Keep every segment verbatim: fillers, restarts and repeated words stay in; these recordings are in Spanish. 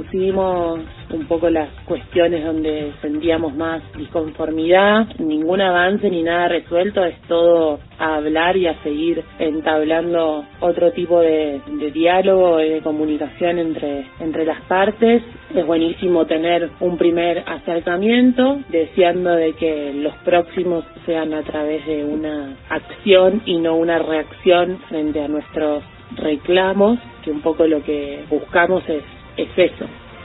pusimos un poco las cuestiones donde sentíamos más disconformidad, ningún avance ni nada resuelto, es todo a hablar y a seguir entablando otro tipo de, de diálogo y de comunicación entre, entre las partes. Es buenísimo tener un primer acercamiento, deseando de que los próximos sean a través de una acción y no una reacción frente a nuestros reclamos, que un poco lo que buscamos es, es eso.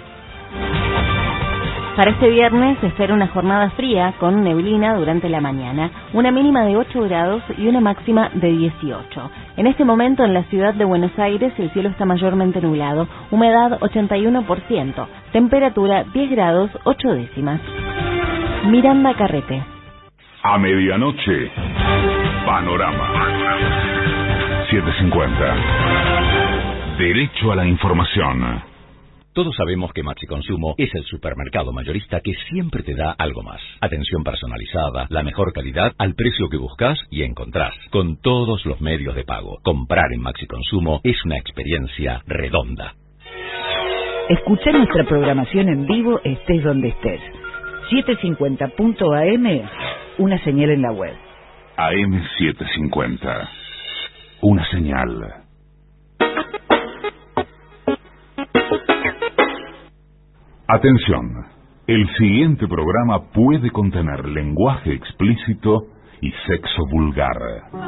Para este viernes se espera una jornada fría con neblina durante la mañana, una mínima de ocho grados y una máxima de dieciocho. En este momento en la ciudad de Buenos Aires el cielo está mayormente nublado, humedad ochenta y uno por ciento, temperatura diez grados ocho décimas. Miranda Carrete. A medianoche, Panorama. setecientos cincuenta. Derecho a la información. Todos sabemos que Maxi Consumo es el supermercado mayorista que siempre te da algo más. Atención personalizada, la mejor calidad al precio que buscas y encontrás, con todos los medios de pago. Comprar en Maxi Consumo es una experiencia redonda. Escucha nuestra programación en vivo estés donde estés. setecientos cincuenta punto a eme, una señal en la web. A eme setecientos cincuenta, una señal. Atención, el siguiente programa puede contener lenguaje explícito y sexo vulgar.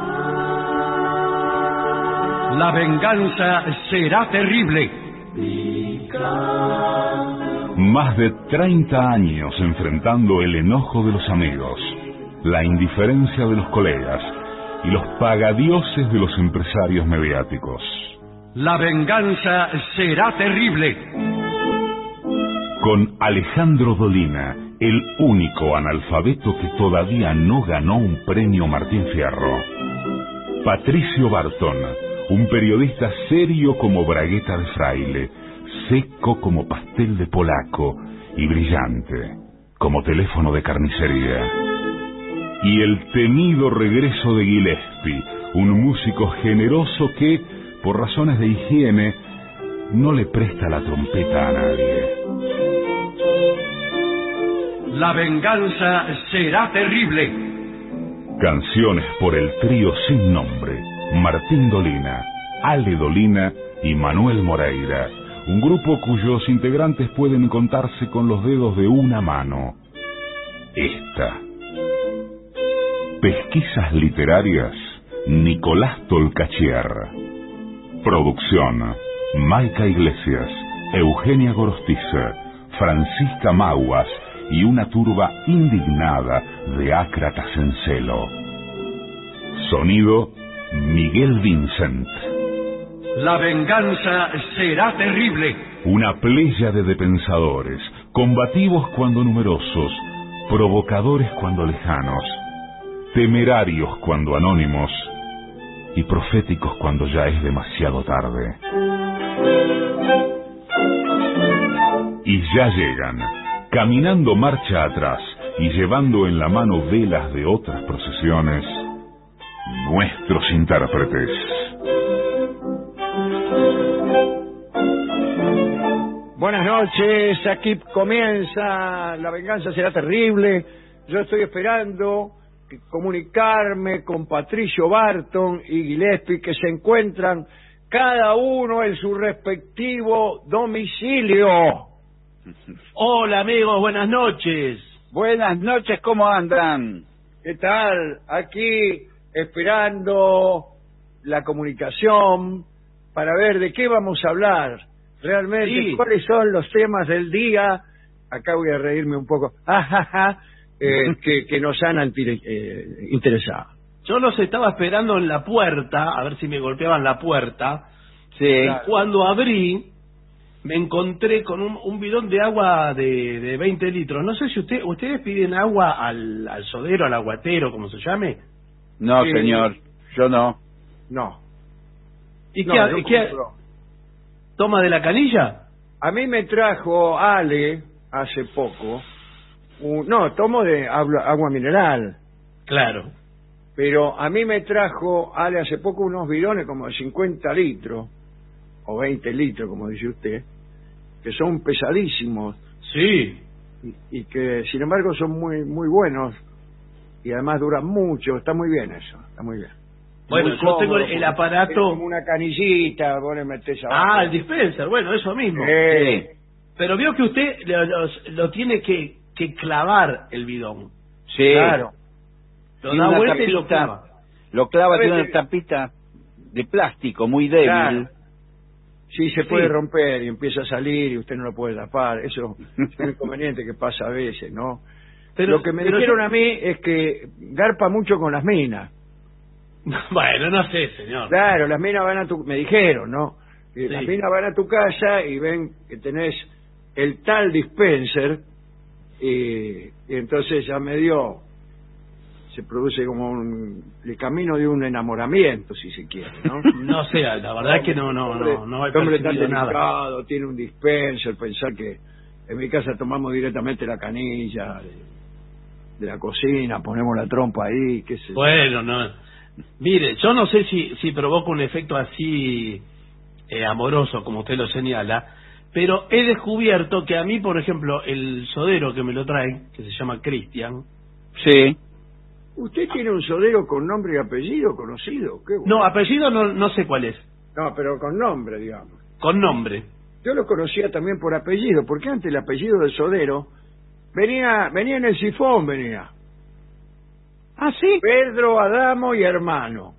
La venganza será terrible. Más de treinta años enfrentando el enojo de los amigos, la indiferencia de los colegas y los pagadioses de los empresarios mediáticos. La venganza será terrible. Con Alejandro Dolina, el único analfabeto que todavía no ganó un premio Martín Fierro. Patricio Barton, un periodista serio como bragueta de fraile, seco como pastel de polaco y brillante como teléfono de carnicería. Y el temido regreso de Gillespie, un músico generoso que, por razones de higiene, no le presta la trompeta a nadie. La venganza será terrible. Canciones por el trío sin nombre, Martín Dolina, Ale Dolina y Manuel Moreira, un grupo cuyos integrantes pueden contarse con los dedos de una mano. Esta. Pesquisas literarias, Nicolás Tolcachier. Producción, Maica Iglesias, Eugenia Gorostiza, Francisca Maguas y una turba indignada de ácratas en celo. Sonido, Miguel Vincent. La venganza será terrible. Una pléyade de pensadores, combativos cuando numerosos, provocadores cuando lejanos, temerarios cuando anónimos y proféticos cuando ya es demasiado tarde. Y ya llegan, caminando marcha atrás y llevando en la mano velas de otras procesiones, nuestros intérpretes. Buenas noches, aquí comienza La venganza será terrible. Yo estoy esperando comunicarme con Patricio Barton y Gillespie, que se encuentran cada uno en su respectivo domicilio. Hola amigos, buenas noches. Buenas noches, ¿cómo andan? ¿Qué tal? Aquí esperando la comunicación para ver de qué vamos a hablar. Realmente, sí. ¿Cuáles son los temas del día? Acá voy a reírme un poco. Ajaja, eh, que, que nos han anti, eh, interesado. Yo los estaba esperando en la puerta, a ver si me golpeaban la puerta. Sí. Claro. Cuando abrí, me encontré con un, un bidón de agua de, de veinte litros. No sé si usted, ustedes piden agua al, al sodero, al aguatero, como se llame. No, sí. Señor, yo no. No. ¿Y no, qué, no qué toma de la canilla? A mí me trajo Ale hace poco. Un, no, tomo de agua, agua mineral. Claro. Pero a mí me trajo Ale hace poco unos bidones como de cincuenta litros, o veinte litros, como dice usted, que son pesadísimos. Sí. Y, y que, sin embargo, son muy muy buenos. Y además duran mucho. Está muy bien eso, está muy bien. Bueno, Muy yo tengo cómodo, el aparato... es como una canillita, vos le metés abajo. Ah, el dispenser, bueno, eso mismo. Sí. Pero veo que usted lo, lo, lo tiene que, que clavar el bidón. Sí. Claro. Lo Tiene da una vuelta y lo tapita, clava. Lo clava, A ver, tiene una eh, tapita de plástico muy débil. Claro. Sí, se puede Sí. romper y empieza a salir y usted no lo puede tapar. Eso es un inconveniente que pasa a veces, ¿no? Pero, Lo que me pero dijeron yo- a mí es que garpa mucho con las minas. Bueno, no sé, señor. Claro, las minas van a tu... Me dijeron, ¿no? Que Sí. Las minas van a tu casa y ven que tenés el tal dispenser y, y entonces ya me dio... Se produce como un, el camino de un enamoramiento, si se quiere, ¿no? No sé, la verdad es que no, no, no, no he El hombre tan percibido nada. delicado, tiene un dispenser, pensar que en mi casa tomamos directamente la canilla de, de la cocina, ponemos la trompa ahí, qué sé yo. Bueno, no. Mire, yo no sé si, si provoca un efecto así eh, amoroso, como usted lo señala, pero he descubierto que a mí, por ejemplo, el sodero que me lo trae, que se llama Cristian, Sí. ¿Usted tiene un sodero con nombre y apellido conocido? Qué bueno. no, apellido no, no sé cuál es, No, pero con nombre, digamos. con nombre. Yo lo conocía también por apellido, porque antes el apellido del sodero venía venía en el sifón, venía. Ah, sí. Pedro, Adamo y hermano.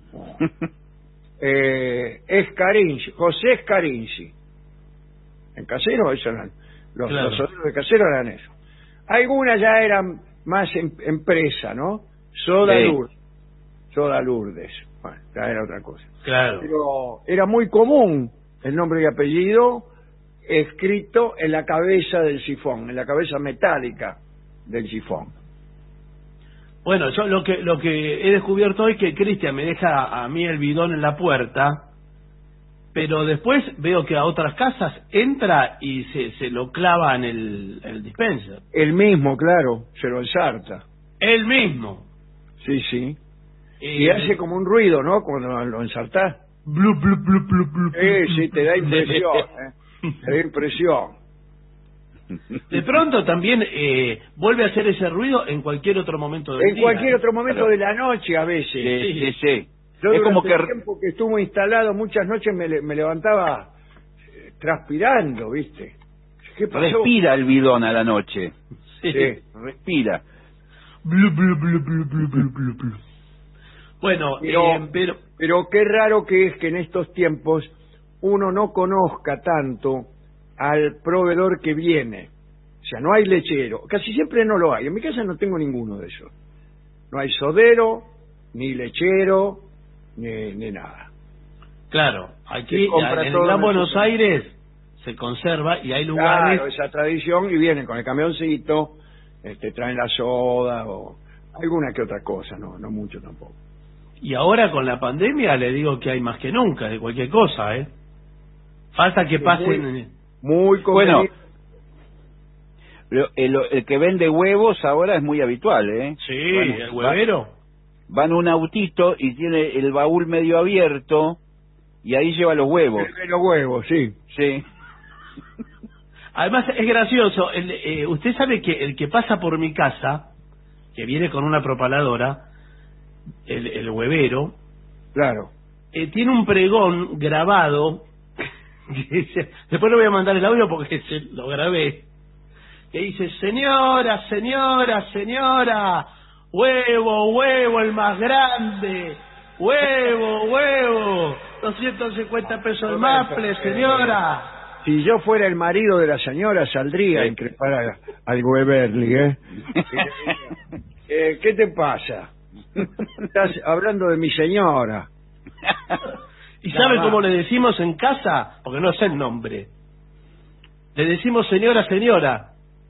eh, Escarinci, José Escarinci. En Casero, eso eran, los, Claro. los soderos de Casero eran eso. Algunas ya eran más em- empresa, ¿no? Soda Sí. Lourdes. Soda Lourdes. Bueno, ya era otra cosa. Claro. Pero era muy común el nombre y apellido escrito en la cabeza del sifón, en la cabeza metálica del sifón. Bueno, yo lo que lo que he descubierto hoy es que Cristian me deja a mí el bidón en la puerta, pero después veo que a otras casas entra y se, se lo clava en el, el dispenser. El mismo, claro, se lo ensarta. Él mismo. Sí, sí. Eh, Y hace como un ruido, ¿no? Cuando lo ensartás. blu, blu, blu, blu, blu, Eh, blu, sí, te da blu. impresión, ¿eh? Te da impresión. De pronto también eh, vuelve a hacer ese ruido en cualquier otro momento del En día. cualquier otro momento Claro. de la noche a veces. Sí, sí, sí. Yo Es durante como que el tiempo que estuvo instalado muchas noches me, le- me levantaba eh, transpirando, ¿viste? ¿Qué pasó? respira el bidón a la noche. Sí. Sí. Respira. Blu, blu, blu, blu, blu, blu, blu, blu. Bueno, Pero, eh, pero pero qué raro que es que en estos tiempos uno no conozca tanto al proveedor que viene. O sea, no hay lechero. Casi siempre no lo hay. En mi casa no tengo ninguno de esos. No hay sodero, ni lechero, ni, ni nada. claro, aquí Se compra en el todo Gran en el Buenos supermercado. Aires se conserva y hay lugares. Claro, esa tradición y vienen con el camioncito, este, traen la soda o alguna que otra cosa, no, no mucho tampoco. Y ahora con la pandemia le digo que hay más que nunca de cualquier cosa, ¿eh? Falta que Sí, pasen. Muy Bueno, conveniente. Pero el, el que vende huevos ahora es muy habitual, ¿eh? Sí, Van- el huevero. Va en un autito y tiene el baúl medio abierto y ahí lleva los huevos. El de los huevos, sí. Sí. Además es gracioso. El, eh, usted sabe que el que pasa por mi casa, que viene con una propaladora, el, el huevero, Claro. eh, tiene un pregón grabado. Que dice, después le voy a mandar el audio porque se, lo grabé. Que dice: señora, señora, señora, huevo, huevo, el más grande, huevo, huevo, doscientos cincuenta pesos el maple, señora. Si yo fuera el marido de la señora, saldría a increpar a- al Weberly, ¿eh? eh, ¿Qué te pasa? Estás hablando de mi señora. ¿Y sabe Nada cómo más. le decimos en casa? Porque no sé el nombre. Le decimos señora, señora.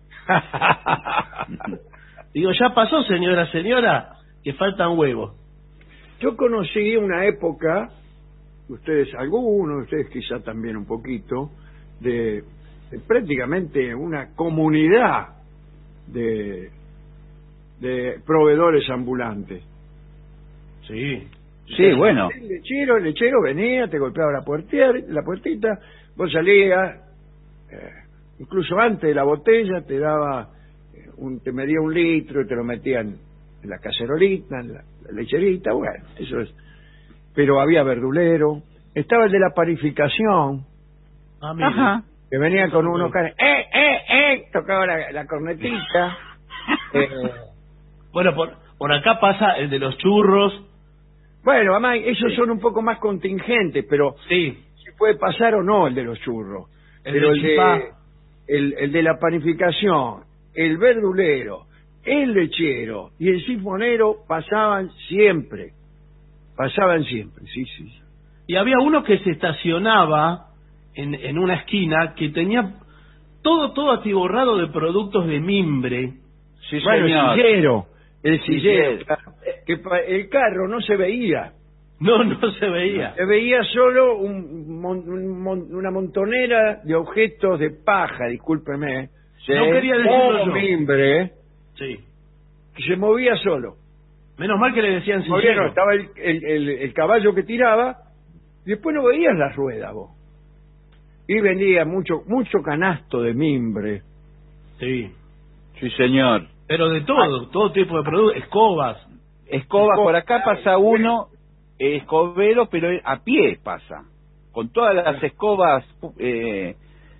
Digo, ya pasó, señora, señora, que faltan huevos. Yo conocí una época, ustedes, algunos de ustedes quizá también un poquito, de, de prácticamente una comunidad de, de proveedores ambulantes. Sí. Sí, bueno. El lechero, el lechero venía, te golpeaba la puertita, la puertita, vos salías, eh, incluso antes de la botella te daba, eh, un, te medía un litro y te lo metían en la cacerolita, en la, la lecherita, bueno, eso es. Pero había verdulero, estaba el de la panificación, Ah, mira. Ajá. que venía con unos caras, ¡eh, eh, eh! Tocaba la, la cornetita. eh, Bueno, por, por acá pasa el de los churros. bueno, además, esos Sí. son un poco más contingentes, pero Sí. si puede pasar o no el de los churros. El pero de el chipá. de, el, el de la panificación, el verdulero, el lechero y el sifonero pasaban siempre. Pasaban siempre, sí, sí. Y había uno que se estacionaba en, en una esquina que tenía todo, todo atiborrado de productos de mimbre. Sí, Bueno, señor. el sillero, el sillero, Sillero. claro, que pa- el carro no se veía. No, no se veía. Se veía solo un mon- un mon- una montonera de objetos de paja, discúlpeme. Sí. No quería decirlo o yo. mimbre, Sí. que se movía solo. Menos mal que le decían Movía, no, sillero. estaba el, el- el- el caballo que tiraba, y después no veías la rueda, vos. Y vendía mucho mucho canasto de mimbre. Sí. Sí, señor. Pero de todo, todo tipo de productos, escobas. Escobas, por acá Escoba, pasa uno, eh, escobero, pero a pie pasa. Con todas las escobas eh,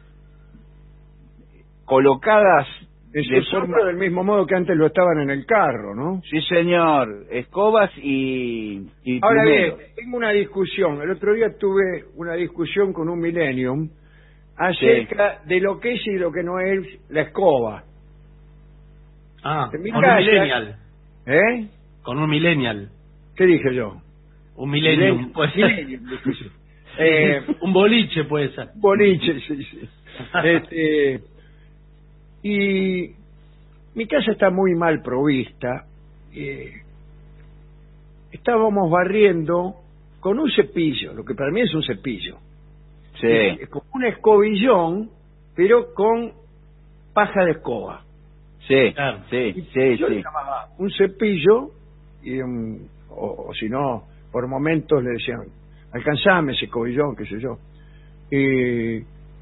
colocadas Eso de es forma... del mismo modo que antes lo estaban en el carro, ¿no? Sí, señor. Escobas y, y Ahora bien, plumeros. tengo una discusión. El otro día tuve una discusión con un Millennium acerca de lo que es y lo que no es la escoba. Ah, En mi con casa- un millennial. ¿Eh? Con un millennial. ¿Qué dije yo? Un millennium. Millennium, Puede ser. Millennium, dije yo. Eh, Un boliche puede ser. boliche, sí, sí. Este, y mi casa está muy mal provista. eh, estábamos barriendo con un cepillo, lo que para mí es un cepillo. Sí. Es como un escobillón, pero con paja de escoba. Sí, Claro. sí, Y sí, yo le sí. llamaba un cepillo, y un- o, o si no, por momentos le decían, alcanzame ese escobillón, qué sé yo. Y,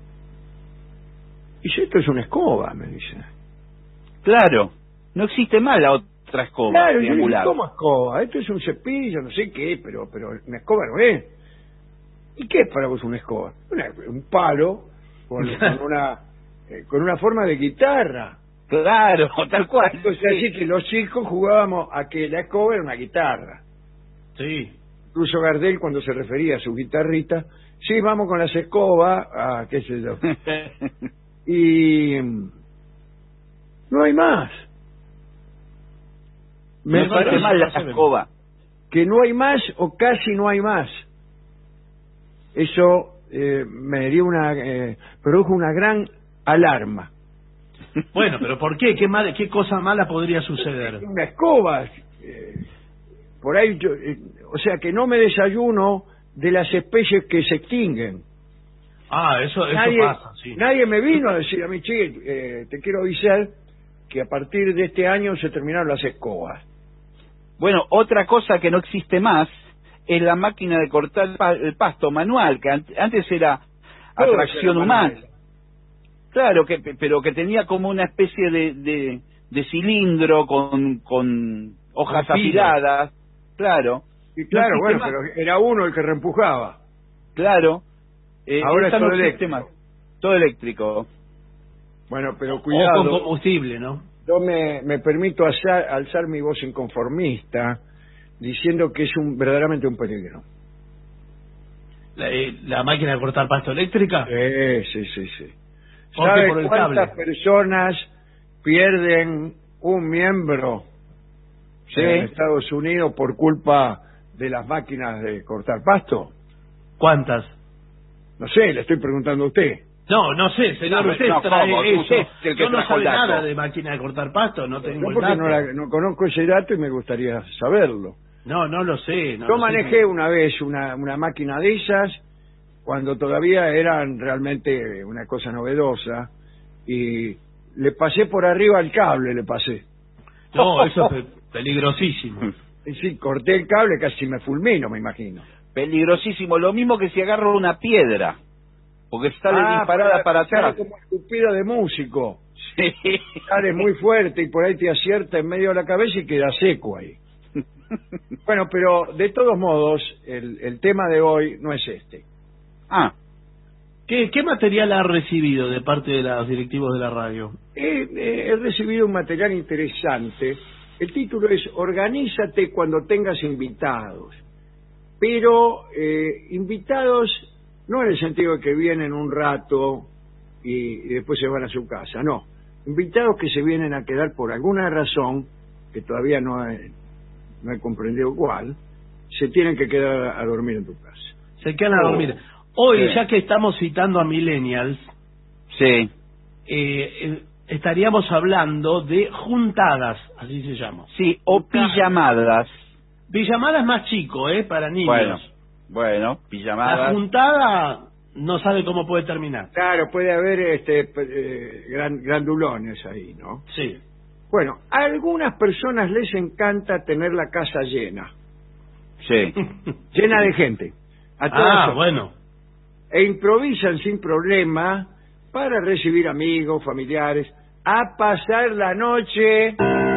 y si esto es una escoba, me dice. Claro, no existe más la otra escoba Claro, yo le digo, triangular. ¿cómo escoba? Esto es un cepillo, no sé qué, pero pero una escoba no es. ¿Y qué es para vos una escoba? Una- un palo con, con una eh, con una forma de guitarra. Claro, tal cual. Entonces, así que los chicos jugábamos a que la escoba era una guitarra. Sí. Incluso Gardel, cuando se refería a su guitarrita, sí, vamos con las escobas, ah, qué sé yo. Y mm, no hay más. Me Me parece parece mal la no se ve. escoba. que no hay más o casi no hay más. Eso eh, me dio una, eh, produjo una gran alarma. Bueno, pero ¿por qué? ¿Qué, mal, qué cosa mala podría suceder? Una escoba, eh, por ahí, yo, eh, o sea, que no me desayuno de las especies que se extinguen. Ah, eso, eso Nadie, pasa, sí. nadie me vino a decir a mí, che, eh, te quiero avisar que a partir de este año se terminaron las escobas. Bueno, otra cosa que no existe más es la máquina de cortar pa- el pasto manual, que an- antes era Todo atracción era humana. manual. Claro, que pero que tenía como una especie de, de, de cilindro con, con hojas Con pilas. afiladas. Claro. Y claro, No bueno, existe más. pero era uno el que reempujaba. Claro. Eh, Ahora esa es no todo existe eléctrico. más. Todo eléctrico. Bueno, pero O con cuidado, combustible, ¿no? yo me, me permito alzar, alzar mi voz inconformista diciendo que es un verdaderamente un peligro. La, eh, la máquina de cortar pasto eléctrica. Sí, sí, sí, sí. ¿Por qué? ¿Sabe Por el cuántas cable. personas pierden un miembro Sí. en Estados Unidos por culpa de las máquinas de cortar pasto? ¿Cuántas? No sé, le estoy preguntando a usted. No, no sé, señor, No, usted no, trae ¿cómo? eso. Usted es el que Yo no trajo el sabe dato. nada de máquina de cortar pasto, no tengo Yo el porque dato. no, la- no conozco ese dato y me gustaría saberlo. No, no lo sé. No Yo lo sé. manejé una vez una, una máquina de esas cuando todavía eran realmente una cosa novedosa y le pasé por arriba el cable, le pasé. No, eso es pe- peligrosísimo. Y sí, corté el cable, casi me fulmino, me imagino. Peligrosísimo. Lo mismo que si agarro una piedra. porque sale ah, disparada para, para atrás. como escupida de músico. Sí. Sale muy fuerte y por ahí te acierta en medio de la cabeza y queda seco ahí. Bueno, pero de todos modos, el, el tema de hoy no es este. Ah. ¿Qué, ¿Qué material ha recibido de parte de los directivos de la radio? He, he recibido un material interesante. El título es Organízate cuando tengas invitados. Pero eh, invitados no en el sentido de que vienen un rato y, y después se van a su casa, no. Invitados que se vienen a quedar por alguna razón, que todavía no he, no he comprendido cuál, se tienen que quedar a dormir en tu casa. Se quedan a dormir. Hoy, Sí. ya que estamos citando a millennials, Sí. eh, eh, estaríamos hablando de juntadas, así se llama. Sí, o pijamadas. Pijamada es más chico, ¿eh? Para niños. Bueno, bueno, La pijamadas. juntada no sabe cómo puede terminar. Claro, puede haber este eh, gran, grandulones ahí, ¿no? Sí. Bueno, a algunas personas les encanta tener la casa llena, Sí. llena de gente. A todas Ah, horas. bueno. E improvisan sin problema para recibir amigos, familiares, a pasar la noche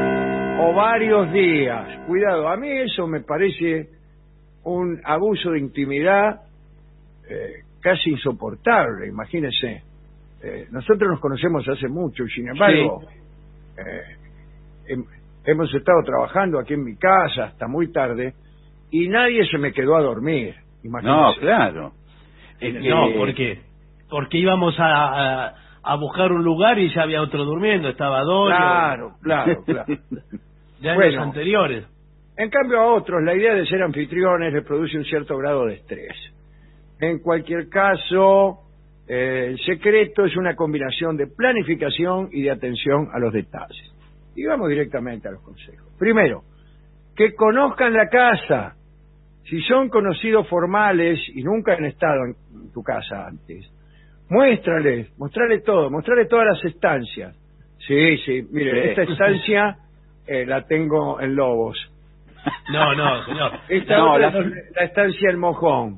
o varios días. Cuidado, a mí eso me parece un abuso de intimidad eh, casi insoportable, imagínense. Eh, nosotros nos conocemos hace mucho y sin embargo eh, hem- hemos estado trabajando aquí en mi casa hasta muy tarde y nadie se me quedó a dormir. Imagínense. No, claro. Es que- No, ¿por qué? Porque íbamos a, a, a buscar un lugar y ya había otro durmiendo, estaba Dorio. Claro, claro, claro. De años Bueno. anteriores. En cambio a otros la idea de ser anfitriones les produce un cierto grado de estrés. En cualquier caso, eh, el secreto es una combinación de planificación y de atención a los detalles. Y vamos directamente a los consejos. Primero, que conozcan la casa. Si son conocidos formales y nunca han estado en tu casa antes, muéstrales, mostrarles todo, mostrarles todas las estancias. Sí, sí, mire, Sí. esta estancia eh, la tengo en Lobos. No, no, señor. Esta No, otra la- es la estancia El Mojón.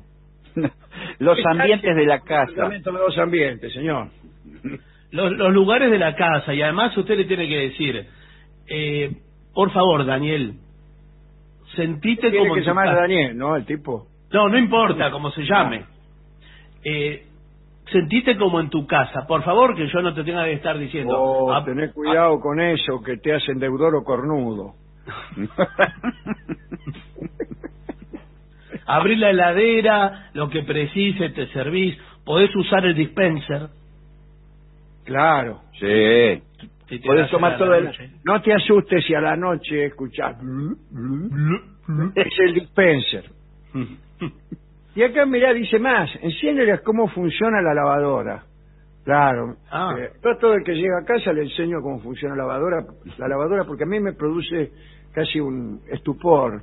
Los ambientes de la casa. Departamento de los ambientes, señor. Los, los lugares de la casa, y además usted le tiene que decir, eh, por favor, Daniel, sentite Tiene como que en tu llamar a casa. Daniel, ¿no? El tipo. No, no importa cómo se llame. Eh, sentite como en tu casa, por favor, que yo no te tenga que estar diciendo. Oh, ah, tener cuidado con eso, que te hacen deudor o cornudo. Abrir la heladera, lo que precise, te servís. Podés usar el dispenser. Claro. Sí. Si te Podés das tomar a la todo el... noche. No te asustes si a la noche escuchás. Es el dispenser. Y acá, mirá, dice más. Enséñales cómo funciona la lavadora. Claro. Ah. Eh, yo a todo el que llega a casa le enseño cómo funciona la lavadora, la lavadora porque a mí me produce casi un estupor.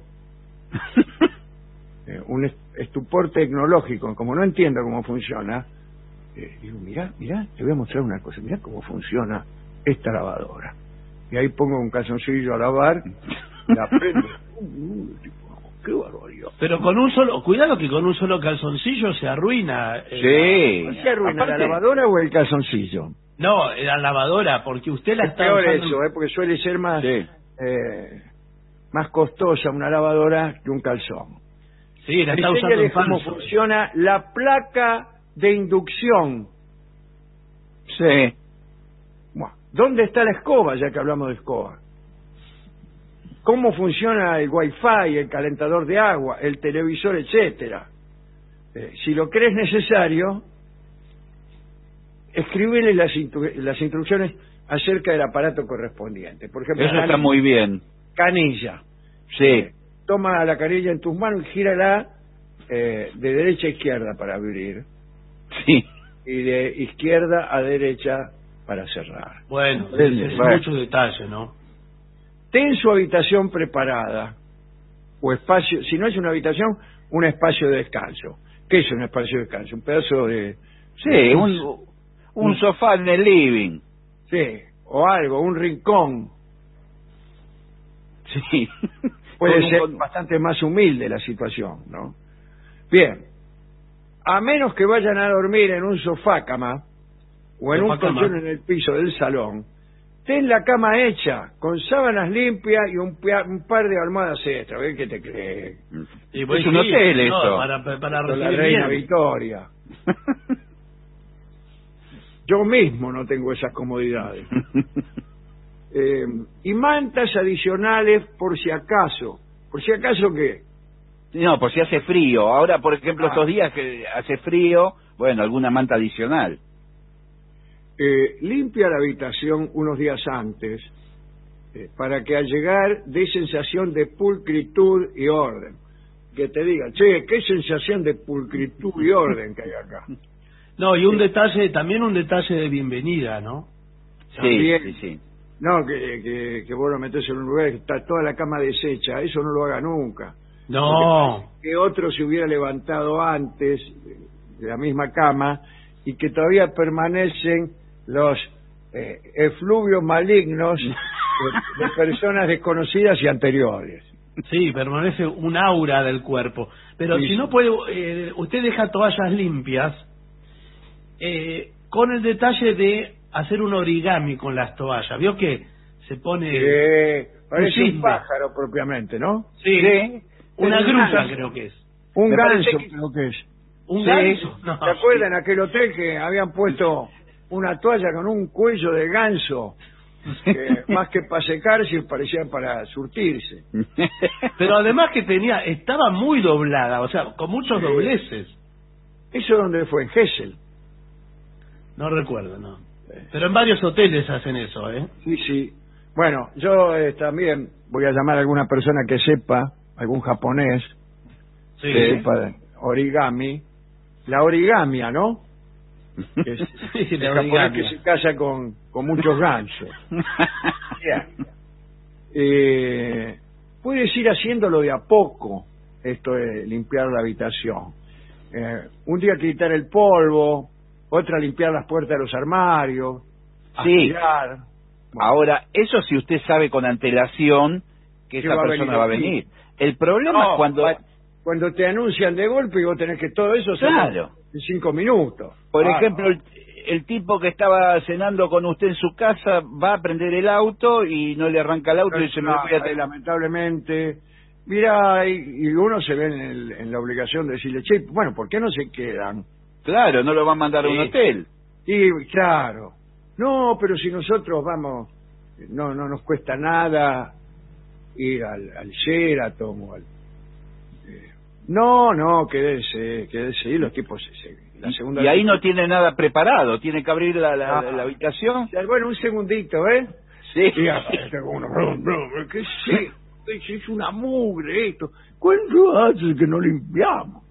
Eh, un est- estupor tecnológico. Como no entiendo cómo funciona, eh, digo, mirá, mirá, te voy a mostrar una cosa. Mirá cómo funciona esta lavadora. Y ahí pongo un calzoncillo a lavar, la prendo. Uh, uh, tipo, qué barbaridad. Pero con un solo, cuidado que con un solo calzoncillo se arruina. eh, Sí. ¿Se arruina Aparte- la lavadora o el calzoncillo? No, la lavadora, porque usted la Es está peor usando- eso, ¿eh? Porque suele ser más, Sí. eh, más costosa una lavadora que un calzón. Sí, la está usando en Enséñales cómo falso. funciona la placa de inducción. Sí. Buah, ¿dónde está la escoba, ya que hablamos de escoba? ¿Cómo funciona el wifi, el calentador de agua, el televisor, etcétera? Eh, si lo crees necesario, escríbele las, instru- las instrucciones acerca del aparato correspondiente. Por ejemplo, Eso está canilla. muy bien. Canilla. Sí. Toma la canilla en tus manos y gírala eh, de derecha a izquierda para abrir Sí. y de izquierda a derecha para cerrar. Bueno, Sí, es, es bueno. mucho detalle, ¿no? Ten su habitación preparada o espacio, si no es una habitación, un espacio de descanso. ¿Qué es un espacio de descanso? Un pedazo de... Sí, un, un sofá en el living. Sí, o algo, un rincón. Sí. Puede Con un- ser con- bastante más humilde la situación, ¿no? Bien. a menos que vayan a dormir en un sofá cama o en un Sofá-cama. colchón en el piso del salón, ten la cama hecha, con sábanas limpias y un, pia- un par de almohadas extra. ¿Ves qué te crees? Y pues Es un sí, hotel no, esto. Para, para Con la recibir reina bien. Victoria. Yo mismo no tengo esas comodidades. Eh, y mantas adicionales por si acaso. ¿Por si acaso qué? No, por si hace frío. Ahora, por ejemplo, Ah. estos días que hace frío, bueno, alguna manta adicional. Eh, limpia la habitación unos días antes eh, para que al llegar dé sensación de pulcritud y orden. Que te digan, che, qué sensación de pulcritud y orden que hay acá. No, y un detalle, también un detalle de bienvenida, ¿no? Sí, También. sí, sí. No, que, que, que vos lo metés en un lugar que está toda la cama deshecha, eso no lo haga nunca. No, Porque que otro se hubiera levantado antes de la misma cama y que todavía permanecen los eh, efluvios malignos de, de personas desconocidas y anteriores. sí, permanece un aura del cuerpo. Pero Sí, si no sí. puede, eh, usted deja toallas limpias, eh, con el detalle de hacer un origami con las toallas. ¿Vio que se pone Eh, parece un cisne? pájaro propiamente, ¿no? Sí, Sí. una Es un gruta ganso. creo que es. Un Me parece ganso que- creo que es. ¿Un Sí. ganso? No, ¿Se acuerdan en aquel hotel que habían puesto una toalla con un cuello de ganso? Que más que para secarse parecía para surtirse. Pero además que tenía, estaba muy doblada, o sea, con muchos Sí. dobleces. ¿Eso dónde fue? En Gessel. No recuerdo, no. Pero en varios hoteles hacen eso, ¿eh? Sí, sí. Bueno, yo eh, también voy a llamar a alguna persona que sepa, algún japonés, Sí. que sepa de origami. La origamia, ¿no? Que es Sí, el la japonés origamia. que se casa con, con muchos gansos. Bien. Eh, puedes ir haciéndolo de a poco, esto de limpiar la habitación. Eh, un día quitar el polvo, otra limpiar las puertas de los armarios, Sí. aspirar. Ahora, eso si usted sabe con antelación que Que esa va a persona venir va a aquí. venir. El problema No, es cuando, cua- cuando te anuncian de golpe y vos tenés que todo eso hacerlo Claro. en cinco minutos. por Ah, ejemplo, no. el, el tipo que estaba cenando con usted en su casa va a prender el auto y no le arranca el auto y dice, me No, voy a eh, tener... lamentablemente, mira, y, y uno se ve en, el- en la obligación de decirle, che, bueno, ¿por qué no se quedan? Claro, no lo va a mandar a un Sí. hotel. Y claro, no, pero si nosotros vamos, no no nos cuesta nada ir al, al Sheraton o al... eh, no, no, quédese, quédese, y los tipos, se- se- la segunda Y ahí vez- no tiene nada preparado, tiene que abrir la, la, Ah. la habitación. Bueno, un segundito, ¿eh? Sí. Y aparece uno, brum, brum, ¿qué es esto? Es es una mugre esto. ¿Cuánto hace que no limpiamos?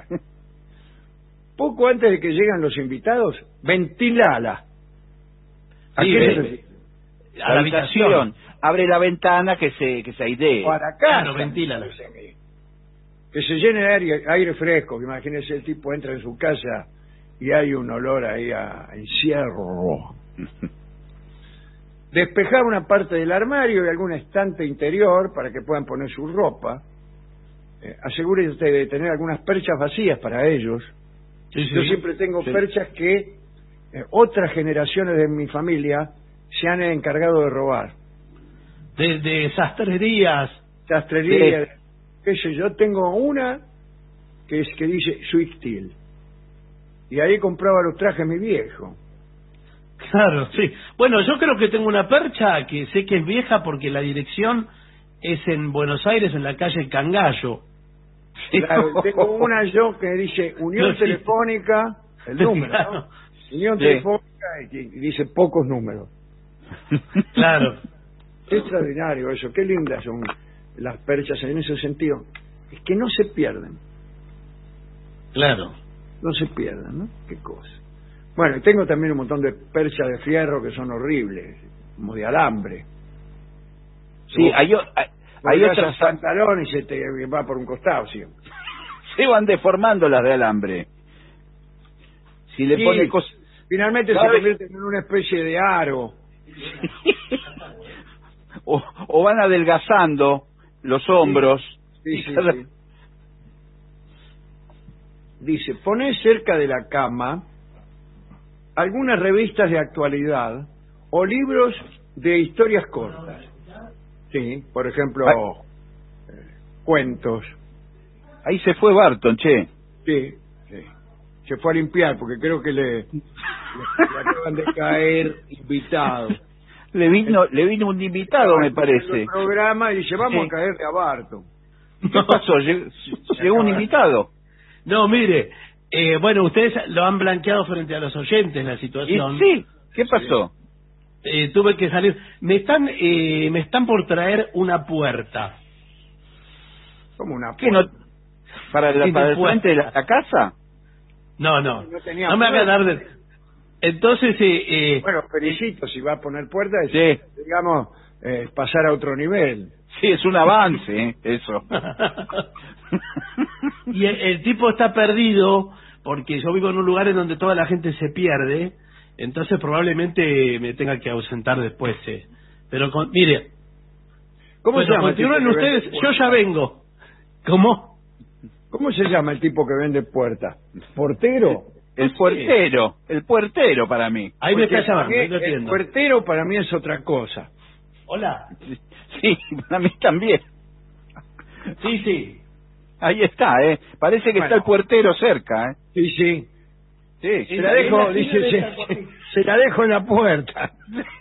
Poco antes de que llegan los invitados, ventilala. ¿A Sí, qué ve- se refiere? A la habitación. Abre la ventana que se que se airee. Para acá. Claro, ventílala. Que se llene de aire, aire fresco. Imagínese, el tipo entra en su casa y hay un olor ahí a encierro. Despejar una parte del armario y algún estante interior para que puedan poner su ropa. Eh, asegúrese usted de tener algunas perchas vacías para ellos. Sí, sí. Yo siempre tengo Sí. perchas que eh, otras generaciones de mi familia se han encargado de robar. De, de sastrerías. Sastrería, qué sé yo, tengo una que es que dice Sweet Steel. Y ahí compraba los trajes mi viejo. Claro, sí. Bueno, yo creo que tengo una percha que sé que es vieja porque la dirección es en Buenos Aires, en la calle Cangallo. Claro, tengo una yo que dice Unión No, sí. Telefónica, el número, Claro. ¿no? Unión Sí. Telefónica y y dice pocos números. Claro. Qué extraordinario eso, qué lindas son las perchas en ese sentido. Es que no se pierden, Claro. no se pierden, ¿no? Qué cosa. Bueno, y tengo también un montón de perchas de fierro que son horribles, como de alambre. Sí, hay, o- hay, hay Colgás otras el pantalón y se te va por un costado siempre. se van deformando las de alambre. Si le Sí, pone cosas finalmente se ¿Sabe? convierten en una especie de aro. o, o van adelgazando los hombros. Sí, sí, Y cada- sí. dice, poné cerca de la cama algunas revistas de actualidad o libros de historias cortas. Sí, por ejemplo, eh, cuentos. Ahí se fue Barton, che. Sí, sí. Se fue a limpiar porque creo que le, le, le acaban de caer invitados. Le vino, le vino un invitado, me parece. El programa y dice, vamos Sí. a caerle a Barton. ¿Qué pasó? Llegó, llegó un invitado. No, mire, eh, bueno, ustedes lo han blanqueado frente a los oyentes la Y situación. sí, ¿qué pasó? Eh, tuve que salir. Me están, eh, me están por traer una puerta. Como una ¿Qué no? ¿Para, la, Sí, para el puerta. frente de la, la casa? No, no, No tenía no me haga puerta. dar de... Entonces, eh, eh, Bueno, felicito, si va a poner puerta, es, Sí. digamos, eh, pasar a otro nivel. Sí, es un avance, ¿eh? Eso. y el, el tipo está perdido porque yo vivo en un lugar en donde toda la gente se pierde, entonces probablemente me tenga que ausentar después. Eh. Pero con, mire, ¿Cómo bueno, se llama el tipo continúen que vende ustedes, yo puerta? ya vengo. ¿Cómo? ¿Cómo se llama el tipo que vende puerta? ¿Portero? El puertero, el puertero para mí. Ahí me Porque está llamando, para ahí mí lo el atiendo. puertero para mí es otra cosa. Hola. Sí, para mí también. Sí, sí. Ahí está, ¿eh? Parece que Bueno. está el puertero cerca, ¿eh? Sí, sí. Sí, Se la dejo, dice, se, se la dejo en la puerta.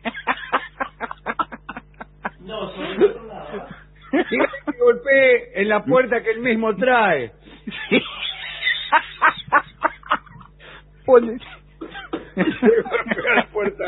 No, sobre el otro lado. Dígale que golpee en la puerta que él mismo trae. Sí. Pone- Se golpea la puerta.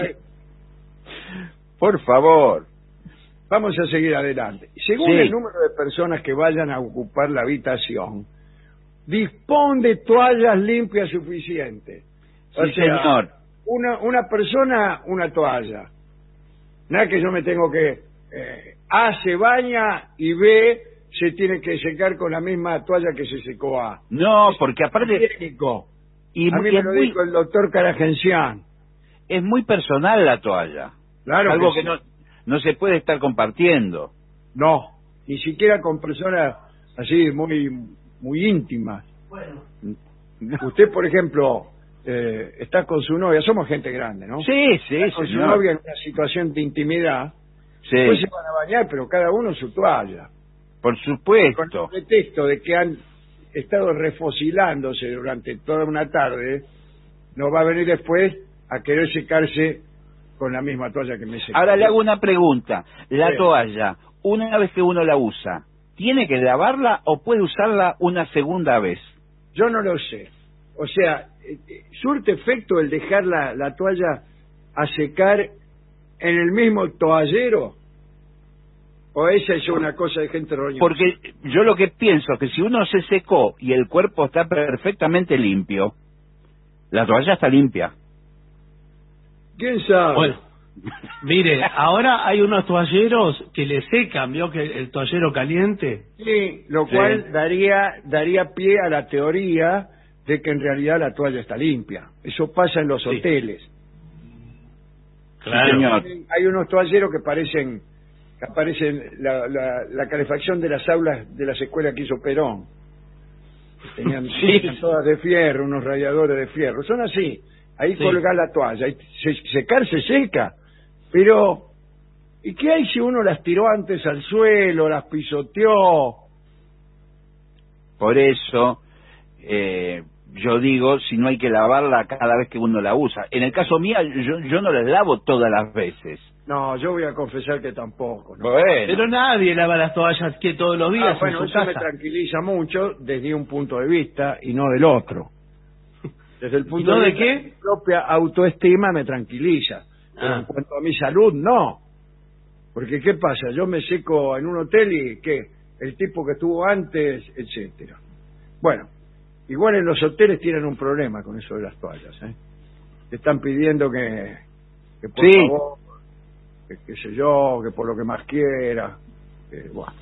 Por favor. Vamos a seguir adelante. Según Sí. el número de personas que vayan a ocupar la habitación, dispón de toallas limpias suficientes. O Sí, sea, señor. Una, una persona, una toalla. Nada que yo me tengo que... Eh, A se baña y B se tiene que secar con la misma toalla que se secó A. No, porque aparte... Técnico. Y, A mí y me es, lo muy, dijo el doctor Caragencián. es muy personal la toalla. Claro Algo que que, sí. no, no se puede estar compartiendo. No, ni siquiera con personas así muy muy íntimas. Bueno. Usted, por ejemplo, eh, está con su novia, somos gente grande, ¿no? Sí, sí, Está con su señor. novia en una situación de intimidad, Sí, después se van a bañar, pero cada uno su toalla. por Con supuesto. el pretexto de que han estado refocilándose durante toda una tarde, no va a venir después a querer secarse con la misma toalla que me secó. Ahora le hago una pregunta. La Sí. toalla, una vez que uno la usa, ¿tiene que lavarla o puede usarla una segunda vez? Yo no lo sé. O sea, eh, eh, ¿surte efecto el dejar la, la toalla a secar en el mismo toallero? ¿O esa es una cosa de gente roñosa? Porque yo lo que pienso es que si uno se secó y el cuerpo está perfectamente limpio, la toalla está limpia. ¿Quién sabe? Bueno, mire, ahora hay unos toalleros que le secan, ¿vio que el toallero caliente? Sí, lo Sí. cual daría daría pie a la teoría de que en realidad la toalla está limpia. Eso pasa en los Sí. hoteles. Claro. señor. Hay unos toalleros que parecen que aparecen la, la, la calefacción de las aulas de las escuelas que hizo Perón. Tenían, Sí. tenían todas de fierro, unos radiadores de fierro. Son así. Ahí Sí. colgás la toalla. Y se, secar se seca. Pero, ¿y qué hay si uno las tiró antes al suelo, las pisoteó? Por eso, eh, yo digo, si no hay que lavarla cada vez que uno la usa. En el caso mío, yo, yo no las lavo todas las veces. No, yo voy a confesar que tampoco. ¿no? Bueno, Pero nadie lava las toallas que todos los días Ah, bueno, en su eso me casa. tranquiliza mucho desde un punto de vista y no del otro. Desde el punto ¿Y no de, de vista qué? mi propia autoestima me tranquiliza. Pero Ah. en cuanto a mi salud, no. Porque ¿qué pasa? Yo me seco en un hotel y ¿qué? El tipo que estuvo antes, etcétera. Bueno, igual en los hoteles tienen un problema con eso de las toallas, ¿eh? Te están pidiendo que, que por Sí. favor, que qué sé yo, que por lo que más quiera, que, bueno.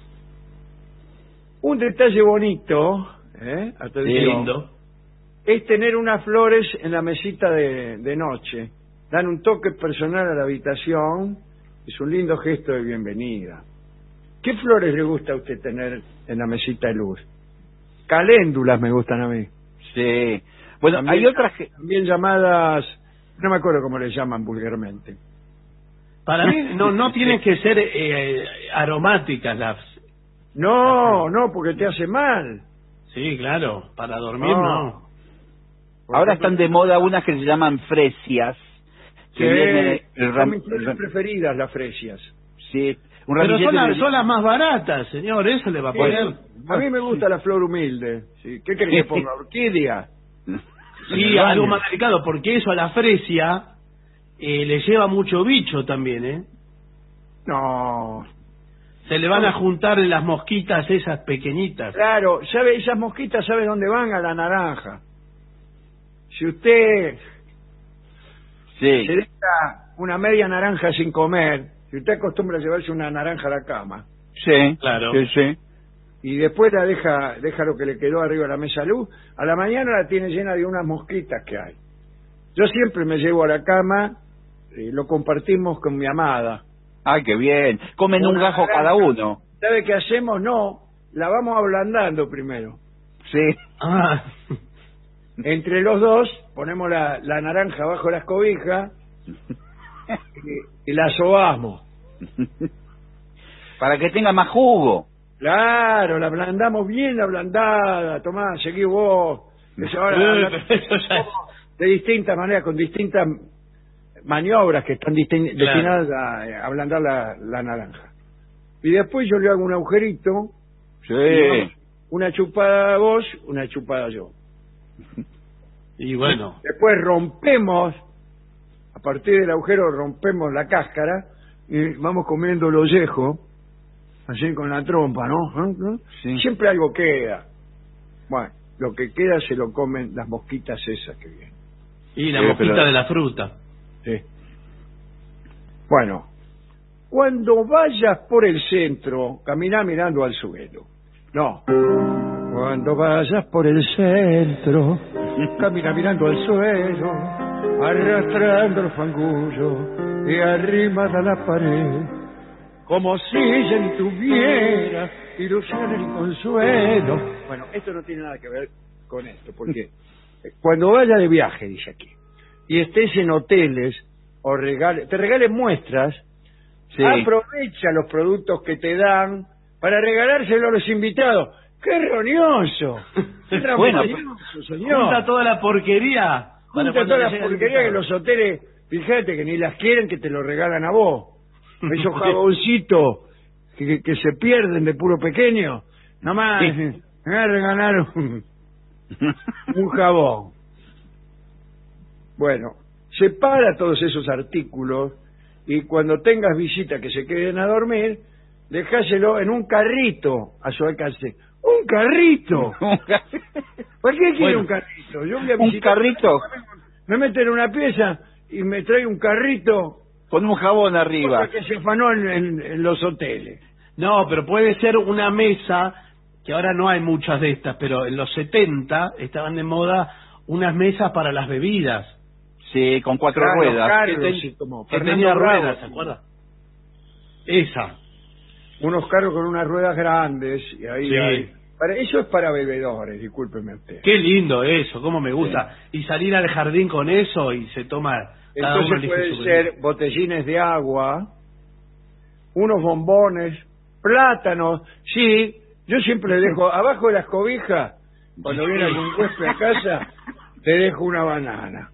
Un detalle bonito, ¿eh? Atención, Lindo. es tener unas flores en la mesita de, de noche. Dan un toque personal a la habitación, es un lindo gesto de bienvenida. ¿Qué flores le gusta a usted tener en la mesita de luz? Caléndulas me gustan a mí. Sí. Bueno, también, hay otras que... También llamadas, no me acuerdo cómo le llaman vulgarmente. Para mí no no tienen que ser eh, aromáticas las... No, no, porque te hace mal. Sí, claro, para dormir no. No. Ahora están de moda unas que se llaman fresias. Sí, Que viene el son ram- mis flores preferidas las fresias. Sí, un Pero ramillete son, las- de- son las más baratas, señor, eso le va a Sí, poner. a mí me gusta la flor humilde. Sí. ¿Qué querés que ponga? ¿Orquídea? Sí, algo más delicado, porque eso a la fresia eh, le lleva mucho bicho también, ¿eh? No. Se le van a juntar las mosquitas esas pequeñitas. Claro, sabe, esas mosquitas, ¿sabe dónde van? A la naranja. Si usted Sí. se deja una media naranja sin comer, si usted acostumbra a llevarse una naranja a la cama, Sí, Claro. sí, sí. y después la deja, deja lo que le quedó arriba de la mesa luz, a la mañana la tiene llena de unas mosquitas que hay. Yo siempre me llevo a la cama, y lo compartimos con mi amada. Ay, qué bien. Comen un Una gajo naranja. cada uno. ¿Sabe qué hacemos? No, la vamos ablandando primero. Sí. Ah, Entre los dos ponemos la, la naranja bajo las cobijas y, y la sobamos. Para que tenga más jugo. Claro, la ablandamos bien ablandada. Tomá, seguí vos. Eso ahora, eso ya es- de distintas maneras, con distintas maniobras que están distin- Claro. destinadas a eh, ablandar la, la naranja. Y después yo le hago un agujerito, Sí. y una chupada vos, una chupada yo. Y bueno, Después rompemos, a partir del agujero rompemos la cáscara y vamos comiendo el ollejo, así con la trompa, ¿no? ¿no? Sí. Siempre algo queda. Bueno, lo que queda se lo comen las mosquitas esas que vienen. y la Sí, mosquita pero- de la fruta. Sí. Bueno, cuando vayas por el centro, camina mirando al suelo. No. Cuando vayas por el centro, camina mirando al suelo, arrastrando el fangullo y arrimada a la pared, como si ella tuviera ilusión y consuelo. Bueno, esto no tiene nada que ver con esto, porque cuando vaya de viaje, dice aquí, y estés en hoteles o regale, te regalen muestras, Sí. aprovecha los productos que te dan para regalárselo a los invitados. ¡Qué roñoso! ¡Qué Bueno, roñoso, señor! Junta toda la porquería. para Junta cuando todas le las llegue el porquerías que invitado. los hoteles, fíjate que ni las quieren, que te lo regalan a vos. Esos jaboncitos que, que se pierden de puro pequeño. Nomás, Sí. me voy a regalar un, un jabón. Bueno, separa todos esos artículos y cuando tengas visita que se queden a dormir, dejáselo en un carrito a su alcance. ¡Un carrito! ¿Por qué quiere Bueno, un carrito? Yo voy a un visitar- carrito. Me meten en una pieza y me trae un carrito Con un jabón arriba. cosa que se afanó en, en- en los hoteles. No, pero puede ser una mesa, que ahora no hay muchas de estas, pero en los setenta estaban de moda unas mesas para las bebidas. Sí, con cuatro Claro, ruedas. Carlos, que, ten- sí, como que Fernando tenía Bravo. ruedas, ¿se acuerda? Esa. Unos carros con unas ruedas grandes y ahí Sí. hay- para, eso es para bebedores, discúlpeme usted. Qué lindo eso, cómo me gusta. Y salir al jardín con eso y se toma... cada uno Entonces elige pueden su ser bebida. botellines de agua, unos bombones, plátanos. Sí, yo siempre le dejo abajo de las cobijas, cuando viene algún huésped a casa, te dejo una banana.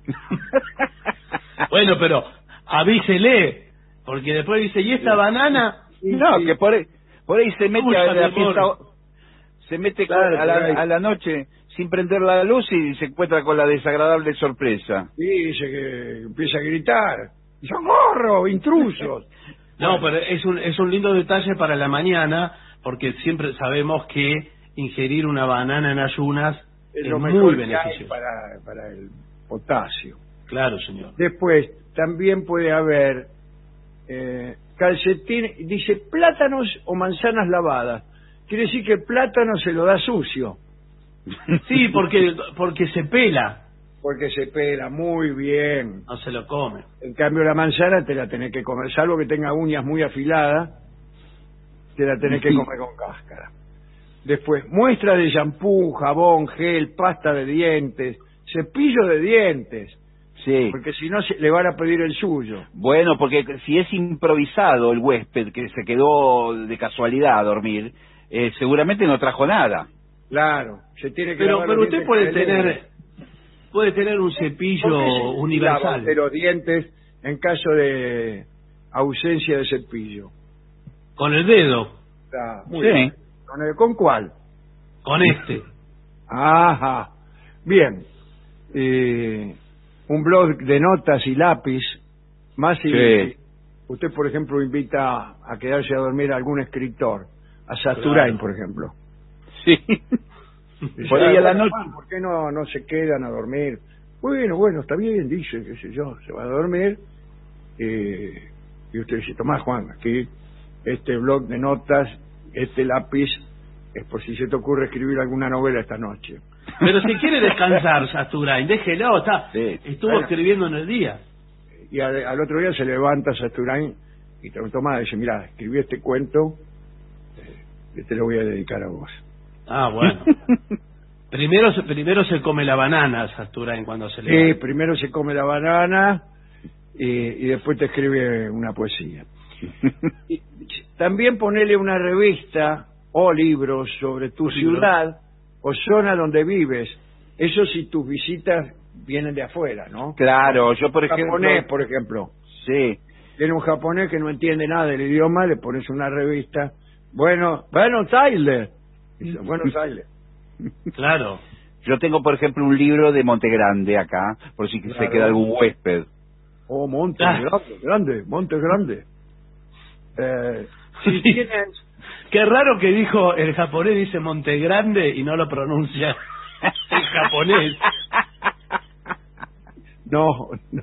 Bueno, pero avísele, porque después dice, ¿y esta banana? No, que por ahí, por ahí se mete Uy, a la mi fiesta, amor. se mete Claro, a, la, por ahí. a la noche sin prender la luz y se encuentra con la desagradable sorpresa. Y dice que empieza a gritar, ¡socorro, intrusos! No, pero es un, es un lindo detalle para la mañana, porque siempre sabemos que ingerir una banana en ayunas Es es lo muy mejor que hay beneficioso. para, para el potasio. Claro, señor. Después, también puede haber eh, calcetín, dice plátanos o manzanas lavadas. Quiere decir que el plátano se lo da sucio, Sí, porque porque se pela, porque se pela muy bien. no se lo come. En cambio, la manzana te la tenés que comer, salvo que tenga uñas muy afiladas, te la tenés que comer con cáscara. Después, muestra de shampoo, jabón, gel, pasta de dientes, cepillo de dientes. Sí. Porque si no, se, le van a pedir el suyo. Bueno, porque si es improvisado el huésped que se quedó de casualidad a dormir, eh, seguramente no trajo nada. Claro, se tiene que Pero, lavar pero los usted dientes puede con el tener dedo. puede tener un cepillo universal. De los dientes en caso de ausencia de cepillo. Con el dedo. Está muy Sí. bien. ¿Con, el, ¿Con cuál? Con este. Ajá. Bien. Eh, un blog de notas y lápiz. Más si Sí. usted, por ejemplo, invita a quedarse a dormir a algún escritor. A Sasturain, Claro. por ejemplo. Sí. Dice, Por ahí "Ah, a la bueno, noche. Juan, ¿por qué no, no se quedan a dormir? Bueno, bueno, está bien, dice, qué sé yo, se va a dormir. Eh, y usted dice, tomá, Juan, aquí este blog de notas, este lápiz, es por si se te ocurre escribir alguna novela esta noche. Pero si quiere descansar, Sasturain, déjelo, está. Sí. Estuvo Bueno. escribiendo en el día. Y al, al otro día se levanta Sasturain y te toma y dice, mira, escribí este cuento, eh, te lo voy a dedicar a vos. Ah, bueno. Primero, se- primero se come la banana, Sasturain, cuando se Sí, le... primero se come la banana y, y después te escribe una poesía. Y también ponele una revista o libros sobre tu Libros. ciudad o zona donde vives. Eso si tus visitas vienen de afuera, ¿no? Claro, yo por Un ejemplo... japonés, por ejemplo. Sí. Viene un japonés que no entiende nada del idioma, le pones una revista. Bueno, Buenos Aires. Dice, Buenos Aires. Claro. Yo tengo, por ejemplo, un libro de Montegrande acá, por si Claro. se queda algún huésped. Oh, Monte Ah. Grande, grande, Monte Grande. Eh, Sí. si tienes... Qué raro que dijo, el japonés dice Montegrande y no lo pronuncia en japonés. No, no.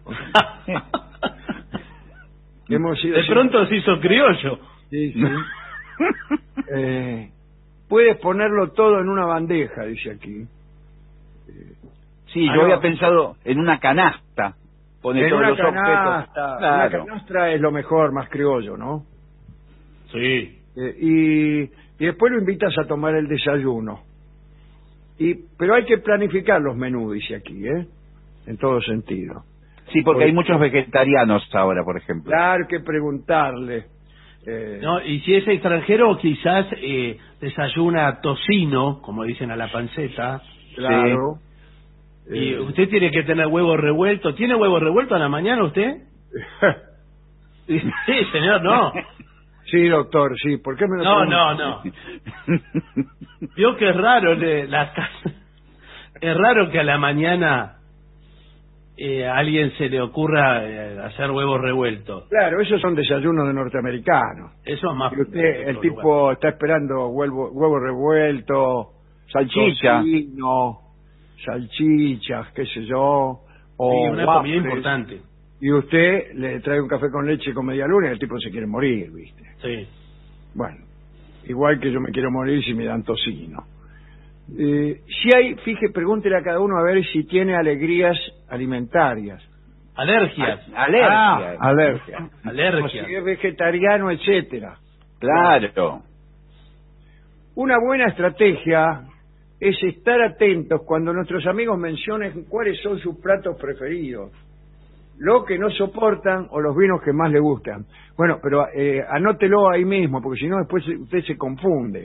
Hemos sido De pronto se hizo criollo. Sí, sí. Eh, puedes ponerlo todo en una bandeja, dice aquí. Sí, Ah, yo no. había pensado en una canasta. Pone En todos una los canasta. objetos. Una Claro. canastra es lo mejor, más criollo, ¿no? Sí. Eh, y, y después lo invitas a tomar el desayuno. Y, pero hay que planificar los menús, dice aquí, ¿eh? En todo sentido. Sí, porque hay muchos vegetarianos ahora, por ejemplo. Claro, hay que preguntarle. Eh, No, y si es extranjero, quizás eh, desayuna tocino, como dicen a la panceta. claro. Y Eh, usted tiene que tener huevo revuelto. ¿Tiene huevo revuelto a la mañana usted? Sí, señor, no. sí, doctor, sí. ¿Por qué me lo No, pregunta? no, no. Vio que es raro le- las casas. Es raro que a la mañana eh, a alguien se le ocurra eh, hacer huevos revueltos. Claro, esos son desayunos de norteamericanos. Eso es más. Y usted, de el otro tipo lugar. está esperando huevo, huevo revuelto, Salchicha. tocino, salchichas, qué sé yo, o Sí, una comida waffles, importante. y usted le trae un café con leche con media luna y el tipo se quiere morir, ¿viste? Sí. Bueno, igual que yo me quiero morir si me dan tocino. Eh, si hay, fije, pregúntele a cada uno a ver si tiene alegrías alimentarias. Alergias. Alergia. Ah, alergia. O Alergias. si es vegetariano, etcétera. Claro. Una buena estrategia es estar atentos cuando nuestros amigos mencionen cuáles son sus platos preferidos, lo que no soportan o los vinos que más le gustan. Bueno, pero eh, anótelo ahí mismo, porque si no después usted se confunde.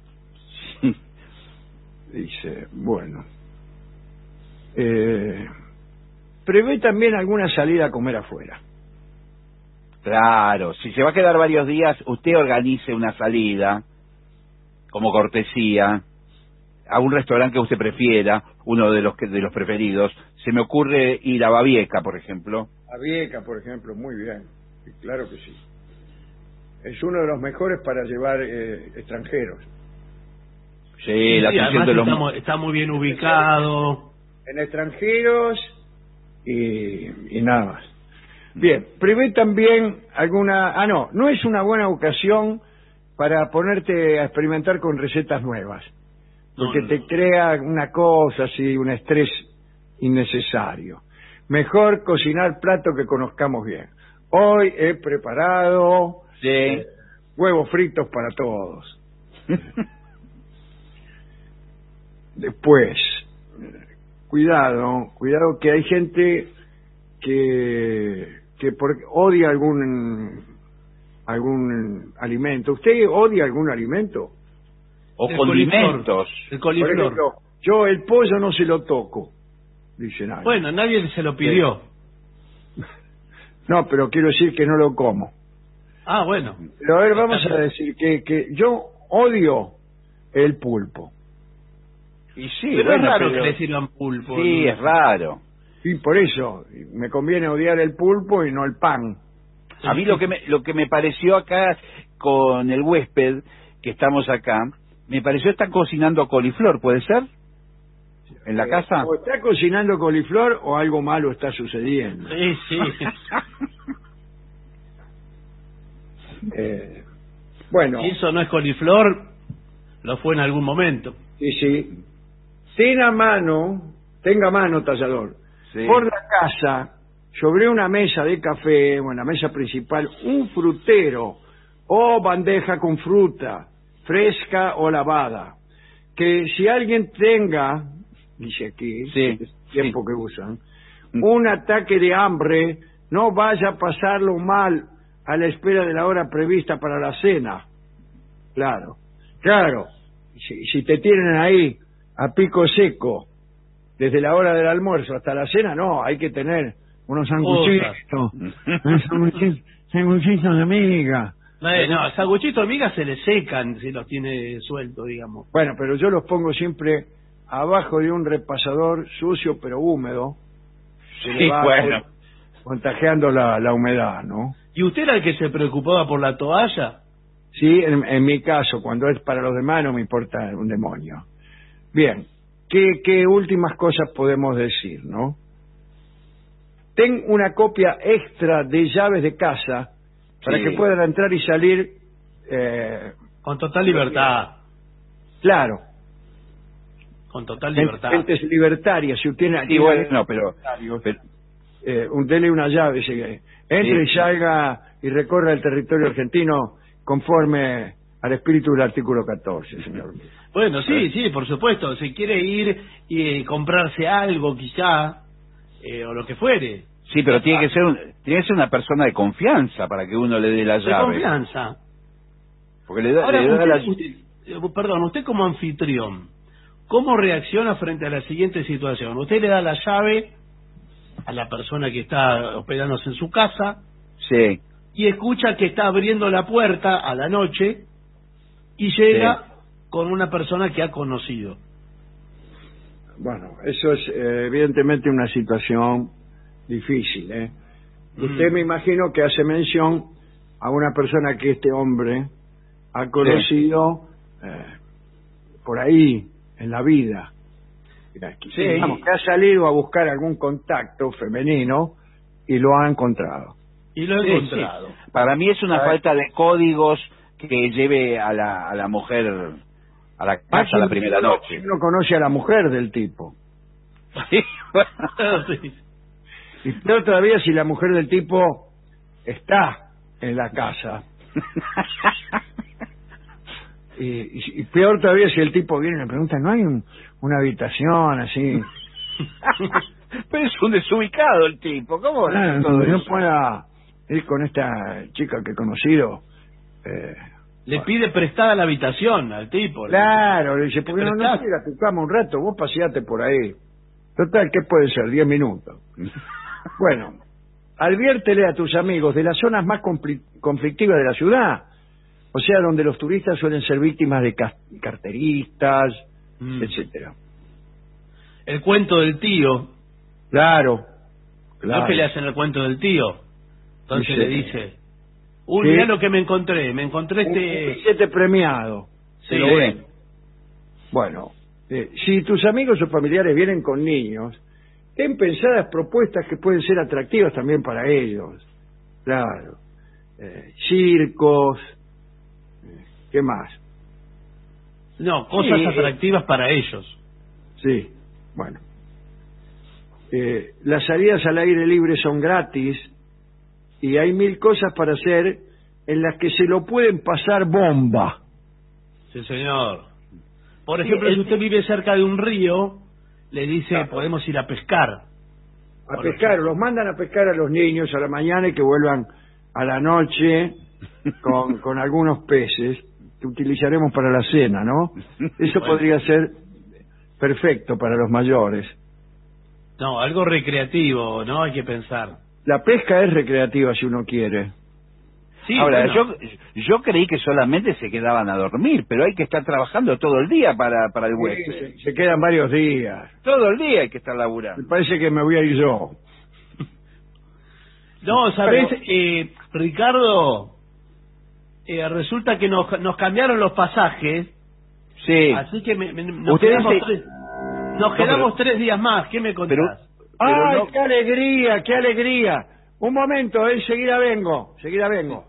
Dice, bueno. Eh, prevé también alguna salida a comer afuera. Claro, si se va a quedar varios días, usted organice una salida, como cortesía, a un restaurante que usted prefiera, uno de los que, de los preferidos. Se me ocurre ir a Babieca, por ejemplo. A Vieca, por ejemplo, muy bien. Sí, claro que sí. Es uno de los mejores para llevar eh, extranjeros. Sí, la Sí, atención además de los... está, mu- está muy bien ubicado. En extranjeros y, y nada más. Bien, prevé también alguna... Ah, no, no es una buena ocasión para ponerte a experimentar con recetas nuevas, porque No, no, te no. crea una cosa así, un estrés innecesario. Mejor cocinar platos que conozcamos bien. Hoy he preparado Sí. huevos fritos para todos. Después, cuidado, cuidado que hay gente que, que por, odia algún algún alimento. ¿Usted odia algún alimento? O el condimentos. El coliflor. Por ejemplo, yo el pollo no se lo toco, dice nadie. Bueno, nadie se lo pidió. No, pero quiero decir que no lo como. Ah, bueno. Pero a ver, vamos a decir que, que yo odio el pulpo. Y sí, pero bueno, es raro pero... que le sirvan pulpo. Sí, ¿no? es raro. Y por eso me conviene odiar el pulpo y no el pan. A mí lo que me, lo que me pareció acá con el huésped que estamos acá, me pareció estar cocinando coliflor, ¿puede ser? ¿En la Eh, casa? O está cocinando coliflor o algo malo está sucediendo. Sí, sí. Eh, bueno, Si eso no es coliflor, lo fue en algún momento. sí, sí. Tenga mano, tenga mano, tallador. Sí. Por la casa, sobre una mesa de café, o en la mesa principal, un frutero o bandeja con fruta, fresca o lavada. Que si alguien tenga, dice aquí, Sí, este tiempo sí. que usan, un ataque de hambre, no vaya a pasarlo mal a la espera de la hora prevista para la cena. Claro, claro. Si, si te tienen ahí a pico seco, desde la hora del almuerzo hasta la cena, no, hay que tener unos sanguchitos, unos sanguchitos, sanguchitos de miga. No, no, sanguchitos de miga se le secan si los tiene sueltos, digamos. Bueno, pero yo los pongo siempre abajo de un repasador sucio pero húmedo. Se Sí, le va bueno. contagiando la, la humedad, ¿no? ¿Y usted era el que se preocupaba por la toalla? Sí, en, en mi caso, cuando es para los demás no me importa un demonio. Bien, ¿qué, qué últimas cosas podemos decir, no? Ten una copia extra de llaves de casa para Sí. que puedan entrar y salir, eh, Con total libertad. claro, Con total libertad. gentes libertarias. Si usted Sí, bueno, pero, pero eh, un dele una llave, se- entre Sí. y salga y recorra el territorio argentino conforme al espíritu del artículo catorce, señor. Bueno, sí, sí, por supuesto. Si quiere ir y eh, comprarse algo, quizá, eh, o lo que fuere. sí, pero tiene que ser un, tiene que ser una persona de confianza para que uno le dé la De llave. confianza. Porque le da, Ahora, le da usted, la... usted- eh, perdón, usted como anfitrión, ¿cómo reacciona frente a la siguiente situación? Usted le da la llave a la persona que está hospedándose en su casa Sí, y escucha que está abriendo la puerta a la noche y llega con una persona que ha conocido. Bueno, eso es eh, evidentemente una situación difícil, ¿eh? Usted Mm. me imagino que hace mención a una persona que este hombre ha conocido eh, por ahí en la vida. Mira, que- Sí. digamos, que ha salido a buscar algún contacto femenino y lo ha encontrado. Y lo he sí, encontrado. sí. Para mí es una A ver. falta de códigos que lleve a la, a la mujer a la casa la primera Uno- noche. Uno conoce a la mujer del tipo. Sí, bueno. Sí. Y peor todavía si la mujer del tipo está en la casa. Y, y- y peor todavía si el tipo viene y le pregunta, ¿no hay un- una habitación así? Pero es un desubicado el tipo, ¿cómo? Ah, todo donde yo eso? pueda ir con esta chica que he conocido. Eh, Le pide prestada la habitación al tipo. claro, le dice, ¿por qué no, no prestás? ir a tu cama un rato? Vos paseate por ahí. Total, ¿qué puede ser? Diez minutos. Bueno, adviértele a tus amigos de las zonas más compli- conflictivas de la ciudad, o sea, donde los turistas suelen ser víctimas de cas- carteristas, Mm. etcétera. El cuento del tío. Claro, No claro. es que le hacen el cuento del tío. Entonces Sí, le sí. dice, uy, Sí. mirá lo que me encontré. Me encontré Un este... billete premiado. Sí, Pero bueno, bueno eh, si tus amigos o familiares vienen con niños, ten pensadas propuestas que pueden ser atractivas también para ellos. Claro. Eh, circos. eh, ¿Qué más? No, cosas Sí. atractivas para ellos. Sí, bueno. Eh, las salidas al aire libre son gratis y hay mil cosas para hacer en las que se lo pueden pasar bomba. Sí, señor. Por ejemplo, Sí, si el- usted vive cerca de un río, le dice, Claro. podemos ir a pescar. A Por pescar, ejemplo. los mandan a pescar a los niños a la mañana y que vuelvan a la noche con, con algunos peces que utilizaremos para la cena, ¿no? Eso Bueno. podría ser perfecto para los mayores. No, algo recreativo, ¿no? Hay que pensar. La pesca es recreativa si uno quiere. Sí, Ahora, bueno. yo yo creí que solamente se quedaban a dormir, pero hay que estar trabajando todo el día para, para el Sí, huésped. se, se quedan varios días. Todo el día hay que estar Me laburando. parece que me voy a ir yo. No, ¿sabés, Pero- eh, Ricardo? Eh, resulta que nos, nos cambiaron los pasajes, Sí. así que me- me- nos Ustedes quedamos, se- tres, nos quedamos tres días más. ¿Qué me contás? Pero- ¡Ay, no- qué alegría, qué alegría! Un momento, eh, enseguida vengo, enseguida vengo.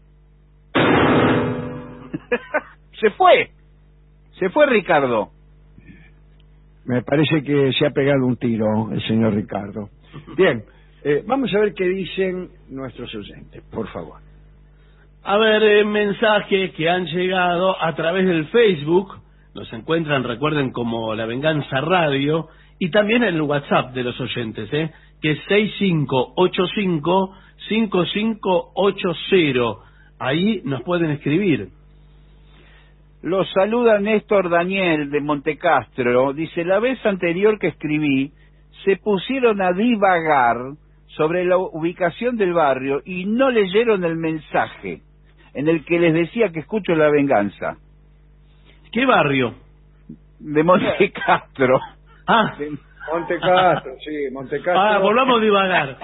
Se fue. Se fue Ricardo. Me parece que se ha pegado un tiro el señor Ricardo. Bien, eh, vamos a ver qué dicen nuestros oyentes, por favor. A ver, eh, mensajes que han llegado a través del Facebook. Nos encuentran, recuerden, como La Venganza Radio. Y también en el WhatsApp de los oyentes, ¿eh? Que es seis cinco ocho cinco, cinco cinco ocho cero. Ahí nos pueden escribir. Los saluda Néstor Daniel de Montecastro. Dice, la vez anterior que escribí, se pusieron a divagar sobre la ubicación del barrio y no leyeron el mensaje en el que les decía que escucho La Venganza. ¿Qué barrio? De Montecastro. Ah, Montecastro, sí, Montecastro. ah volvamos a divagar.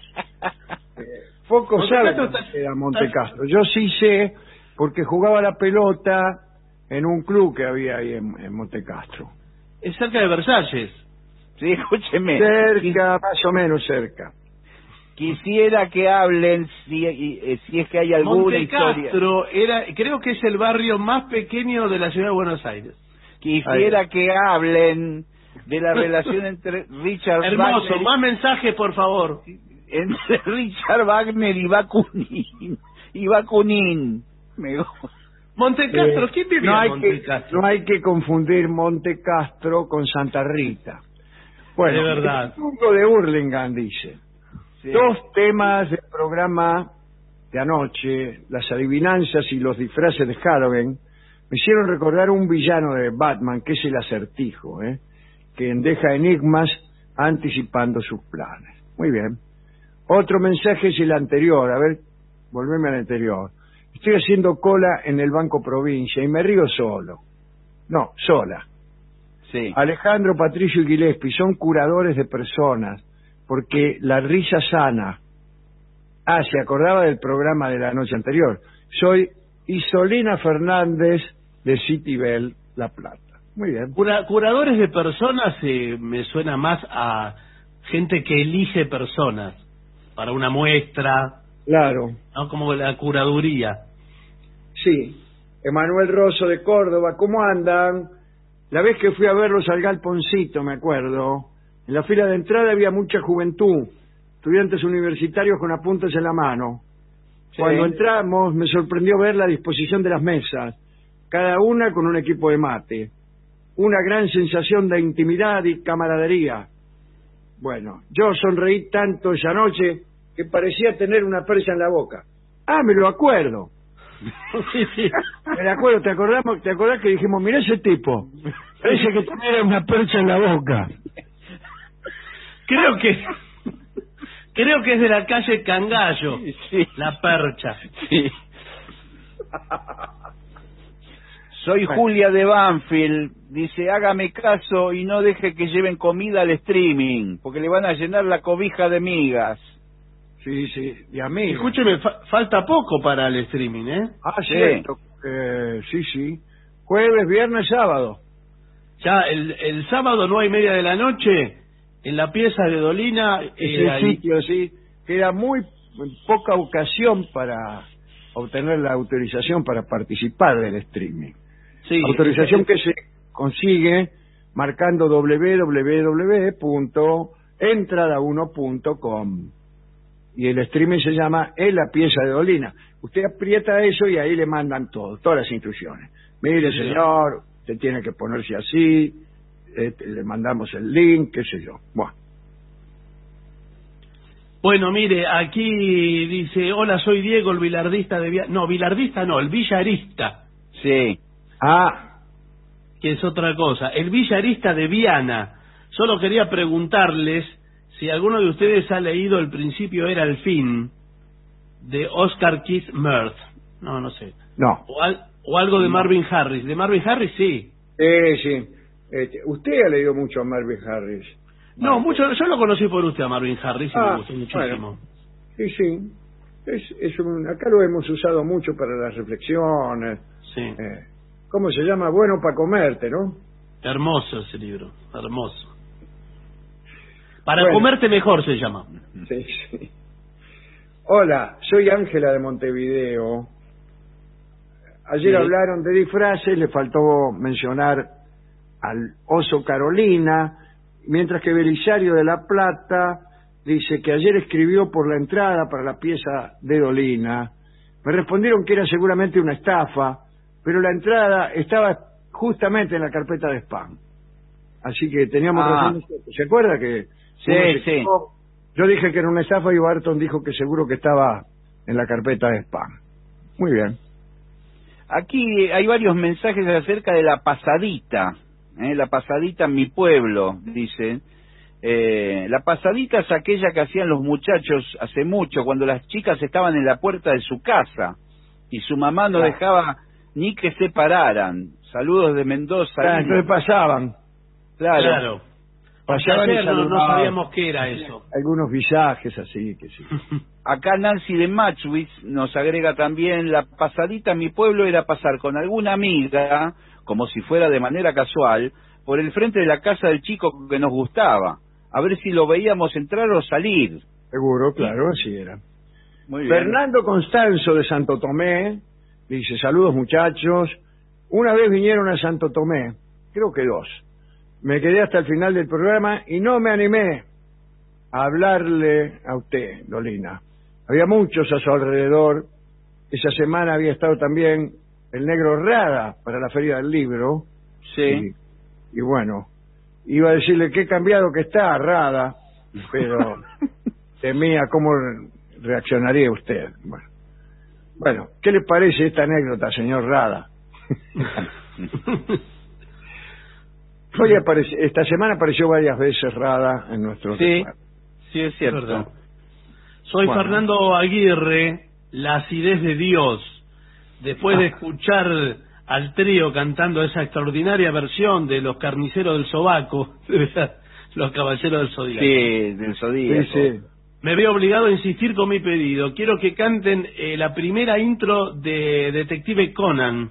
Poco saben Montecastro dónde está- queda Montecastro. Yo sí sé, porque jugaba la pelota en un club que había ahí en, en Montecastro. Es cerca de Versalles. Sí, escúcheme. Cerca, más o menos cerca. Quisiera que hablen si, eh, si es que hay alguna historia. Montecastro era, creo que es el barrio más pequeño de la ciudad de Buenos Aires. Quisiera que hablen de la relación entre Richard Hermoso, Wagner, más mensajes, por favor. entre Richard Wagner y Bakunin. Y Bakunin. Me gusta. Montecastro, Eh, ¿quién vivía no hay en que, Montecastro? no hay que confundir Montecastro con Santa Rita. Bueno, De verdad. el mundo de Hurlingham dice. Sí. Dos temas del programa de anoche, las adivinanzas y los disfraces de Halloween, me hicieron recordar un villano de Batman, que es el Acertijo, ¿eh? que deja enigmas anticipando sus planes. Muy bien. Otro mensaje es el anterior. A ver, volveme al anterior. Estoy haciendo cola en el Banco Provincia y me río solo. No, sola. Sí. Alejandro, Patricio y Gillespie son curadores de personas, porque la risa sana. Ah, se acordaba del programa de la noche anterior. Soy Isolina Fernández de Citibel, La Plata. Muy bien. Cura- curadores de personas eh, me suena más a gente que elige personas para una muestra, Claro, ¿no? Como la curaduría. sí. Emanuel Rosso de Córdoba, ¿cómo andan? La vez que fui a verlos al Galponcito, me acuerdo, en la fila de entrada había mucha juventud, estudiantes universitarios con apuntes en la mano. Sí. Cuando entramos me sorprendió ver la disposición de las mesas, cada una con un equipo de mate. Una gran sensación de intimidad y camaradería. Bueno, yo sonreí tanto esa noche que parecía tener una percha en la boca. Ah, me lo acuerdo. Sí, sí. Me lo acuerdo, ¿te acordamos? ¿Te acordás que dijimos, mira ese tipo? Parece que tenía una percha en la boca. Creo que creo que es de la calle Cangallo, Sí. la percha. Sí. Soy Julia de Banfield. Dice, hágame caso y no deje que lleven comida al streaming, porque le van a llenar la cobija de migas. Sí, sí, y a mí. Escúcheme, fa- falta poco para el streaming, ¿eh? Ah, Sí. cierto. Eh, sí, sí. Jueves, viernes, sábado. Ya el, el sábado nueve y media de la noche, en la pieza de Dolina, Es eh, el ahí- sitio, sí. Queda muy poca ocasión para obtener la autorización para participar del streaming. sí, Autorización eh, que se consigue marcando doble u doble u doble u punto entrada uno punto com y el streaming se llama En la pieza de Dolina. Usted aprieta eso y ahí le mandan todo, todas las instrucciones. Mire, Sí, señor, usted tiene que ponerse así, eh, le mandamos el link, qué sé yo. Bueno. Bueno, mire, aquí dice, hola, soy Diego, el bilardista de Viana. No, bilardista no, el billarista. Sí. Ah. Que es otra cosa. El billarista de Viana. Solo quería preguntarles si alguno de ustedes ha leído El principio era el fin, de Oscar Keith Merth. No, no sé. No. O, al, o algo de Marvin Harris. ¿De Marvin Harris? Sí. Eh, sí. Este, usted ha leído mucho a Marvin Harris. No, mucho. Yo lo conocí por usted a Marvin Harris y ah, me gustó muchísimo. Bueno. Sí, sí. Es, es un, acá lo hemos usado mucho para las reflexiones. Sí. Eh, ¿Cómo se llama? Bueno para comerte, ¿no? Hermoso ese libro, hermoso. Para bueno, comerte mejor se llama. Sí, sí. Hola, soy Ángela de Montevideo. Ayer sí. hablaron de disfraces, le faltó mencionar al oso Carolina, mientras que Belisario de la Plata dice que ayer escribió por la entrada para la pieza de Dolina. Me respondieron que era seguramente una estafa, pero la entrada estaba justamente en la carpeta de spam. Así que teníamos ah. razón. ¿Se acuerda que? Sí, sí. Yo dije que era una estafa y Barton dijo que seguro que estaba en la carpeta de spam. Muy bien. Aquí hay varios mensajes acerca de la pasadita. ¿eh? La pasadita en mi pueblo, dice. Eh, la pasadita es aquella que hacían los muchachos hace mucho, cuando las chicas estaban en la puerta de su casa y su mamá no claro. dejaba ni que se pararan. Saludos de Mendoza. Claro, entonces pasaban. Claro. claro. Pasaban y no, no sabíamos qué era eso. Algunos visajes así, que sí. Acá Nancy de Machwitz nos agrega también, la pasadita en mi pueblo era pasar con alguna amiga, como si fuera de manera casual, por el frente de la casa del chico que nos gustaba, a ver si lo veíamos entrar o salir. Seguro, claro, así era. Muy bien. Fernando Constanzo de Santo Tomé dice, saludos muchachos, una vez vinieron a Santo Tomé, creo que dos. Me quedé hasta el final del programa y no me animé a hablarle a usted, Dolina. Había muchos a su alrededor. Esa semana había estado también el negro Rada para la Feria del Libro. Sí. Y, y bueno, iba a decirle qué cambiado que está, Rada, pero temía cómo reaccionaría usted. Bueno, bueno, ¿qué le parece esta anécdota, señor Rada? Hoy apareció, esta semana apareció varias veces Rada en nuestro sí, lugar. Sí, es cierto. Es Soy bueno. Fernando Aguirre, la acidez de Dios. Después de escuchar al trío cantando esa extraordinaria versión de Los Carniceros del Sobaco, Los Caballeros del Zodíaco. Sí, del Zodíaco. Sí, sí. Me veo obligado a insistir con mi pedido. Quiero que canten eh, la primera intro de Detective Conan.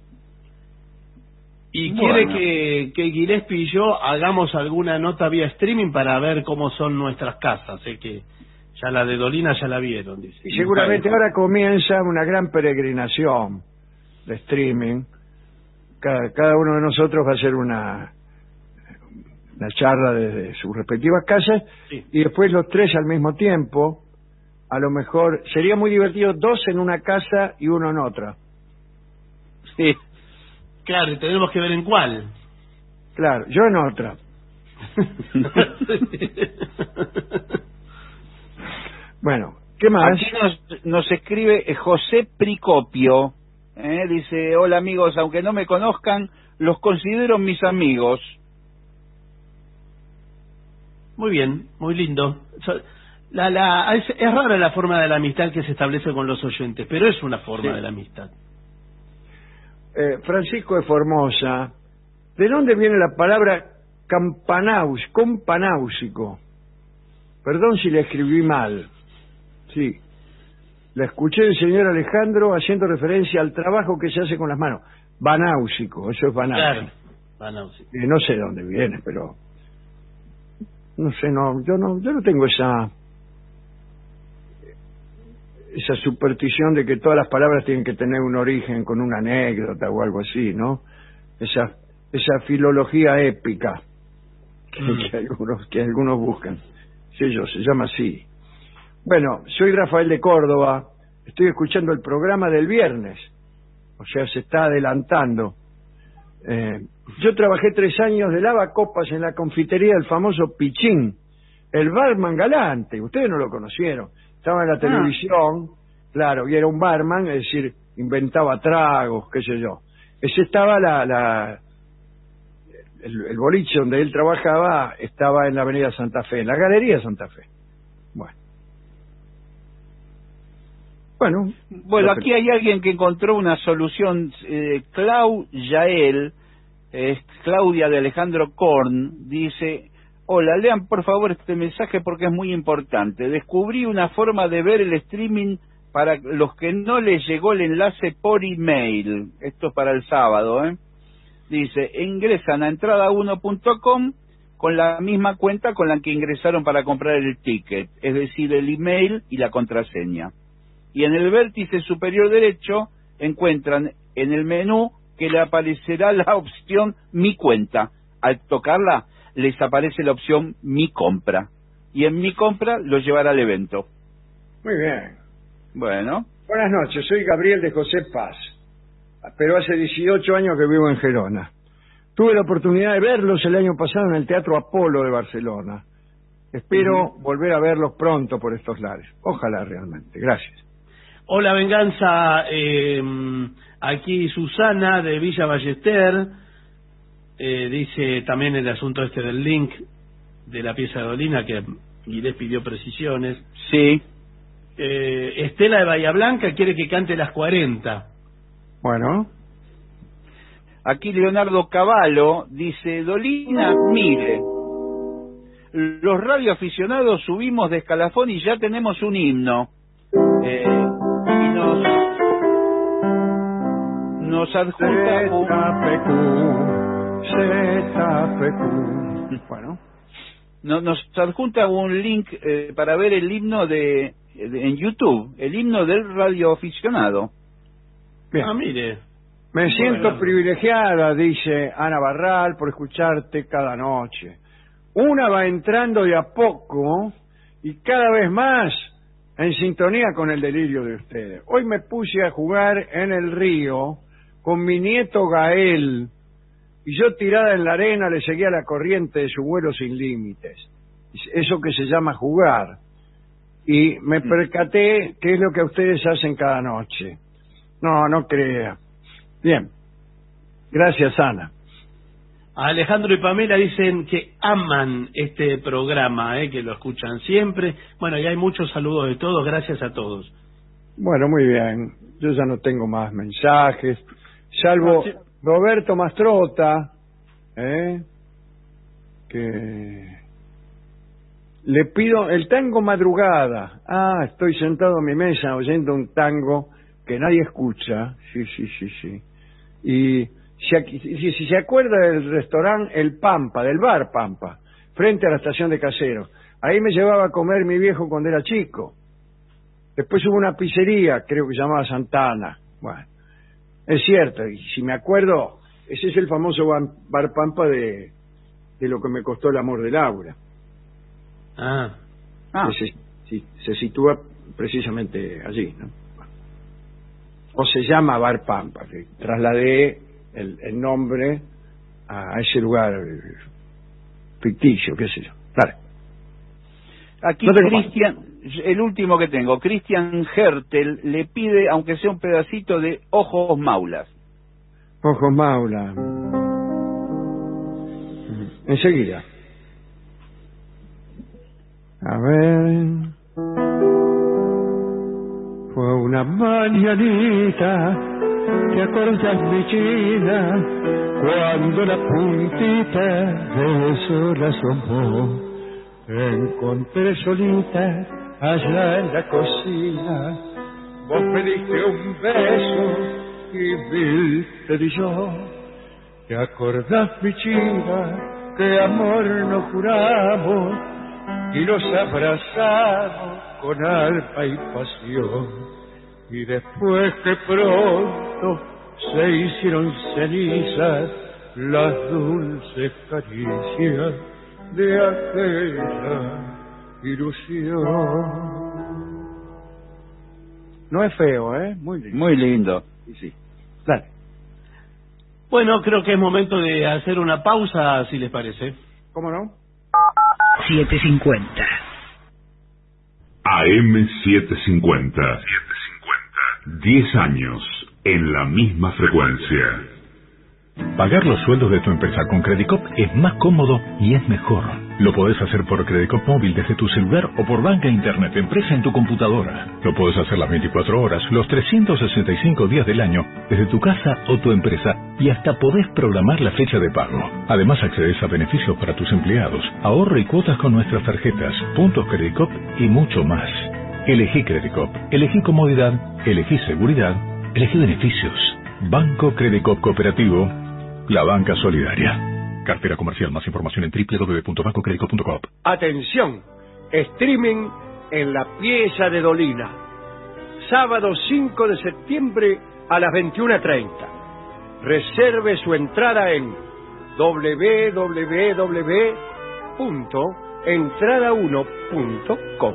Y bueno. quiere que, que Gillespie y yo hagamos alguna nota vía streaming para ver cómo son nuestras casas. Sé que ya la de Dolina ya la vieron, dice. Y seguramente ahora comienza una gran peregrinación de streaming. Cada, cada uno de nosotros va a hacer una, una charla desde sus respectivas casas sí. y después los tres al mismo tiempo. A lo mejor sería muy divertido dos en una casa y uno en otra. Sí. Claro, y tenemos que ver en cuál. Claro, yo en otra. Bueno, ¿qué más? Aquí nos, nos escribe José Pricopio. ¿eh? Dice, hola amigos, aunque no me conozcan, los considero mis amigos. Muy bien, muy lindo. La, la, es, es rara la forma de la amistad que se establece con los oyentes, pero es una forma sí. de la amistad. Eh, Francisco de Formosa, ¿de dónde viene la palabra campanaus, companáusico? Perdón si le escribí mal. Sí. La escuché del señor Alejandro haciendo referencia al trabajo que se hace con las manos. Banáusico, eso es banáusico. Claro, banáusico. Eh, no sé de dónde viene, pero... No sé, no, yo no, yo no tengo esa... esa superstición de que todas las palabras tienen que tener un origen con una anécdota o algo así, ¿no? Esa esa filología épica que, mm. que algunos que algunos buscan. Sí, yo, se llama así. Bueno, soy Rafael de Córdoba, estoy escuchando el programa del viernes, o sea, se está adelantando. Eh, yo trabajé tres años de lavacopas en la confitería del famoso Pichín, el barman galante. Ustedes no lo conocieron. Estaba en la televisión, claro, y era un barman, es decir, inventaba tragos, qué sé yo. Ese estaba la... la el, el boliche donde él trabajaba estaba en la avenida Santa Fe, en la galería Santa Fe. Bueno. Bueno, bueno, aquí hay alguien que encontró una solución. eh, Clau Yael, eh, Claudia de Alejandro Korn, dice: hola, lean por favor este mensaje porque es muy importante. Descubrí una forma de ver el streaming para los que no les llegó el enlace por email. Esto es para el sábado, ¿eh? Dice: ingresan a entrada uno punto com con la misma cuenta con la que ingresaron para comprar el ticket, es decir, el email y la contraseña. Y en el vértice superior derecho encuentran en el menú que le aparecerá la opción Mi Cuenta. Al tocarla, les aparece la opción Mi Compra. Y en Mi Compra lo llevará al evento. Muy bien. Bueno. Buenas noches, soy Gabriel de José Paz, pero hace dieciocho años que vivo en Gerona. Tuve la oportunidad de verlos el año pasado en el Teatro Apolo de Barcelona. Espero uh-huh. volver a verlos pronto por estos lares. Ojalá realmente. Gracias. Hola, Venganza. Eh, aquí Susana de Villa Ballester. Eh, dice también el asunto este del link de la pieza de Dolina, que Guilés pidió precisiones. Sí. Eh, Estela de Bahía Blanca quiere que cante las cuarenta. Bueno. Aquí Leonardo Cavallo dice: Dolina, mire, los radioaficionados subimos de escalafón y ya tenemos un himno. Eh, y nos, nos adjunta un... Z P Q. Bueno. No, nos adjunta un link eh, para ver el himno de, de en YouTube, el himno del radioaficionado. Bien. Ah, mire. Me siento bueno. privilegiada, dice Ana Barral, por escucharte cada noche. Una va entrando de a poco y cada vez más en sintonía con el delirio de ustedes. Hoy me puse a jugar en el río con mi nieto Gael y yo tirada en la arena le seguía la corriente de su vuelo sin límites. Eso que se llama jugar. Y me percaté que es lo que ustedes hacen cada noche. No, no crea. Bien. Gracias, Ana. Alejandro y Pamela dicen que aman este programa, eh, que lo escuchan siempre. Bueno, y hay muchos saludos de todos, gracias a todos. Bueno, muy bien. Yo ya no tengo más mensajes, salvo Roberto Mastrota, ¿eh? que le pido el tango Madrugada. Ah, estoy sentado en mi mesa oyendo un tango que nadie escucha. Sí, sí, sí, sí. Y si, si, si se acuerda del restaurante El Pampa, del bar Pampa, frente a la estación de Caseros, ahí me llevaba a comer mi viejo cuando era chico. Después hubo una pizzería, creo que se llamaba Santana. Bueno, es cierto, y si me acuerdo, ese es el famoso bar Pampa de, de Lo que me costó el amor de Laura. Ah, ah. Se, sí, se sitúa precisamente allí, ¿no? O se llama Bar Pampa, que trasladé el, el nombre a ese lugar ficticio, qué sé yo. Dale. Aquí no Cristian, el último que tengo, Cristian Hertel le pide, aunque sea un pedacito de Ojos Maulas. Ojos Maulas. Enseguida. A ver. Fue una mañanita, ¿te acordás, mi china? Cuando la puntita del sol asomó, encontré solita allá en la cocina. Vos me diste un beso y mil te di yo. ¿Te acordás, mi china, que amor nos juramos y nos abrazamos con alma y pasión? Y después que pronto se hicieron cenizas las dulces caricias de aquella ilusión. No es feo, ¿eh? Muy lindo. Muy lindo. Sí, sí. Dale. Bueno, creo que es momento de hacer una pausa, si les parece. ¿Cómo no? siete cincuenta. A M setecientos cincuenta. diez años en la misma frecuencia. Pagar los sueldos de tu empresa con Credicop es más cómodo y es mejor. Lo podés hacer por Credicop móvil desde tu celular o por banca internet empresa en tu computadora. Lo podés hacer las veinticuatro horas, los trescientos sesenta y cinco días del año, desde tu casa o tu empresa, y hasta podés programar la fecha de pago. Además accedes a beneficios para tus empleados, ahorro y cuotas con nuestras tarjetas, puntos Credicop y mucho más. Elegí Credicop, elegí comodidad, elegí seguridad, elegí beneficios. Banco Credicop Cooperativo, la banca solidaria. Cartera comercial. Más información en doble u doble u doble u punto banco credicop punto com. Atención, streaming en la pieza de Dolina. Sábado cinco de septiembre a las veintiuna treinta. Reserve su entrada en doble u doble u doble u punto entrada uno punto com.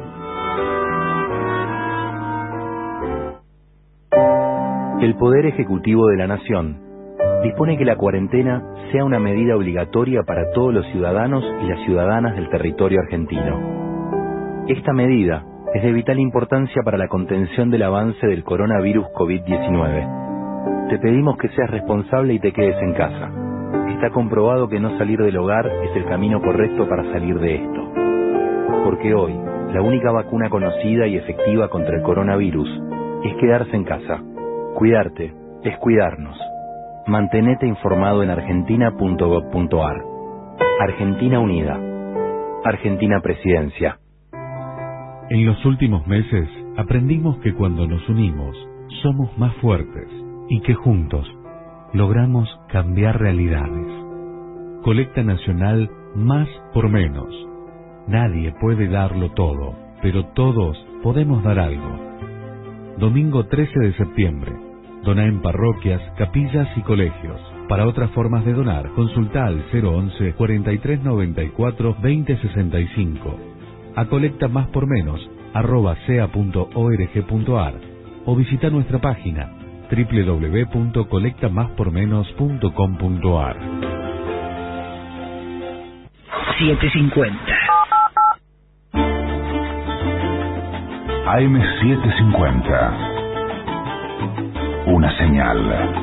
El Poder Ejecutivo de la Nación dispone que la cuarentena sea una medida obligatoria para todos los ciudadanos y las ciudadanas del territorio argentino. Esta medida es de vital importancia para la contención del avance del coronavirus COVID diecinueve. Te pedimos que seas responsable y te quedes en casa. Está comprobado que no salir del hogar es el camino correcto para salir de esto. Porque hoy, la única vacuna conocida y efectiva contra el coronavirus es quedarse en casa. Cuidarte es cuidarnos. Mantenete informado en argentina punto gob punto ar. Argentina Unida. Argentina Presidencia. En los últimos meses aprendimos que cuando nos unimos somos más fuertes y que juntos logramos cambiar realidades. Colecta nacional Más por Menos. Nadie puede darlo todo, pero todos podemos dar algo. Domingo trece de septiembre. Dona en parroquias, capillas y colegios. Para otras formas de donar, consulta al cero once, cuarenta y tres noventa y cuatro, veinte sesenta y cinco. A colecta más por menos, arroba sea punto org punto ar o visita nuestra página doble u doble u doble u punto colecta más por menos punto com punto ar. siete cincuenta. A M setecientos cincuenta. Una señal.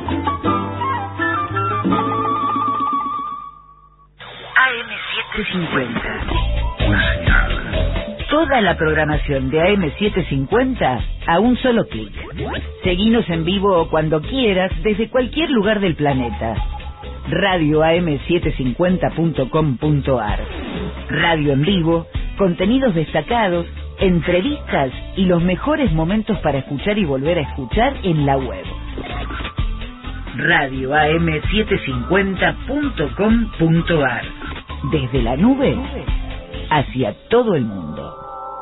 A M setecientos cincuenta. Una señal. Toda la programación de A M setecientos cincuenta a un solo clic. Seguinos en vivo o cuando quieras desde cualquier lugar del planeta. Radio A M setecientos cincuenta punto com punto ar. Radio en vivo, contenidos destacados, entrevistas y los mejores momentos para escuchar y volver a escuchar en la web. Radio A M setecientos cincuenta punto com punto ar. Desde la nube hacia todo el mundo.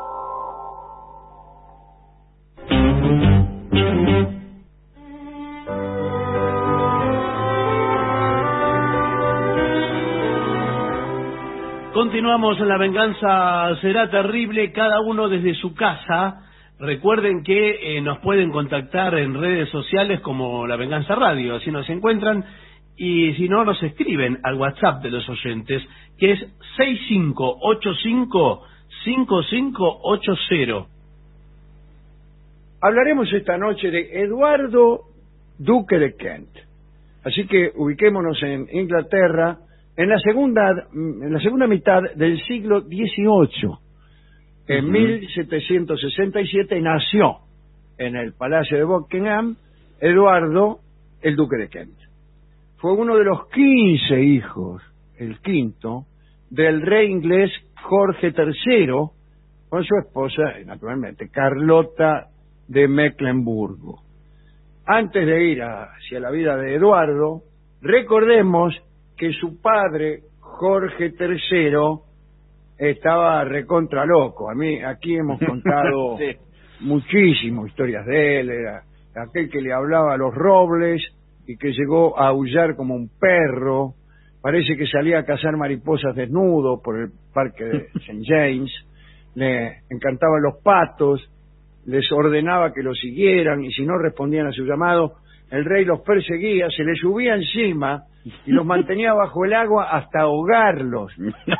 Continuamos en La Venganza Será Terrible, cada uno desde su casa. Recuerden que eh, nos pueden contactar en redes sociales como La Venganza Radio, así nos encuentran, y si no, nos escriben al WhatsApp de los oyentes, que es seis cinco ocho cinco, cinco cinco ocho cero. Hablaremos esta noche de Eduardo, duque de Kent. Así que ubiquémonos en Inglaterra, en la segunda, en la segunda mitad del siglo dieciocho. En uh-huh. mil setecientos sesenta y siete nació en el Palacio de Buckingham Eduardo, el duque de Kent. Fue uno de los quince hijos, el quinto, del rey inglés Jorge tercero, con su esposa, naturalmente, Carlota de Mecklemburgo. Antes de ir hacia la vida de Eduardo, recordemos que su padre, Jorge tercero, estaba recontra loco. A mí, aquí hemos contado sí. muchísimas historias de él. Era aquel que le hablaba a los robles y que llegó a aullar como un perro. Parece que salía a cazar mariposas desnudo por el parque de Saint James. Le encantaban los patos, les ordenaba que lo siguieran y si no respondían a su llamado, el rey los perseguía, se les subía encima y los mantenía bajo el agua hasta ahogarlos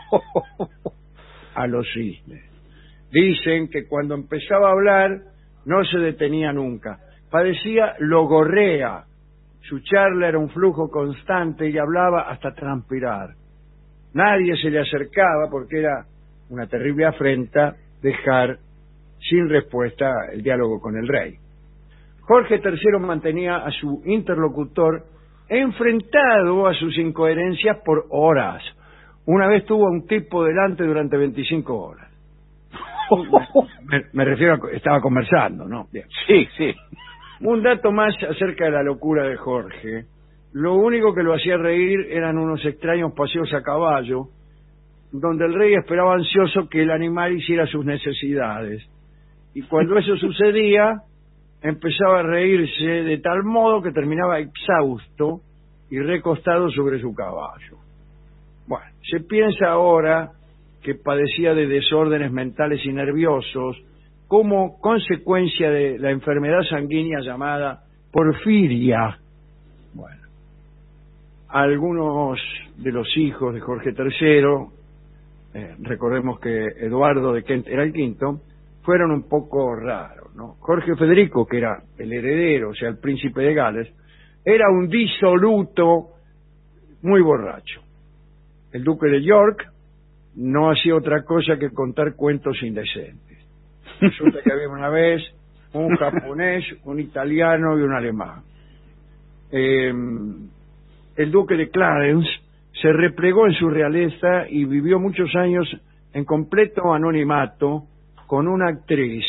a los cisnes. Dicen que cuando empezaba a hablar no se detenía nunca. Padecía logorrea. Su charla era un flujo constante y hablaba hasta transpirar. Nadie se le acercaba porque era una terrible afrenta dejar sin respuesta el diálogo con el rey. Jorge tercero mantenía a su interlocutor enfrentado a sus incoherencias por horas. Una vez tuvo a un tipo delante durante veinticinco horas. Me, me refiero a estaba conversando, ¿no? Bien. Sí, sí. Un dato más acerca de la locura de Jorge. Lo único que lo hacía reír eran unos extraños paseos a caballo, donde el rey esperaba ansioso que el animal hiciera sus necesidades. Y cuando eso sucedía, empezaba a reírse de tal modo que terminaba exhausto y recostado sobre su caballo. Bueno, se piensa ahora que padecía de desórdenes mentales y nerviosos como consecuencia de la enfermedad sanguínea llamada porfiria. Bueno, algunos de los hijos de Jorge tercero, eh, recordemos que Eduardo de Kent era el quinto, fueron un poco raros, ¿no? Jorge Federico, que era el heredero, o sea, el príncipe de Gales, era un disoluto muy borracho. El duque de York no hacía otra cosa que contar cuentos indecentes. Resulta que había una vez un japonés, un italiano y un alemán. Eh, el duque de Clarence se replegó en su realeza y vivió muchos años en completo anonimato con una actriz.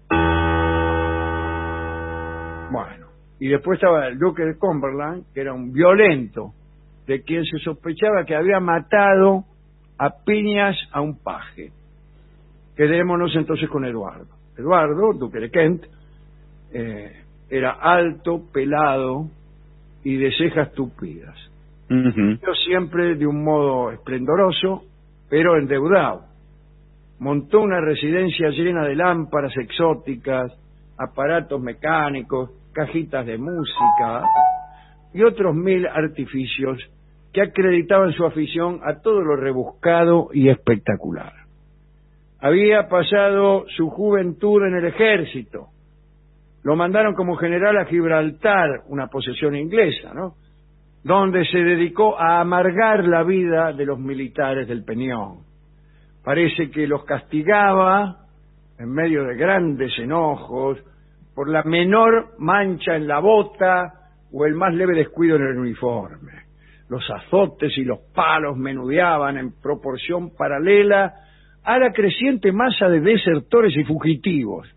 Bueno, y después estaba el duque de Cumberland, que era un violento, de quien se sospechaba que había matado a piñas a un paje. Quedémonos entonces con Eduardo. Eduardo, duque de Kent, eh, era alto, pelado y de cejas tupidas. Uh-huh. Yo siempre de un modo esplendoroso, pero endeudado. Montó una residencia llena de lámparas exóticas, aparatos mecánicos, cajitas de música y otros mil artificios que acreditaban su afición a todo lo rebuscado y espectacular. Había pasado su juventud en el ejército. Lo mandaron como general a Gibraltar, una posesión inglesa, ¿no? Donde se dedicó a amargar la vida de los militares del Peñón. Parece que los castigaba en medio de grandes enojos por la menor mancha en la bota o el más leve descuido en el uniforme. Los azotes y los palos menudeaban en proporción paralela a la creciente masa de desertores y fugitivos.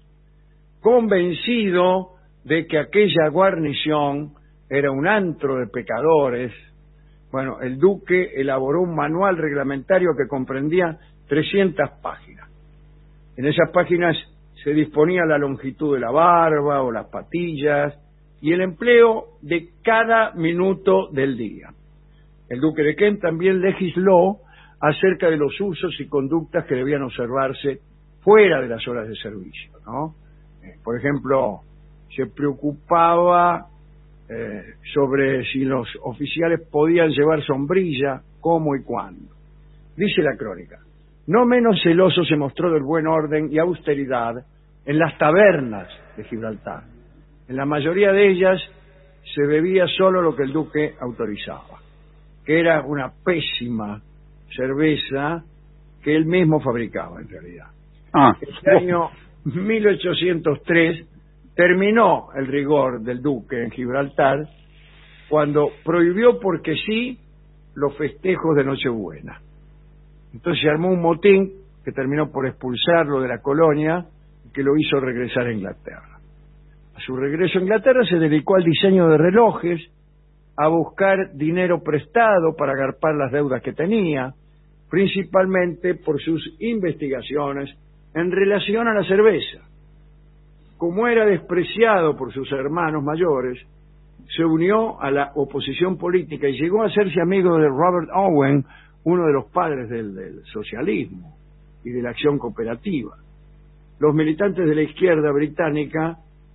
Convencido de que aquella guarnición era un antro de pecadores, bueno, el duque elaboró un manual reglamentario que comprendía trescientas páginas. En esas páginas se disponía la longitud de la barba o las patillas y el empleo de cada minuto del día. El duque de Kent también legisló acerca de los usos y conductas que debían observarse fuera de las horas de servicio, ¿no? Eh, por ejemplo, se preocupaba eh, sobre si los oficiales podían llevar sombrilla, cómo y cuándo. Dice la crónica: no menos celoso se mostró del buen orden y austeridad en las tabernas de Gibraltar. En la mayoría de ellas se bebía solo lo que el duque autorizaba, que era una pésima cerveza que él mismo fabricaba en realidad. Ah. Este año mil ochocientos tres terminó el rigor del duque en Gibraltar cuando prohibió porque sí los festejos de Nochebuena. Entonces se armó un motín que terminó por expulsarlo de la colonia y que lo hizo regresar a Inglaterra. A su regreso a Inglaterra se dedicó al diseño de relojes, a buscar dinero prestado para agarpar las deudas que tenía, principalmente por sus investigaciones en relación a la cerveza. Como era despreciado por sus hermanos mayores, se unió a la oposición política y llegó a hacerse amigo de Robert Owen, uno de los padres del, del socialismo y de la acción cooperativa. Los militantes de la izquierda británica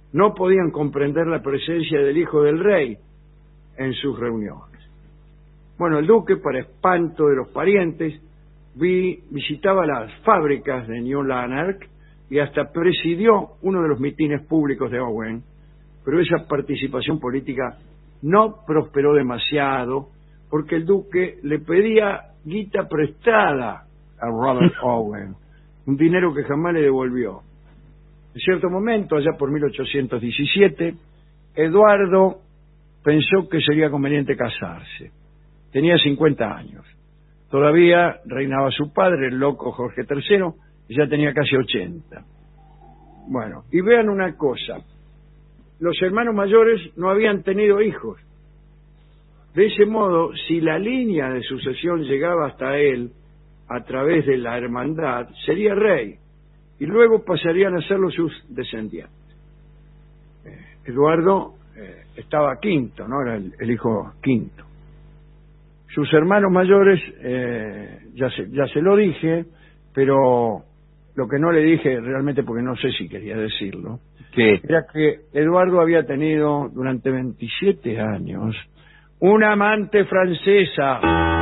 no podían comprender la presencia del hijo del rey en sus reuniones. Bueno, el duque, para espanto de los parientes, vi, visitaba las fábricas de New Lanark y hasta presidió uno de los mitines públicos de Owen, pero esa participación política no prosperó demasiado porque el duque le pedía guita prestada a Robert Owen, un dinero que jamás le devolvió. En cierto momento, allá por mil ochocientos diecisiete, Eduardo pensó que sería conveniente casarse. Tenía cincuenta años. Todavía reinaba su padre, el loco Jorge tercero, y ya tenía casi ochenta. Bueno, y vean una cosa. Los hermanos mayores no habían tenido hijos. De ese modo, si la línea de sucesión llegaba hasta él a través de la hermandad, sería rey, y luego pasarían a serlo sus descendientes. Eh, Eduardo eh, estaba quinto, ¿no? Era el, el hijo quinto. Sus hermanos mayores, eh, ya, se, ya se lo dije, pero lo que no le dije realmente, porque no sé si quería decirlo, ¿qué? Era que Eduardo había tenido durante veintisiete años una amante francesa.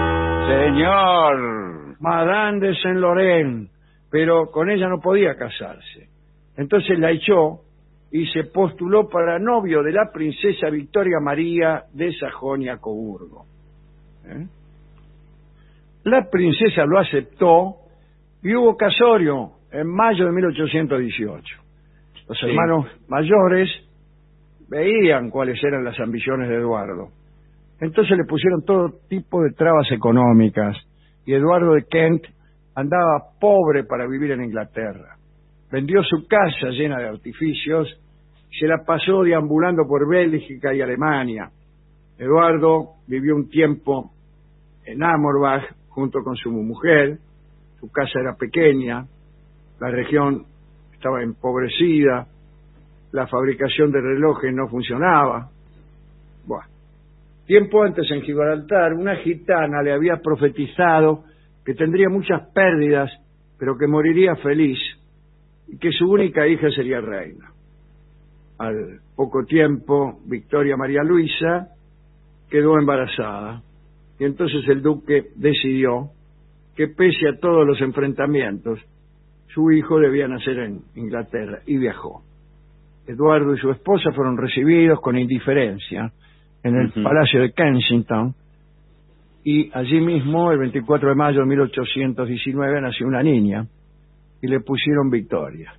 Señor. Madame de Saint-Laurent, pero con ella no podía casarse. Entonces la echó y se postuló para novio de la princesa Victoria María de Sajonia-Coburgo. ¿Eh? La princesa lo aceptó y hubo casorio en mayo de mil ochocientos dieciocho. Los sí. hermanos mayores veían cuáles eran las ambiciones de Eduardo. Entonces le pusieron todo tipo de trabas económicas y Eduardo de Kent andaba pobre para vivir en Inglaterra. Vendió su casa llena de artificios y se la pasó deambulando por Bélgica y Alemania. Eduardo vivió un tiempo en Amorbach junto con su mujer. Su casa era pequeña, la región estaba empobrecida, la fabricación de relojes no funcionaba. Bueno, tiempo antes en Gibraltar, una gitana le había profetizado que tendría muchas pérdidas, pero que moriría feliz y que su única hija sería reina. Al poco tiempo, Victoria María Luisa quedó embarazada y entonces el duque decidió que pese a todos los enfrentamientos, su hijo debía nacer en Inglaterra y viajó. Eduardo y su esposa fueron recibidos con indiferencia en el uh-huh. Palacio de Kensington y allí mismo, el veinticuatro de mayo de mil ochocientos diecinueve, nació una niña y le pusieron Victoria.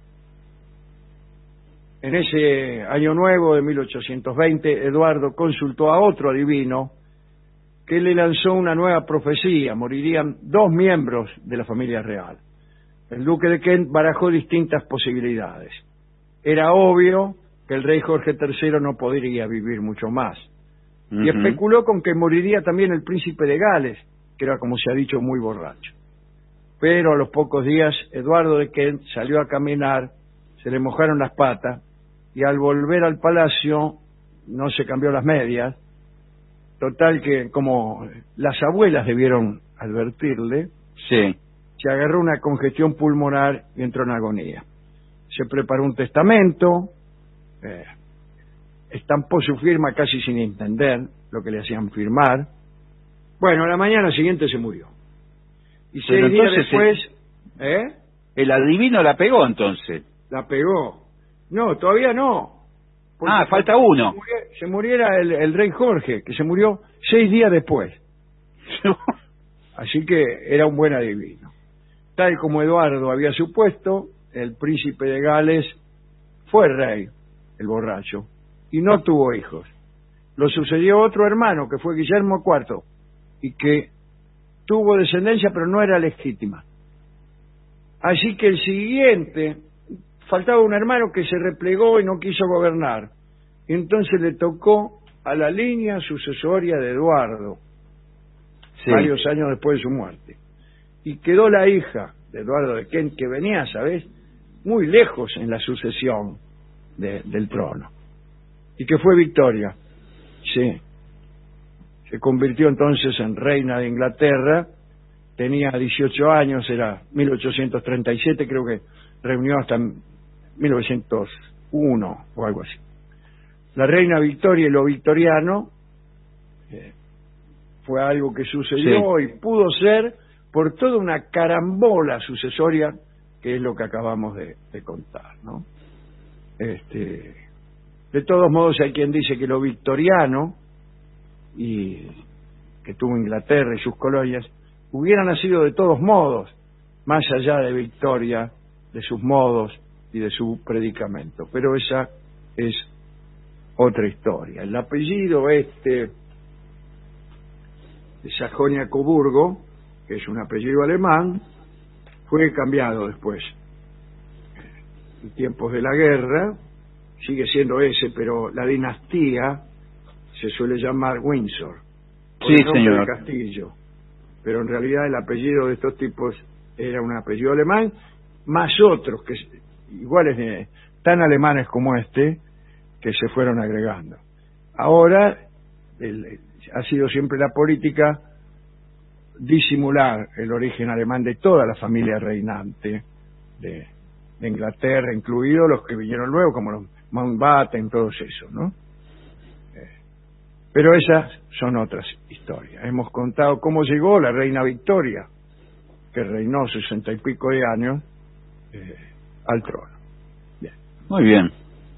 En ese año nuevo de mil ochocientos veinte, Eduardo consultó a otro adivino que le lanzó una nueva profecía. Morirían dos miembros de la familia real. El duque de Kent barajó distintas posibilidades. Era obvio que el rey Jorge tercero no podría vivir mucho más. Uh-huh. Y especuló con que moriría también el príncipe de Gales, que era, como se ha dicho, muy borracho. Pero a los pocos días, Eduardo de Kent salió a caminar, se le mojaron las patas, y al volver al palacio no se cambió las medias. Total que, como las abuelas debieron advertirle, sí. se agarró una congestión pulmonar y entró en agonía. Se preparó un testamento, eh, estampó su firma casi sin entender lo que le hacían firmar. Bueno, a la mañana siguiente se murió. Y Pero seis días después... El, ¿eh? el adivino la pegó entonces. La pegó. No, todavía no. Ah, falta uno. Se muriera, se muriera el, el rey Jorge, que se murió seis días después. Así que era un buen adivino. Tal como Eduardo había supuesto, el príncipe de Gales fue rey, el borracho, y no tuvo hijos. Lo sucedió otro hermano, que fue Guillermo cuarto, y que tuvo descendencia, pero no era legítima. Así que el siguiente... faltaba un hermano que se replegó y no quiso gobernar. Y entonces le tocó a la línea sucesoria de Eduardo, sí. varios años después de su muerte. Y quedó la hija de Eduardo de Kent, que venía, ¿sabes?, muy lejos en la sucesión de, del trono. Y que fue Victoria. Sí. Se convirtió entonces en reina de Inglaterra. Tenía dieciocho años, era mil ochocientos treinta y siete, creo que reunió hasta mil novecientos uno o algo así. La reina Victoria y lo victoriano eh, fue algo que sucedió sí. y pudo ser por toda una carambola sucesoria, que es lo que acabamos de, de contar, ¿no? Este, de todos modos, hay quien dice que lo victoriano, y que tuvo Inglaterra y sus colonias, hubiera nacido de todos modos, más allá de Victoria, de sus modos y de su predicamento. Pero esa es otra historia. El apellido este de Sajonia-Coburgo, que es un apellido alemán, fue cambiado después. En tiempos de la guerra sigue siendo ese, pero la dinastía se suele llamar Windsor. Sí, señor. De Castillo. Pero en realidad el apellido de estos tipos era un apellido alemán, más otros que iguales de, tan alemanes como este, que se fueron agregando. Ahora el, ha sido siempre la política disimular el origen alemán de toda la familia reinante de, de Inglaterra, incluidos los que vinieron luego, como los Mountbatten, todos esos, ¿no? Eh, pero esas son otras historias. Hemos contado cómo llegó la reina Victoria, que reinó sesenta y pico de años, eh, al trono. Bien. Muy bien.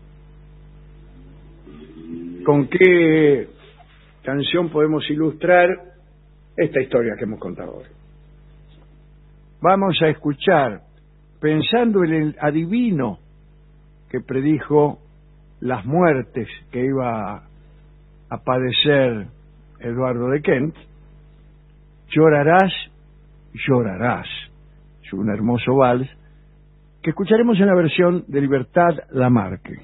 ¿Con qué canción podemos ilustrar esta historia que hemos contado hoy? Vamos a escuchar, pensando en el adivino que predijo las muertes que iba a padecer Eduardo de Kent, Llorarás, llorarás. Es un hermoso vals que escucharemos en la versión de Libertad Lamarque.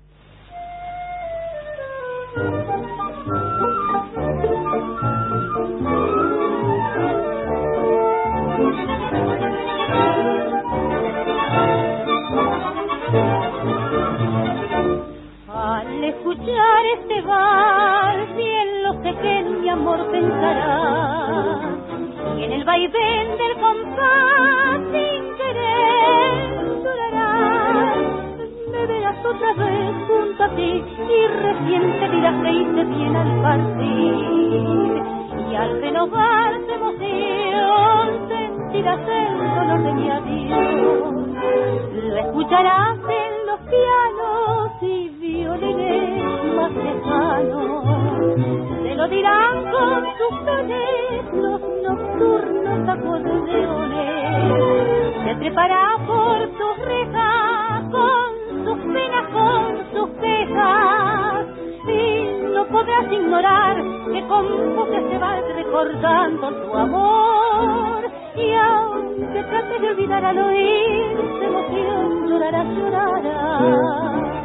Al escuchar este vals, bien lo sé que en mi amor pensarás, y en el vaivén del compás sin querer llorarás. Me verás otra vez junto a ti y recién te dirás que hice bien al partir, y al renovar tu emoción sentirás el dolor de mi adiós. Lo escucharás en los pianos y violines más lejanos, te lo dirán con sus tones los nocturnos acordeones. Se trepará por tus rejas con sus penas, con sus quejas, y no podrás ignorar que con voces se va recordando tu amor. Y aunque trates de olvidar al oír tu emoción, llorarás, llorarás.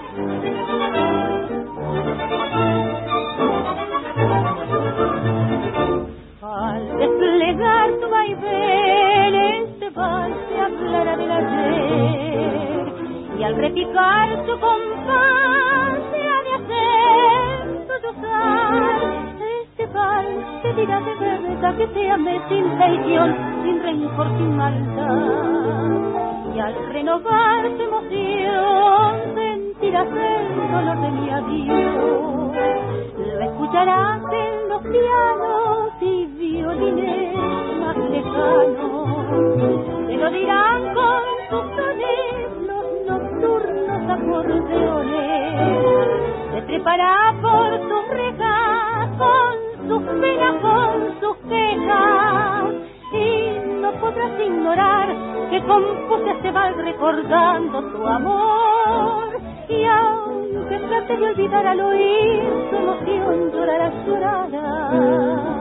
Al desplegar tu vaivén, este vals te hablará del ayer, y al repicar tu compás te ha de hacer sollozar. Este vals te dirá de verdad que te amé sin traición, sin rencor, sin maldad, y al renovar tu emoción sentirás el dolor de mi adiós. Lo escucharás en los pianos y violines más lejanos, te lo dirán con sus tones los nocturnos acordeones. Se trepará por tus rejas con sus penas, con sus quejas, y no podrás ignorar que con voces se va recordando tu amor. Y aunque trates de olvidar al oír tu emoción, llorarás, llorarás.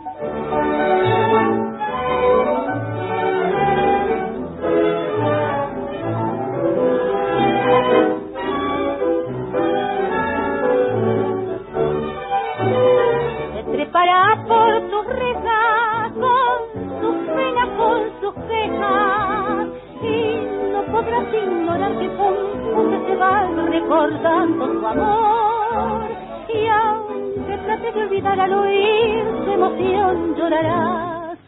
Se trepará por tus rejas con sus penas, con sus quejas, y no podrás ignorar que con que se va recordando tu amor. Y aunque trates de olvidar al oír tu emoción, llorarás,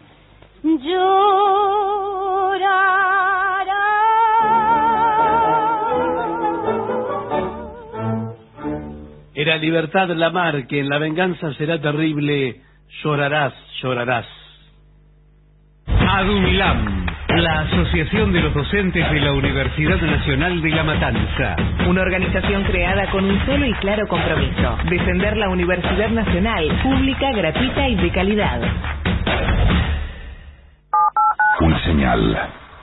llorarás. Era Libertad Lamarque, en La venganza será terrible, llorarás, llorarás. ADUNLAM, la Asociación de los Docentes de la Universidad Nacional de La Matanza. Una organización creada con un solo y claro compromiso: defender la Universidad Nacional, pública, gratuita y de calidad. Una señal.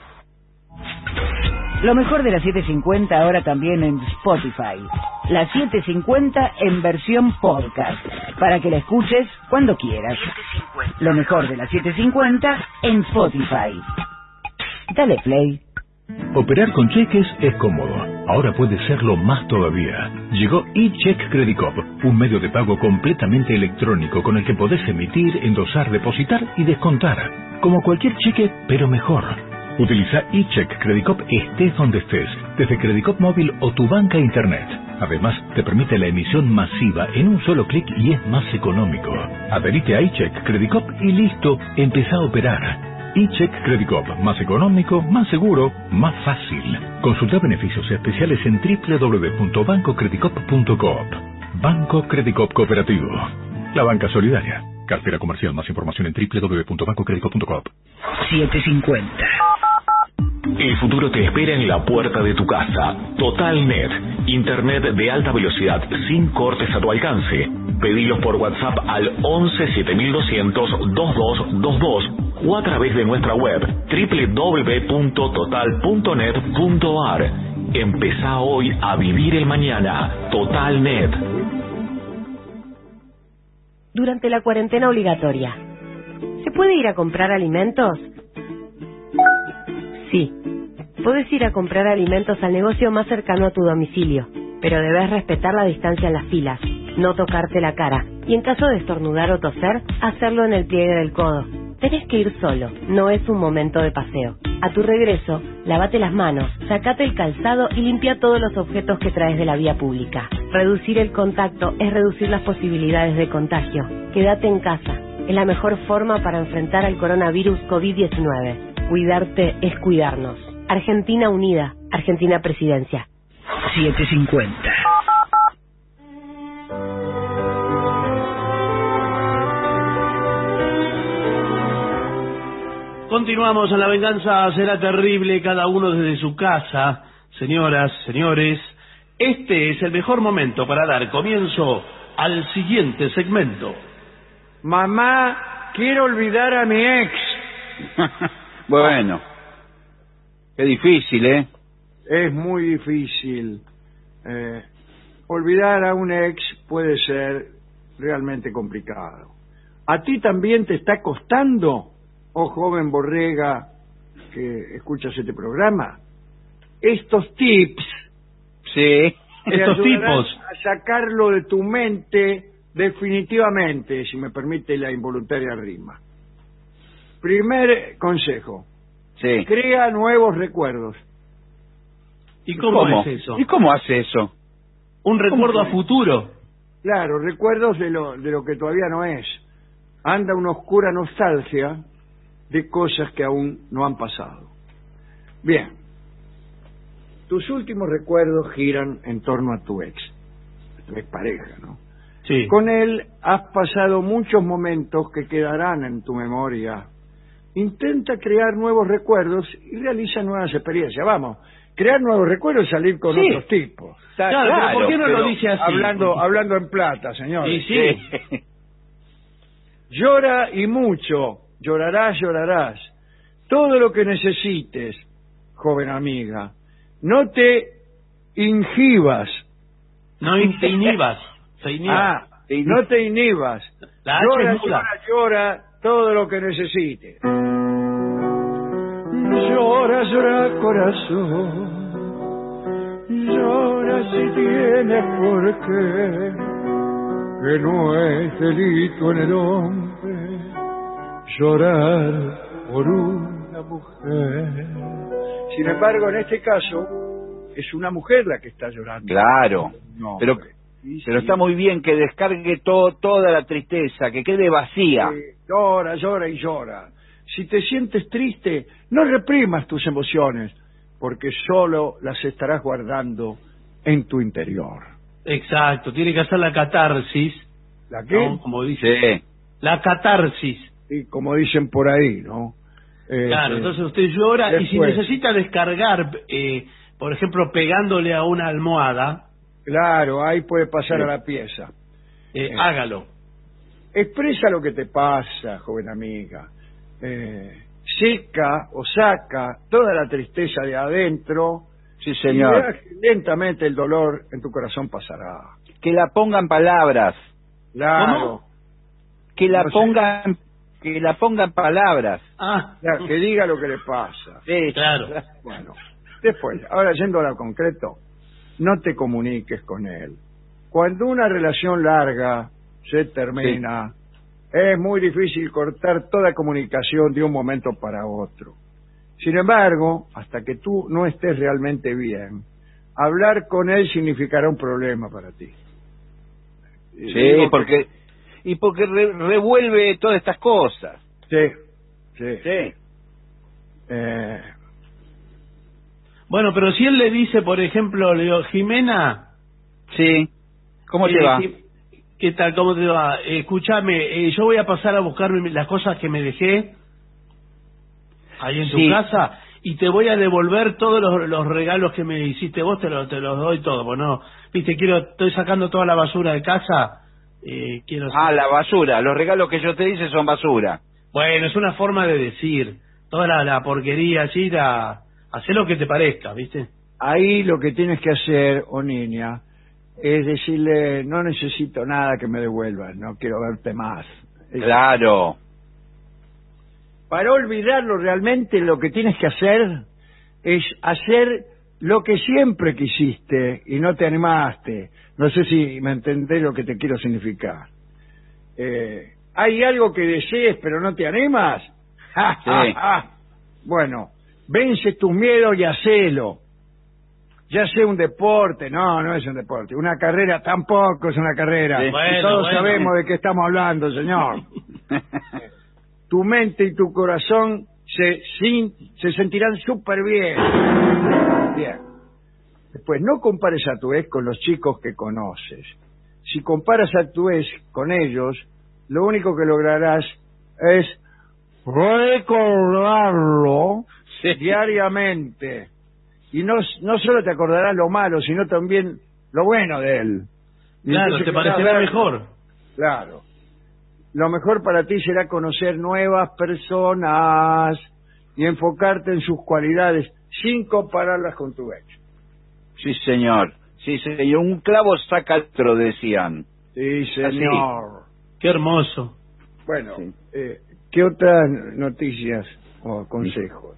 Lo mejor de la setecientos cincuenta ahora también en Spotify. La setecientos cincuenta en versión podcast, para que la escuches cuando quieras. Lo mejor de la setecientos cincuenta en Spotify. Dale play. Operar con cheques es cómodo. Ahora puede serlo más todavía. Llegó eCheck Credit Cop, un medio de pago completamente electrónico con el que podés emitir, endosar, depositar y descontar. Como cualquier cheque, pero mejor. Utiliza eCheck Credit Cop estés donde estés, desde Credit Cop móvil o tu banca internet. Además, te permite la emisión masiva en un solo clic y es más económico. Adherite a eCheck Credit Cop y listo, empezá a operar. eCheck Credit Cop, más económico, más seguro, más fácil. Consulta beneficios especiales en doble u doble u doble u punto banco credit cop punto coop. Banco Credit Cop Cooperativo. La banca solidaria. Cartera comercial. Más información en doble u doble u doble u punto banco credit cop punto coop. setecientos cincuenta. El futuro te espera en la puerta de tu casa. TotalNet, internet de alta velocidad sin cortes a tu alcance. Pedilos por WhatsApp al once siete mil doscientos veintidós veintidós o a través de nuestra web doble u doble u doble u punto total punto net punto a r. Empezá hoy a vivir el mañana. TotalNet. Durante la cuarentena obligatoria, ¿se puede ir a comprar alimentos? Sí, puedes ir a comprar alimentos al negocio más cercano a tu domicilio, pero debes respetar la distancia en las filas, no tocarte la cara, y en caso de estornudar o toser, hacerlo en el pliegue del codo. Tenés que ir solo, no es un momento de paseo. A tu regreso, lávate las manos, sacate el calzado y limpia todos los objetos que traes de la vía pública. Reducir el contacto es reducir las posibilidades de contagio. Quédate en casa, es la mejor forma para enfrentar al coronavirus COVID diecinueve. Cuidarte es cuidarnos. Argentina Unida, Argentina Presidencia. setecientos cincuenta. Continuamos en La venganza será terrible, cada uno desde su casa. Señoras, señores, este es el mejor momento para dar comienzo al siguiente segmento. Mamá, quiero olvidar a mi ex. Bueno, qué difícil, ¿eh? Es muy difícil. Eh, olvidar a un ex puede ser realmente complicado. ¿A ti también te está costando, oh joven borrega que escuchas este programa? Estos tips, sí, estos tipos, a sacarlo de tu mente definitivamente, si me permite la involuntaria rima. Primer consejo. Sí. Crea nuevos recuerdos. ¿Y cómo, ¿Cómo? es eso? ¿Y cómo hace eso? Un recuerdo a futuro. Claro, recuerdos de lo, de lo que todavía no es. Anda una oscura nostalgia de cosas que aún no han pasado. Bien. Tus últimos recuerdos giran en torno a tu ex. Tu ex pareja, ¿no? Sí. Con él has pasado muchos momentos que quedarán en tu memoria. Intenta crear nuevos recuerdos y realiza nuevas experiencias. Vamos, crear nuevos recuerdos y salir con sí. otros tipos. Está, claro, claro, ¿por qué no lo dice así? Hablando, hablando en plata, señor. Sí, sí. Llora y mucho. Llorarás, llorarás. Todo lo que necesites, joven amiga. No te inhibas. No te inhibas. Se inhiba. Ah, no te inhibas. La llora, llora, llora todo lo que necesites. Llora, llora, corazón. Llora si tienes por qué. Que no es delito en el hombre llorar por una mujer. Sin embargo, en este caso, es una mujer la que está llorando. Claro, no, pero, sí, pero sí. está muy bien que descargue todo, toda la tristeza, que quede vacía. Sí, llora, llora y llora. Si te sientes triste, no reprimas tus emociones, porque solo las estarás guardando en tu interior. Exacto, tiene que hacer la catarsis. ¿La qué? ¿No? Como dice. Sí. La catarsis. Y como dicen por ahí, ¿no? Eh, Claro, eh, entonces usted llora y si después. necesita descargar, eh, por ejemplo, pegándole a una almohada, Claro, ahí puede pasar Sí. a la pieza. eh, Eh. hágalo. Expresa lo que te pasa, joven amiga. Eh, seca o saca toda la tristeza de adentro. Sí, Y señor. verás que lentamente el dolor en tu corazón pasará. Que la pongan palabras. Claro. Que la No sé. pongan, que la pongan palabras. Ah, Claro, que diga lo que le pasa. Sí, claro. Bueno, después, ahora yendo a lo concreto, no te comuniques con él. Cuando una relación larga se termina, es muy difícil cortar toda comunicación de un momento para otro. Sin embargo, hasta que tú no estés realmente bien, hablar con él significará un problema para ti. Sí, Digo que- porque y porque re- revuelve todas estas cosas. Sí, sí. Sí. Eh, Bueno, pero si él le dice, por ejemplo, le digo, Jimena. Sí. ¿Cómo te eh, va? Jim- ¿Qué tal? ¿Cómo te va? Eh, escúchame, eh, yo voy a pasar a buscar mi- las cosas que me dejé ahí en tu Sí. casa y te voy a devolver todos los, los regalos que me hiciste vos, te, lo- te los doy todo. Bueno, viste, quiero, estoy sacando toda la basura de casa. Eh, quiero. Ah, la basura. Los regalos que yo te hice son basura. Bueno, es una forma de decir. Toda la, la porquería así, la, hacé lo que te parezca, ¿viste? ahí lo que tienes que hacer, oh niña, es decirle, no necesito nada que me devuelvas, no quiero verte más. Es- Claro. Para olvidarlo realmente lo que tienes que hacer es hacer lo que siempre quisiste y no te animaste. No sé si me entendés lo que te quiero significar. Eh, ¿Hay algo que desees pero no te animas? Ja, ja, Sí. ja. Bueno, vence tus miedos y hacelo. Ya sea un deporte, no, no es un deporte. Una carrera tampoco es una carrera. Sí. Y Bueno, todos bueno. sabemos de qué estamos hablando, señor. Tu mente y tu corazón se, sin- se sentirán súper bien. Bien. Después, no compares a tu ex con los chicos que conoces. Si comparas a tu ex con ellos, lo único que lograrás es recordarlo Sí. diariamente. Y no, no solo te acordarás lo malo, sino también lo bueno de él. Y Claro, entonces te querrás parecerá ver- mejor. Claro. Lo mejor para ti será conocer nuevas personas y enfocarte en sus cualidades sin compararlas con tu ex. Sí, señor. Sí, señor. Un clavo saca otro, decían. Sí, señor. Qué hermoso. Bueno, Sí. eh, ¿qué otras noticias o consejos?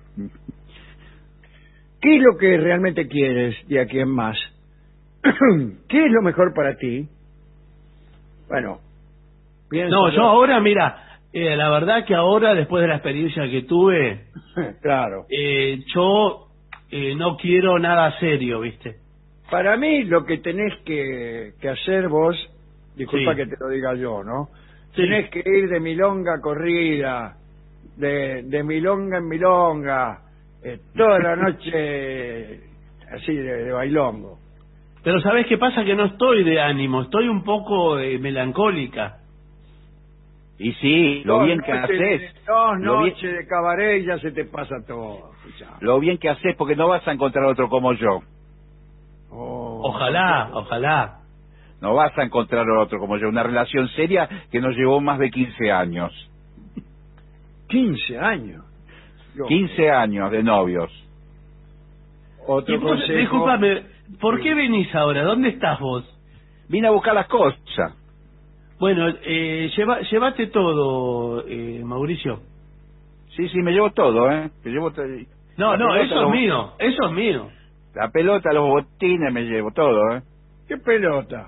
¿Qué es lo que realmente quieres de aquí en más? ¿Qué es lo mejor para ti? Bueno, piensa. No, yo ahora, mira, eh, la verdad que ahora, después de la experiencia que tuve, Claro. eh, yo eh, no quiero nada serio, ¿viste? Para mí lo que tenés que, que hacer vos, disculpa Sí. que te lo diga yo, ¿no? Sí. Tenés que ir de milonga a corrida, de, de milonga en milonga, eh, toda la noche así de, de bailongo. Pero ¿sabés qué pasa? Que no estoy de ánimo, estoy un poco eh, melancólica. Y sí, lo Dos bien que noches- haces. Dos Lo bien, noches de cabaret y ya se te pasa todo. escuchá. lo bien que haces porque no vas a encontrar otro como yo. Oh, Ojalá, ojalá. No vas a encontrar otro como yo. Una relación seria que nos llevó más de quince años. quince años. Yo- quince años de novios. Otro Y vos, consejo. discúlpame, ¿por qué venís ahora? ¿Dónde estás vos? Vine a buscar las cosas. Bueno, eh, lleva, llévate todo, eh, Mauricio. Sí, sí, me llevo todo, ¿eh? Me llevo to- No, la no, pelota, eso es los- mío, eso es mío. La pelota, los botines, me llevo todo, ¿eh? ¿Qué pelota?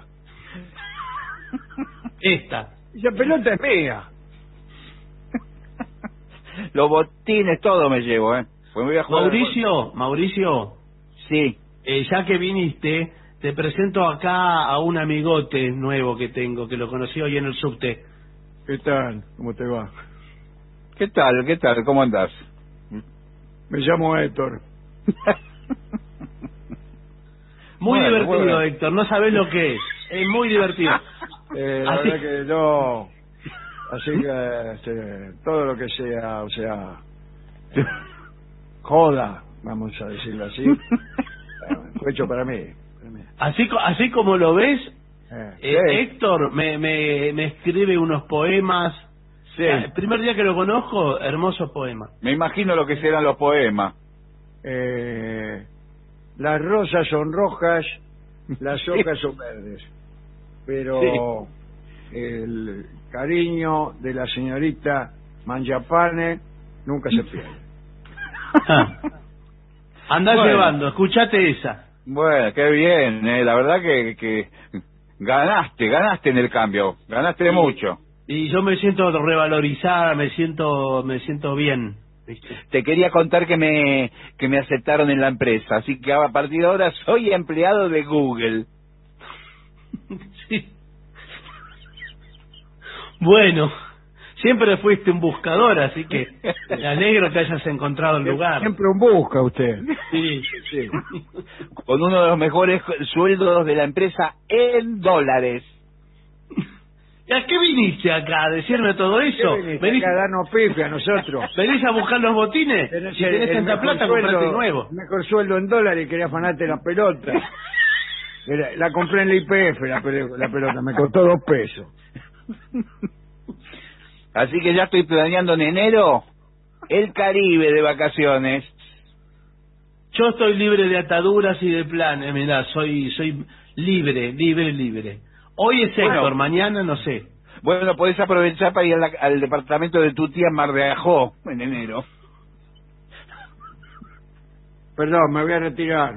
Esta. Esa pelota es mía. Los botines, todo me llevo, ¿eh? Pues me voy a jugar. Mauricio, Mauricio, Sí. eh, ya que viniste, te presento acá a un amigote nuevo que tengo, que lo conocí hoy en el subte. ¿Qué tal? ¿Cómo te va? ¿Qué tal? ¿Qué tal? ¿Cómo andás? Me llamo Héctor. Muy Bueno, divertido, bueno. Héctor, no sabés lo que es. Es muy divertido. Eh, la Así- verdad que no... Así que este, todo lo que sea, o sea, joda, vamos a decirlo así, bueno, fue hecho para mí. Para mí. Así, co- así como lo ves, Eh, eh, sí. Héctor me, me, me escribe unos poemas. Sí. El primer día que lo conozco, hermosos poemas. Me imagino lo que serán los poemas. Eh, las rosas son rojas, las hojas son verdes, pero el cariño de la señorita Mangiapane nunca se pierde. Andá Bueno. llevando, escuchate esa. Bueno, qué bien, eh. La verdad que, que ganaste, ganaste en el cambio, ganaste Sí. mucho. Y yo me siento revalorizada, me siento me siento bien. ¿viste? Te quería contar que me que me aceptaron en la empresa, así que a partir de ahora soy empleado de Google. Sí. Bueno, siempre fuiste un buscador, así que me alegro que hayas encontrado el lugar. Siempre un busca usted. Sí, sí. Con uno de los mejores sueldos de la empresa en dólares. ¿Y a qué viniste acá? ¿A decirme todo eso? ¿Qué venís ¿Venís, acá a darnos pife a nosotros? venís a buscar los botines? Tenés Si tenés el tanta mejor plata, sueldo- comprate nuevo. el mejor sueldo en dólares y quería afanarte la pelota. Era- La compré en la I P F, la, pele- la pelota, me costó dos pesos. Así que ya estoy planeando en enero el Caribe de vacaciones. Yo estoy libre de ataduras y de planes, mirá, soy soy libre, libre, libre. Hoy es Bueno. Héctor, mañana no sé. Bueno, podés aprovechar para ir a la- al departamento de tu tía en Mar de Ajó en enero. Perdón, me voy a retirar.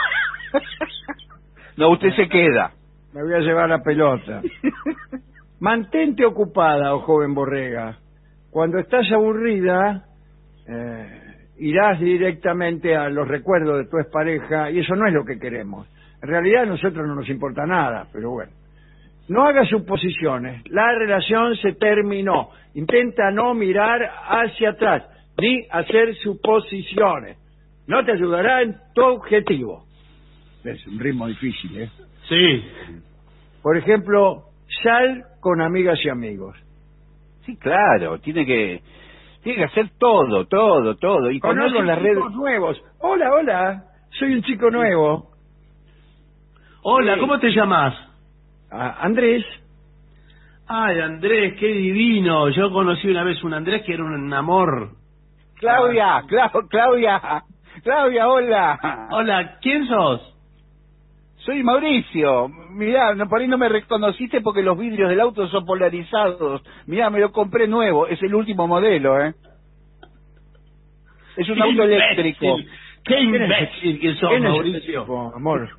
No, usted se queda. Me voy a llevar la pelota. Mantente ocupada, oh joven borrega. Cuando estás aburrida, eh, irás directamente a los recuerdos de tu expareja y eso no es lo que queremos. En realidad a nosotros no nos importa nada, pero bueno. No hagas suposiciones. La relación se terminó. Intenta no mirar hacia atrás ni hacer suposiciones. No te ayudará en tu objetivo. Es un ritmo difícil, ¿eh? Sí. Por ejemplo, sal con amigas y amigos. Sí, claro, tiene que tiene que hacer todo, todo, todo. Y Conoce ponerlo en las redes. chicos nuevos. Hola, hola. Soy un chico nuevo. Hola, Sí. ¿cómo te llamas? Ah, Andrés. Ay, Andrés, qué divino. Yo conocí una vez un Andrés que era un amor. Claudia, Clau- Claudia, Claudia, hola. Hola, ¿quién sos? Soy Mauricio. Mirá, no, por ahí no me reconociste porque los vidrios del auto son polarizados. Mirá, me lo compré nuevo. Es el último modelo, ¿eh? Es un ¡Qué auto imbécil! eléctrico. ¡Qué imbécil que sos, ¿Quién es Mauricio! este tipo, amor?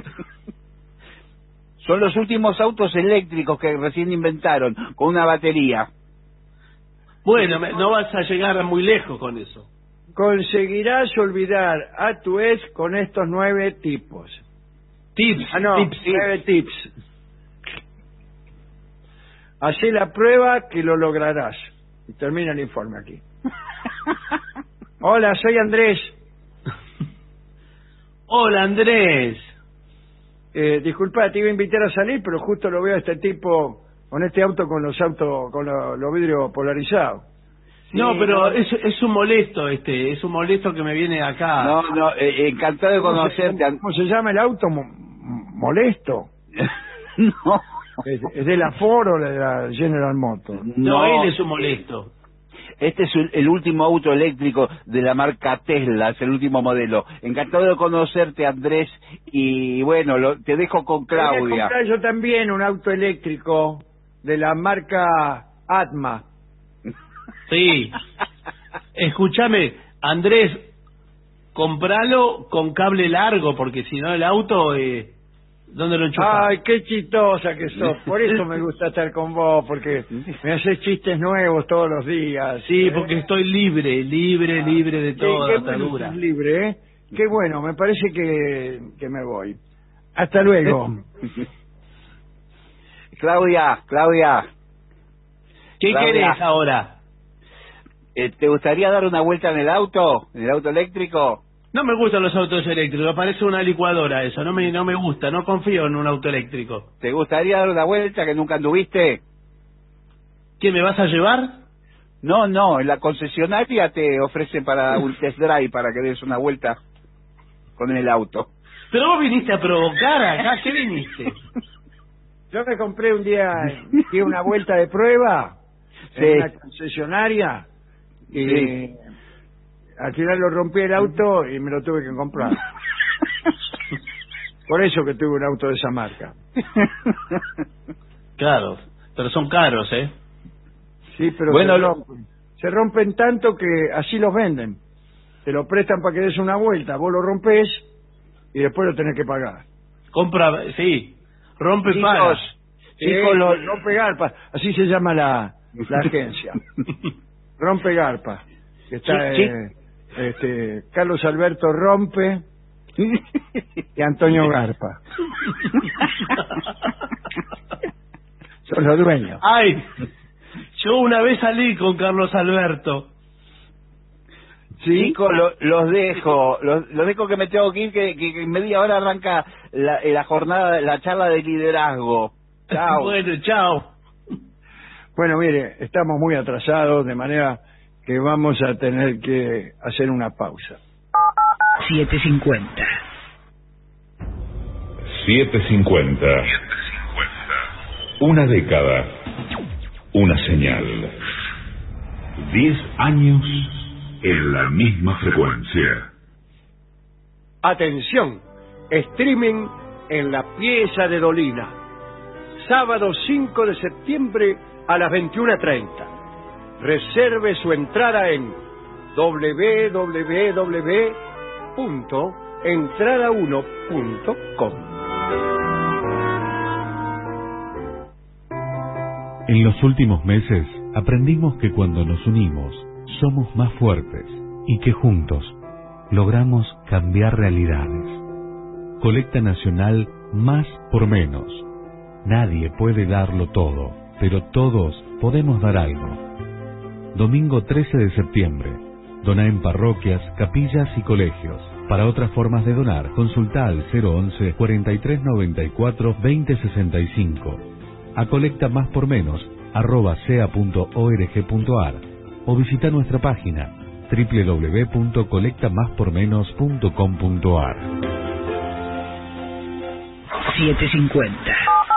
Son los últimos autos eléctricos que recién inventaron, con una batería. Bueno, me- no vas a llegar muy lejos con eso. Conseguirás olvidar a tu ex con estos nueve tipos. Tips, Ah, no, tips, nueve tips. Hacé la prueba que lo lograrás. Y termina el informe aquí. Hola, soy Andrés. Hola, Andrés. Eh, disculpa, te iba a invitar a salir, pero justo lo veo a este tipo con este auto con los autos, con lo- los vidrios polarizados. No, Sí, pero no. es, es un molesto este, es un molesto que me viene acá. No, no, eh, encantado de ¿Cómo se, conocerte. cómo- cómo se llama el auto? Mo- ¿Molesto? No. ¿Es, es de la Ford o de la General Motors? No, él es un molesto. Este es el, el último auto eléctrico de la marca Tesla, es el último modelo. Encantado de conocerte, Andrés, y bueno, lo- te dejo con Voy a Claudia. comprar yo también un auto eléctrico de la marca Atma. Sí. Escúchame, Andrés, compralo con cable largo, porque si no el auto, eh, ¿dónde lo enchufas? Ay, qué chistosa que sos. Por eso me gusta estar con vos, porque me haces chistes nuevos todos los días. Sí, ¿eh? porque estoy libre, libre, libre de Qué- toda qué bueno atadura. sos libre, ¿eh? Qué bueno, me parece que, que me voy. Hasta luego. Claudia, Claudia. ¿Qué Claudia, querés ahora? eh, ¿te gustaría dar una vuelta en el auto, en el auto eléctrico? No me gustan los autos eléctricos, parece una licuadora eso, no me no me gusta, no confío en un auto eléctrico. ¿Te gustaría dar una vuelta que nunca anduviste? ¿Qué, me vas a llevar? No, no, en la concesionaria te ofrecen para un test drive, para que des una vuelta con el auto. Pero vos viniste a provocar acá, ¿qué viniste? Yo me compré un día, di una vuelta de prueba Sí. en una concesionaria y Sí. al final lo rompí el auto y me lo tuve que comprar. Por eso que tuve un auto de esa marca. Claro, pero son caros, ¿eh? Sí, pero Bueno, se, lo- rompen. se rompen tanto que así los venden. Te lo prestan para que des una vuelta, vos lo rompes y después lo tenés que pagar. Compra, sí, rompe Hijos, paga. hijos, lo, rompe garpa, así se llama la, la agencia. Rompe garpa. Que está Sí, sí. eh, este, Carlos Alberto Rompe y Antonio Garpa. Son los dueños. Ay, yo una vez salí con Carlos Alberto. ¿Sí? Chicos, lo- los dejo, los, los dejo que me tengo que ir, que, que, que en media hora arranca la, la jornada, la charla de liderazgo. Chao. Bueno, chao. Bueno, mire, estamos muy atrasados, de manera que vamos a tener que hacer una pausa. siete cincuenta. setecientos cincuenta. Una década. Una señal. Diez años en la misma frecuencia. Atención, streaming en la pieza de Dolina. Sábado cinco de septiembre a las veintiuna treinta. Reserve su entrada en doble u doble u doble u punto entrada uno punto com. En los últimos meses aprendimos que cuando nos unimos somos más fuertes y que juntos logramos cambiar realidades. Colecta Nacional Más por Menos. Nadie puede darlo todo, pero todos podemos dar algo. Domingo trece de septiembre. Dona en parroquias, capillas y colegios. Para otras formas de donar, consulta al cero once, cuarenta y tres noventa y cuatro, veinte sesenta y cinco. A colecta más por menos arroba sea punto org punto ar o visita nuestra página doble u doble u doble u punto colecta más por menos punto com punto ar. siete cincuenta.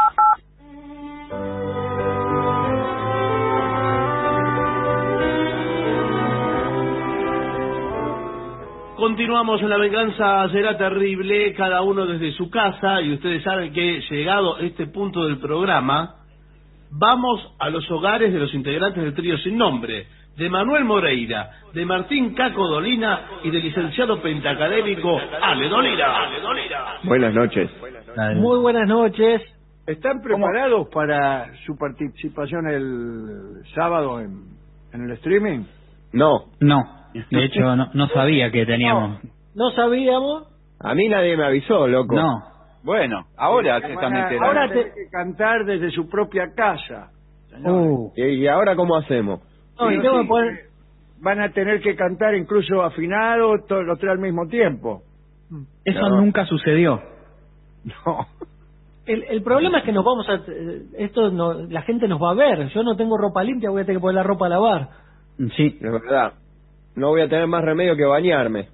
Continuamos en La Venganza Será Terrible, cada uno desde su casa, y ustedes saben que llegado este punto del programa, vamos a los hogares de los integrantes del trío sin nombre, de Manuel Moreira, de Martín Caco Dolina y del licenciado pentacadémico Ale Dolina. Ale Dolina. Buenas noches. Muy buenas noches. ¿Están preparados para su participación el sábado en, en el streaming? No. No, de hecho no, no sabía que teníamos. No sabíamos. A mí nadie me avisó, loco. No. Bueno, ahora se están enterando. Ahora tiene que cantar desde su propia casa. Uh. ¿Y, y ahora cómo hacemos? No, Sí, y tengo sí. que poner- van a tener que cantar incluso afinado, todos los tres al mismo tiempo. Eso No. nunca sucedió. No. El, el problema es que nos vamos a... eh, esto no, la gente nos va a ver. Yo no tengo ropa limpia, voy a tener que poner la ropa a lavar. Sí. Es verdad. No voy a tener más remedio que bañarme.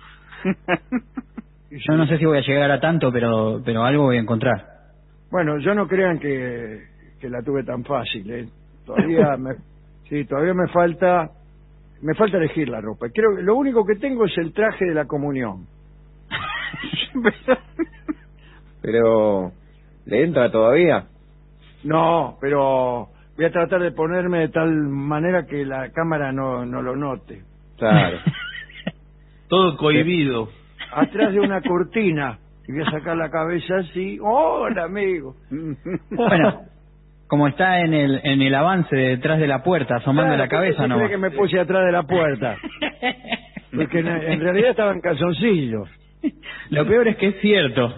Yo no sé si voy a llegar a tanto, pero pero algo voy a encontrar. Bueno, yo no crean que, que la tuve tan fácil, ¿eh? Todavía me, sí, todavía me falta, me falta elegir la ropa. Creo que lo único que tengo es el traje de la comunión. Pero, ¿le entra todavía? No, pero voy a tratar de ponerme de tal manera que la cámara no, no lo note. Claro. Todo cohibido. Atrás de una cortina. Y voy a sacar la cabeza así. ¡Hola, amigo! Bueno, como está en el en el avance detrás de la puerta, asomando Claro, la cabeza ¿por qué nomás. cree que me puse atrás de la puerta? Porque en, en realidad estaban calzoncillos. Lo peor es que es cierto.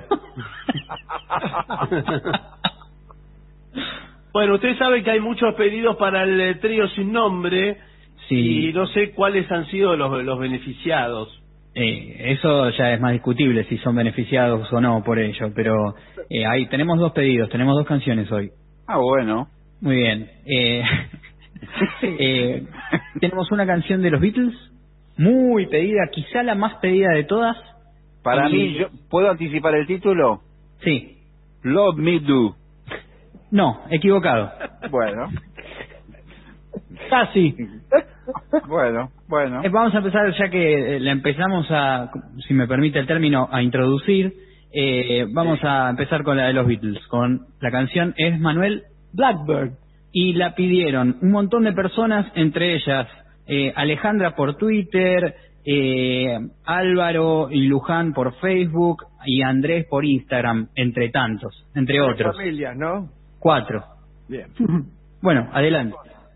Bueno, usted sabe que hay muchos pedidos para el eh, trío sin nombre Sí. y no sé cuáles han sido los, los beneficiados. Eh, eso ya es más discutible si son beneficiados o no por ello, pero eh, ahí tenemos dos pedidos, tenemos dos canciones hoy. Ah, bueno. Muy bien. Eh, eh, tenemos una canción de los Beatles, muy pedida, quizá la más pedida de todas. Para y... mí, yo, ¿puedo anticipar el título? Sí. Love Me Do. No, equivocado. Bueno. Casi. Bueno, bueno. Eh, vamos a empezar, ya que eh, la empezamos a, si me permite el término, a introducir. Eh, vamos a empezar con la de los Beatles, con la canción Es Manuel Blackbird. Y la pidieron un montón de personas, entre ellas eh, Alejandra por Twitter, eh, Álvaro y Luján por Facebook y Andrés por Instagram, entre tantos, entre otros. Familias, ¿no? Cuatro. Bien. Bueno, adelante.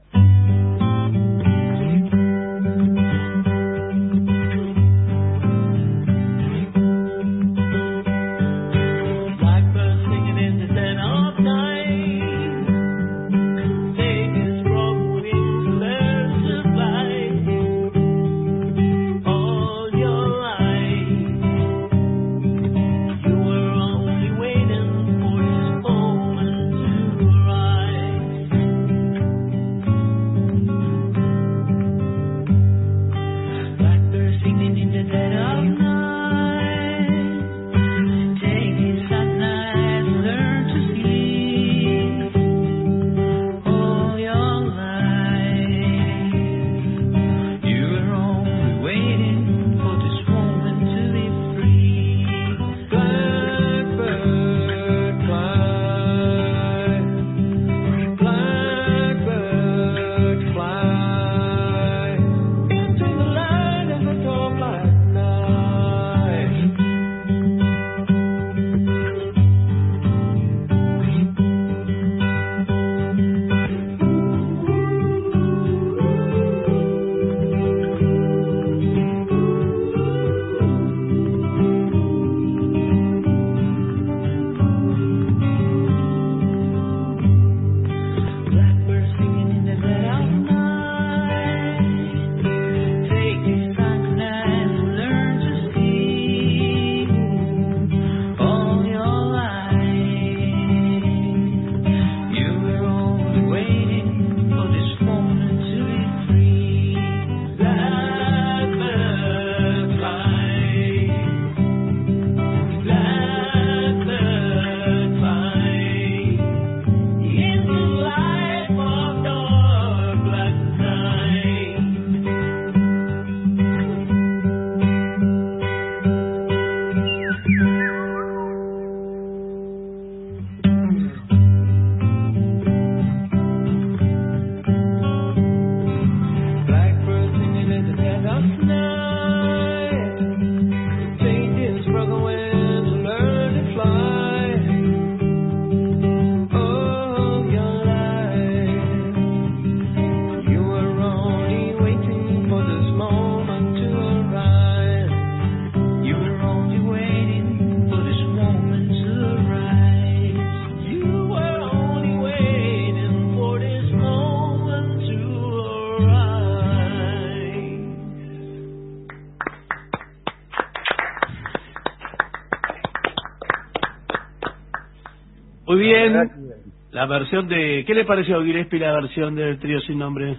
Muy bien. La versión de... ¿Qué le pareció a Gillespie la versión del Trío Sin Nombre?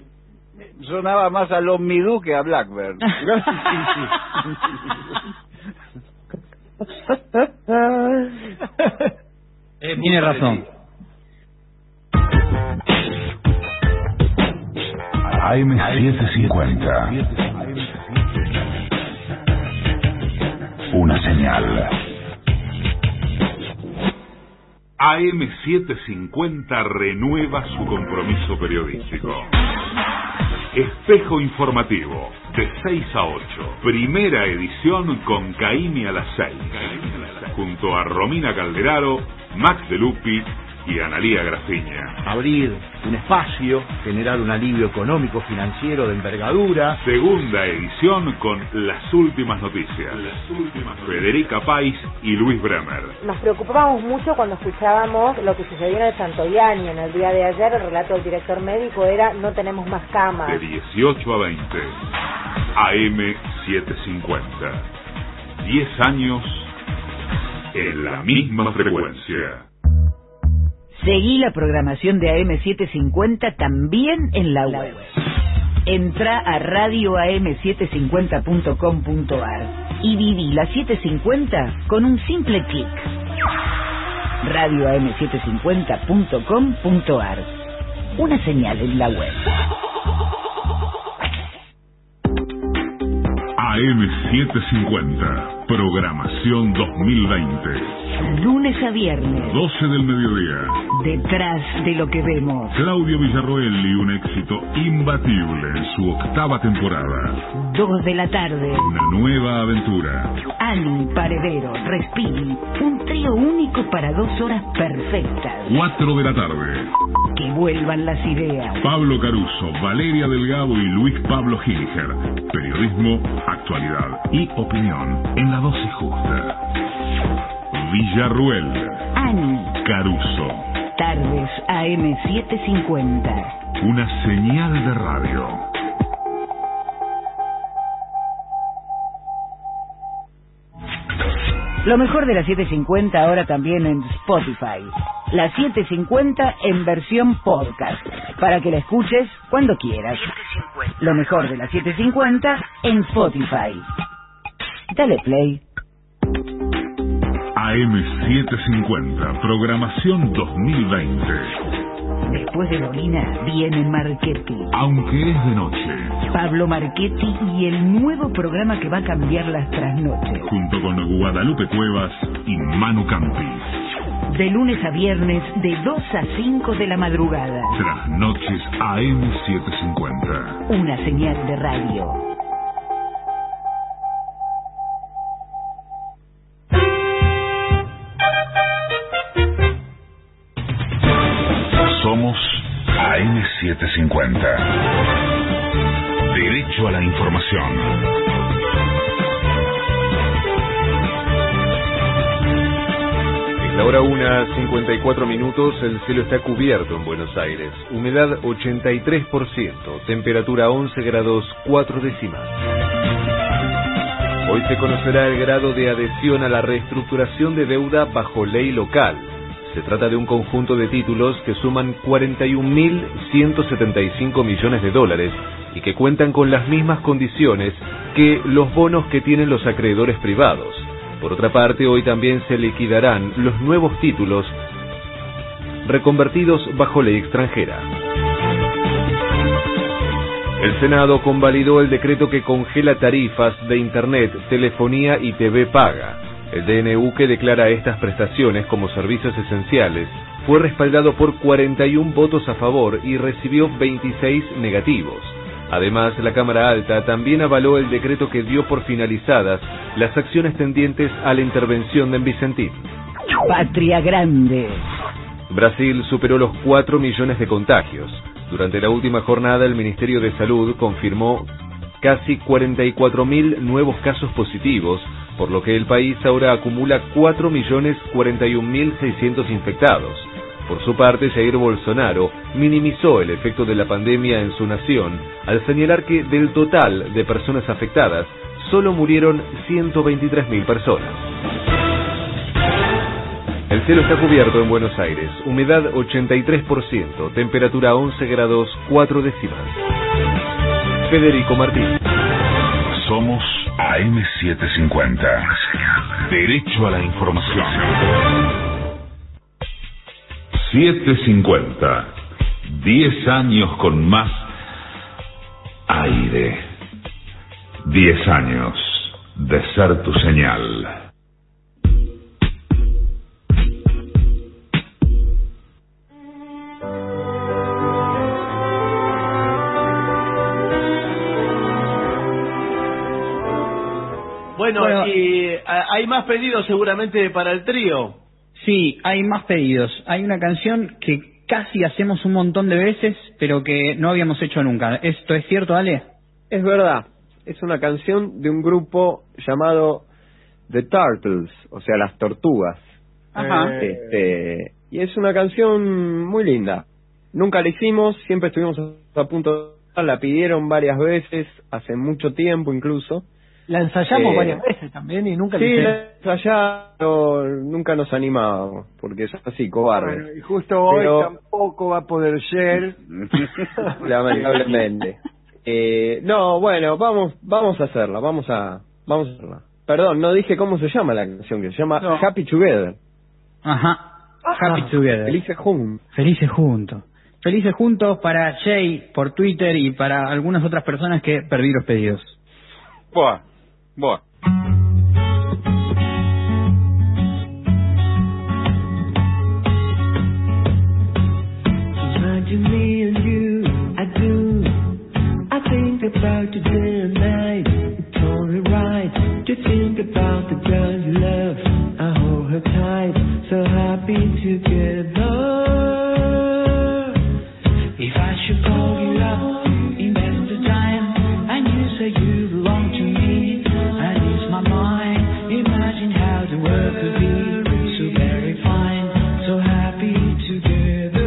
Sonaba más a Love Me Do que a Blackbird. eh, Tiene razón. A M setecientos cincuenta. Una señal. A M setecientos cincuenta renueva su compromiso periodístico. Espejo informativo, de seis a ocho. Primera edición con Caimi a las seis. Junto a Romina Calderaro, Max de Lupi y Analía Grafiña. Abrir un espacio, generar un alivio económico, financiero de envergadura. Segunda edición con las últimas noticias. Las últimas. Federica País y Luis Bremer. Nos preocupábamos mucho cuando escuchábamos lo que sucedió en el Santoyani en el día de ayer. El relato del director médico era: no tenemos más camas. De dieciocho a veinte. A M setecientos cincuenta. diez años en la misma frecuencia. Seguí la programación de A M setecientos cincuenta también en la web. Entrá a radio a m setecientos cincuenta punto com punto a r y viví la setecientos cincuenta con un simple clic. radio a m setecientos cincuenta punto com punto a r. Una señal en la web. A M setecientos cincuenta, programación dos mil veinte. Lunes a viernes. doce del mediodía. Detrás de lo que vemos. Claudio Villarroel y un éxito imbatible en su octava temporada. dos de la tarde. Una nueva aventura. Ani, Paredero, Respiri. Un trío único para dos horas perfectas. cuatro de la tarde. Que vuelvan las ideas. Pablo Caruso, Valeria Delgado y Luis Pablo Gilger. Periodismo, actualidad y opinión en la dosis justa. Villarruel. Ani. Caruso. Tardes A M setecientos cincuenta. Una señal de radio. Lo mejor de la setecientos cincuenta ahora también en Spotify. La setecientos cincuenta en versión podcast, para que la escuches cuando quieras. Lo mejor de la setecientos cincuenta en Spotify. Dale play. A M setecientos cincuenta, programación dos mil veinte. Después de Dolina viene Marchetti. Aunque es de noche. Pablo Marchetti y el nuevo programa que va a cambiar las trasnoches. Junto con Guadalupe Cuevas y Manu Campis. De lunes a viernes, de dos a cinco de la madrugada. Trasnoches A M setecientos cincuenta. Una señal de radio. Somos A M setecientos cincuenta. Derecho a la información. Es la hora una, cincuenta y cuatro minutos, el cielo está cubierto en Buenos Aires. Humedad ochenta y tres por ciento, temperatura once grados cuatro décimas. Hoy se conocerá el grado de adhesión a la reestructuración de deuda bajo ley local. Se trata de un conjunto de títulos que suman cuarenta y un mil ciento setenta y cinco millones de dólares y que cuentan con las mismas condiciones que los bonos que tienen los acreedores privados. Por otra parte, hoy también se liquidarán los nuevos títulos reconvertidos bajo ley extranjera. El Senado convalidó el decreto que congela tarifas de Internet, telefonía y T V paga. El D N U, que declara estas prestaciones como servicios esenciales, fue respaldado por cuarenta y un votos a favor y recibió veintiséis negativos. Además, la Cámara Alta también avaló el decreto que dio por finalizadas las acciones tendientes a la intervención de Vicentín. Patria Grande. Brasil superó los cuatro millones de contagios. Durante la última jornada, el Ministerio de Salud confirmó casi cuarenta y cuatro mil nuevos casos positivos, por lo que el país ahora acumula cuatro millones cuarenta y un mil seiscientos infectados. Por su parte, Jair Bolsonaro minimizó el efecto de la pandemia en su nación al señalar que del total de personas afectadas, solo murieron ciento veintitrés mil personas. El cielo está cubierto en Buenos Aires, humedad ochenta y tres por ciento, temperatura once grados cuatro décimas. Federico Martín. Somos A M setecientos cincuenta. Derecho a la información. setecientos cincuenta. diez años con más aire. diez años de ser tu señal. Bueno, Bueno, y a- hay más pedidos seguramente para el trío. Sí, hay más pedidos. Hay una canción que casi hacemos un montón de veces, pero que no habíamos hecho nunca. ¿Esto es cierto, Ale? Es verdad, es una canción de un grupo llamado The Turtles, o sea, las tortugas. Ajá. Este, y es una canción muy linda. Nunca la hicimos, siempre estuvimos a punto de... La pidieron varias veces, hace mucho tiempo incluso, La ensayamos Eh, varias veces también y nunca Sí, le la ensayamos, nunca nos animábamos, porque son así, cobardes. Bueno, y justo hoy Pero- tampoco va a poder ser. Lamentablemente. Eh, no, bueno, vamos, vamos a hacerla, vamos a, vamos a hacerla. Perdón, no dije cómo se llama la canción, que se llama Happy Together. Ajá. Happy Together. Felices juntos. Felices juntos. Felices juntos para Jay por Twitter y para algunas otras personas que perdí los pedidos. Buah, buah. Imagine me and you, I do. I think about you day and night. It's only right to think about the girl you love. I hold her tight, so happy together. If I should call you up, invest the time, and you say you belong to me, and ease my mind. Imagine how the world could be so very fine, so happy together.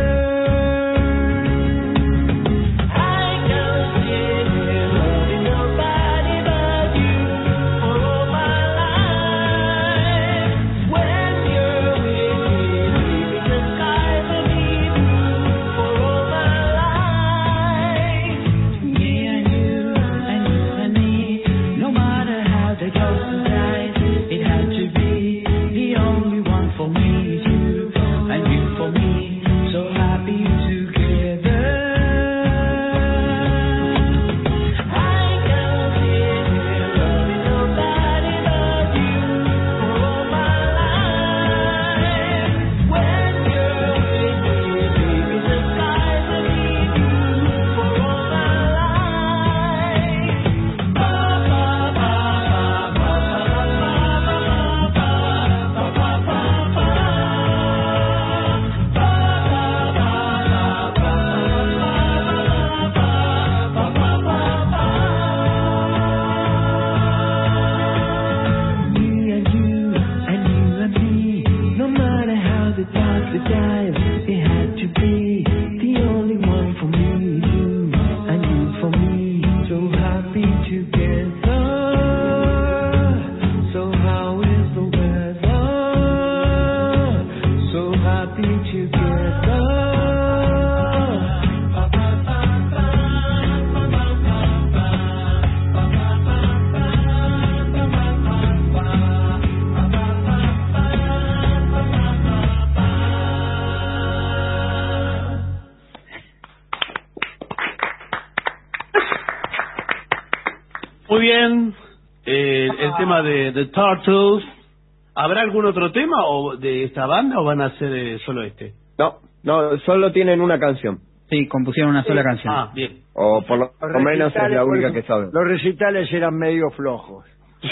Muy bien, eh, el tema de The Turtles. ¿Habrá algún otro tema o de esta banda o van a ser eh, solo este? No, no, solo tienen una canción. Sí, compusieron una sola Sí. canción. Ah, bien. O por lo, por lo menos es la recitales, única por- que saben. Los recitales eran medio flojos.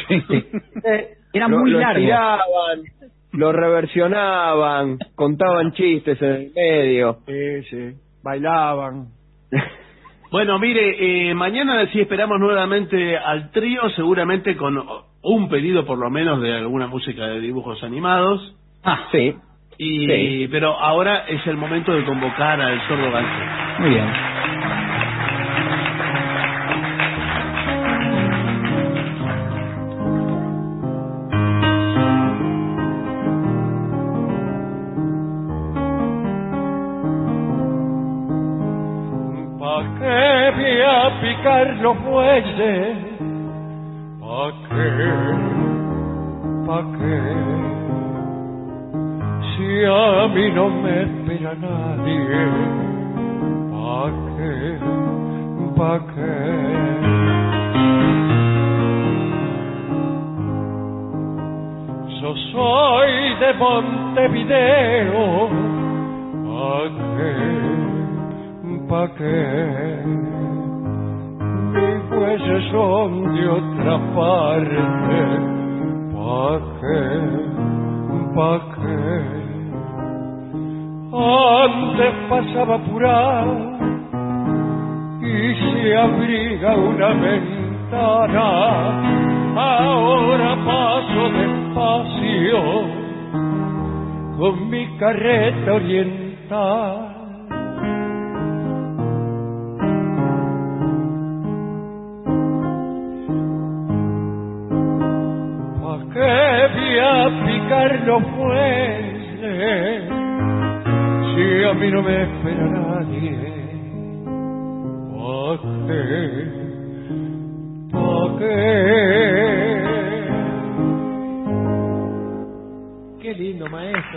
Eran Lo- muy lo largos. estiraban, lo reversionaban, contaban chistes en el medio. Sí, sí. Bailaban. Bueno, mire, eh, mañana sí esperamos nuevamente al trío, seguramente con un pedido por lo menos de alguna música de dibujos animados. Ah, sí. Y, Sí. Pero ahora es el momento de convocar al sordo Ganso. Muy bien. ¿Pa' qué voy a picar los bueyes? ¿Pa' qué? ¿Pa' qué? Si a mí no me espera nadie, ¿pa' qué? ¿Pa' qué? Yo soy de Montevideo, ¿pa' qué? ¿Pa' qué? Mis huellas son de otra parte, ¿pa' qué? ¿Pa' qué? Antes pasaba apurado y se abriga una ventana, ahora paso despacio con mi carreta oriental. ayer no fuese, si a mí no me espera nadie, ¿pa' qué? ¿Pa' qué? Qué lindo, maestro.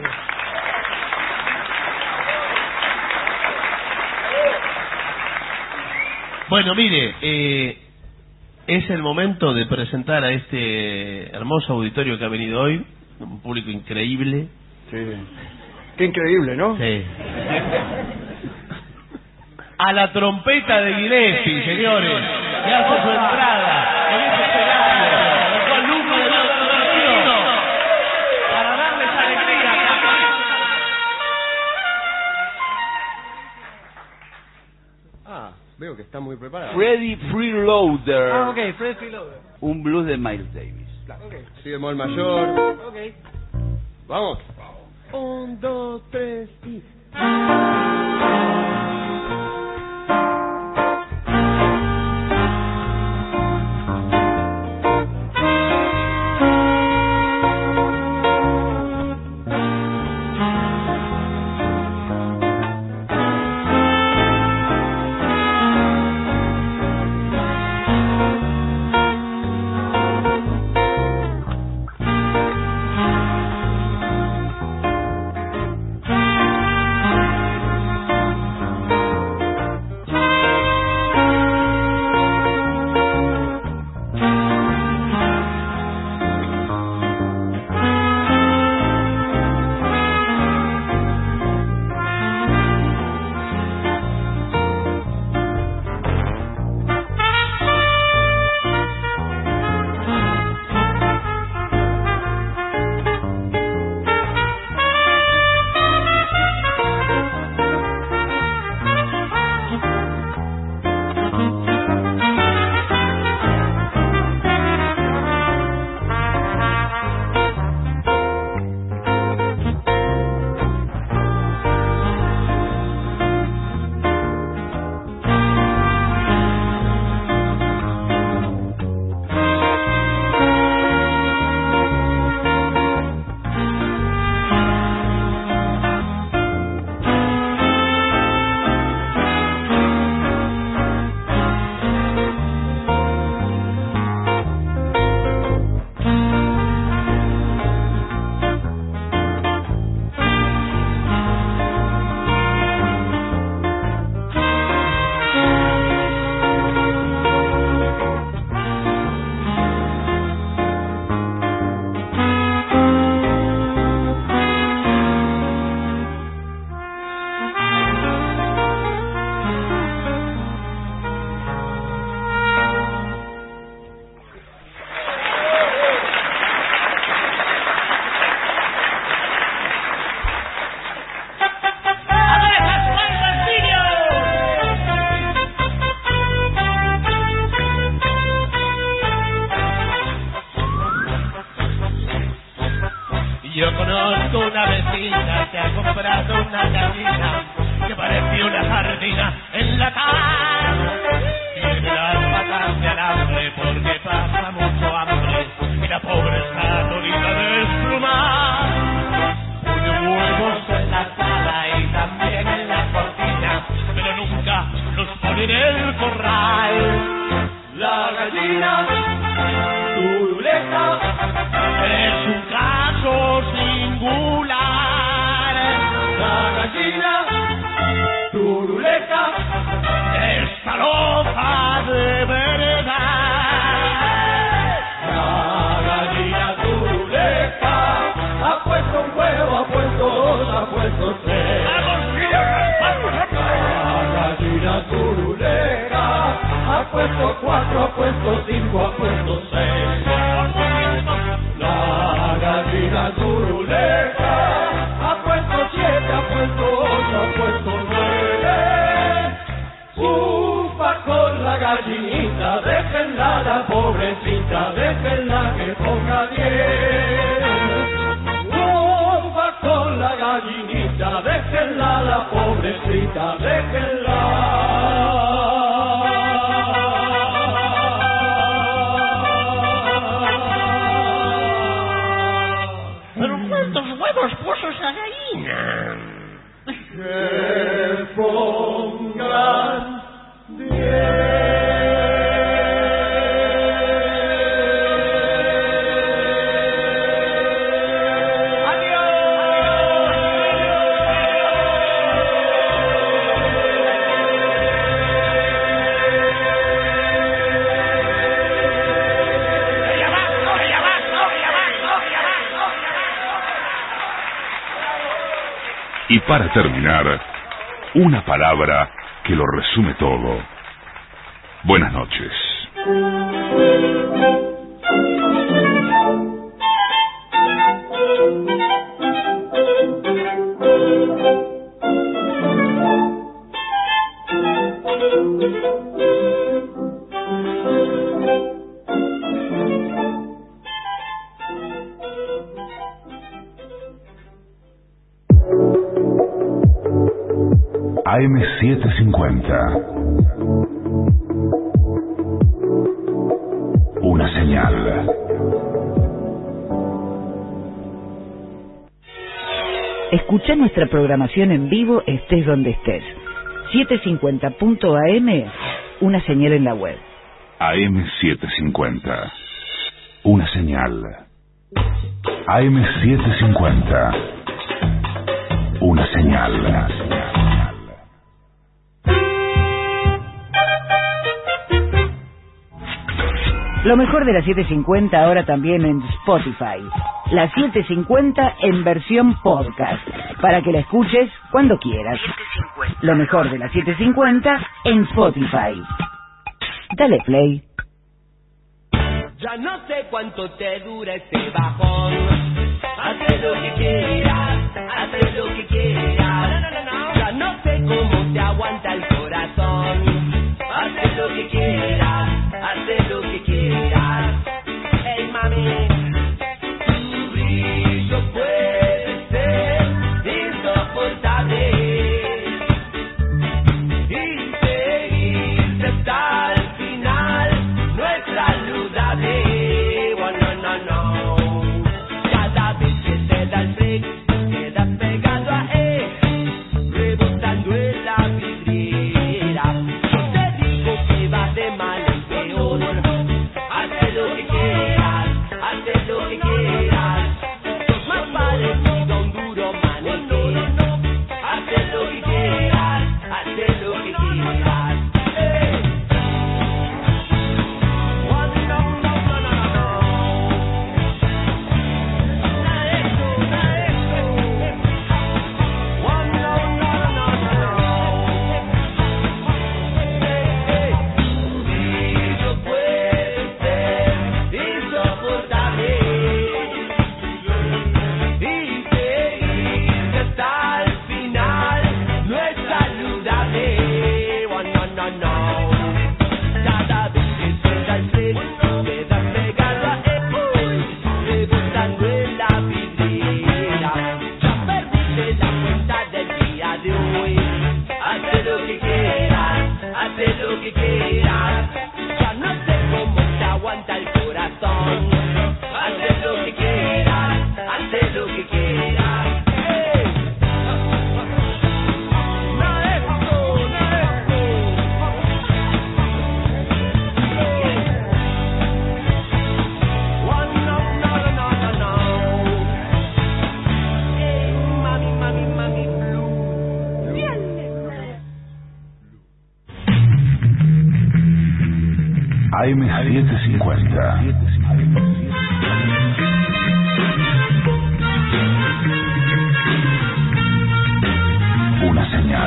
Bueno, mire, eh, es el momento de presentar a este hermoso auditorio que ha venido hoy, un público increíble. Sí. Qué increíble, ¿no? Sí. A la trompeta de Gillespie, señores, que hace su entrada en este escenario, con lujo de Martino, para darles alegría. Ah, veo que está muy preparado. Freddy Freeloader. Ah, ok, Freddy Freeloader. Un blues de Miles Davis. Okay. Si bemol mayor. Ok. Vamos. Un, dos, tres y... Yo conozco una vecina que ha comprado una gallina que parece una sardina en la cara. Tiene las patas de alambre porque pasa mucho hambre y la pobre está todita desplumada. Pone huevos en la sala y también en la cocina, pero nunca los pone en el corral. La gallina turuleta es un caso singular. La gallina turuleta es salofa de verdad. La gallina turuleta ha puesto un huevo, ha puesto dos, ha puesto tres. La gallina turuleta ha puesto cuatro, ha puesto cinco, ha puesto seis. La gallina turuleta ha puesto siete, ha puesto ocho, ha puesto nueve. Ufa con la gallinita, déjenla la pobrecita, déjenla que ponga diez. Ufa con la gallinita, déjenla la pobrecita, déjenla. para terminar, una palabra que lo resume todo. Buenas noches. A M setecientos cincuenta. Una señal. Escucha nuestra programación en vivo estés donde estés. setecientos cincuenta punto a eme, una señal en la web. A M setecientos cincuenta. Una señal. A M setecientos cincuenta. Una señal. Lo mejor de la setecientos cincuenta ahora también en Spotify. La setecientos cincuenta en versión podcast, para que la escuches cuando quieras. Lo mejor de la setecientos cincuenta en Spotify. Dale play. Ya no sé cuánto te dura este bajón. Haz lo que quieras, haz lo que quieras. Ya no sé cómo te aguanta el corazón. Haz lo que quieras, haz lo que quieras. Hey mami, tu brillo puede ser insoportable y seguirte hasta el final no es saludable. Oh, no, no, no. Cada vez que te da el break, quedas pegado a él, rebotando en la vidriera. Yo te digo que vas de mal en peor. Haz lo que quieras, haz lo que quieras. Sos más parecido a un duro maniquí. Haz lo que quieras, haz lo que quieras. Hey. Oh, no, no, no, no, no. Nada de eso, nada de eso. Oh, no, no, no, no, no. Hey, hey. Tu brillo puede ser insoportable y seguirte hasta el final no es saludable. Oh, no, no, no. Cada vez que suena el tren, quedas pegado a él, rebotando en la vidriera. Ya perdiste la cuenta del día de hoy. Haz lo que quieras, haz lo que quieras. Ya no sé cómo te aguanta el corazón. Haz lo que quieras, haz lo que quieras. Hey. Nada de eso, nada de eso. Oh, no, no, no, no, no. Hey, mami, mami, mami, blue. A M setecientos cincuenta. Una señal.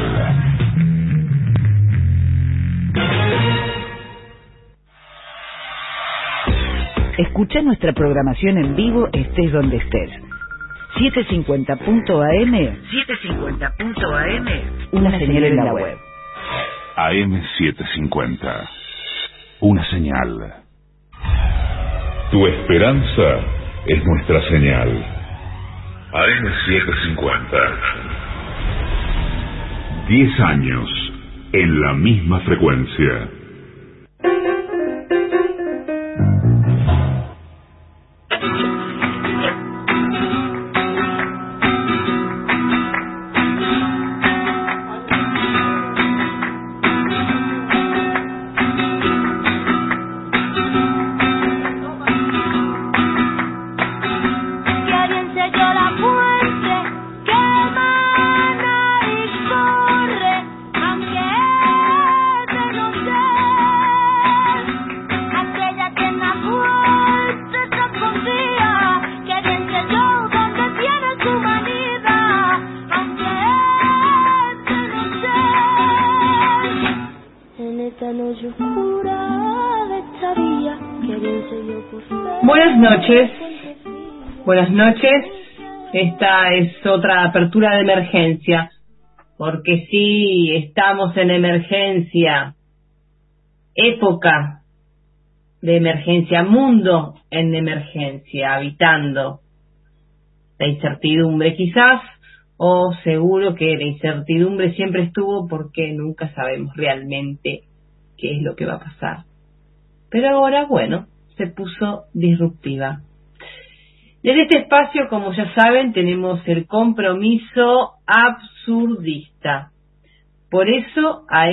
Escucha nuestra programación en vivo estés donde estés. setecientos cincuenta punto a eme, setecientos cincuenta punto a eme, una señal en la web. A M setecientos cincuenta. Una señal. Tu esperanza es nuestra señal. A M setecientos cincuenta. Diez años en la misma frecuencia. Que bien selló la fuente que emana y corre, aunque este no sea esta noche oscura de esta vía que alguien se dio por fe. Buenas noches. Buenas noches. Esta es otra apertura de emergencia, porque sí, estamos en emergencia, época de emergencia, mundo en emergencia, habitando la incertidumbre quizás, o seguro que la incertidumbre siempre estuvo porque nunca sabemos realmente qué es lo que va a pasar. Pero ahora, bueno, se puso disruptiva. En este espacio, como ya saben, tenemos el compromiso absurdista. Por eso, a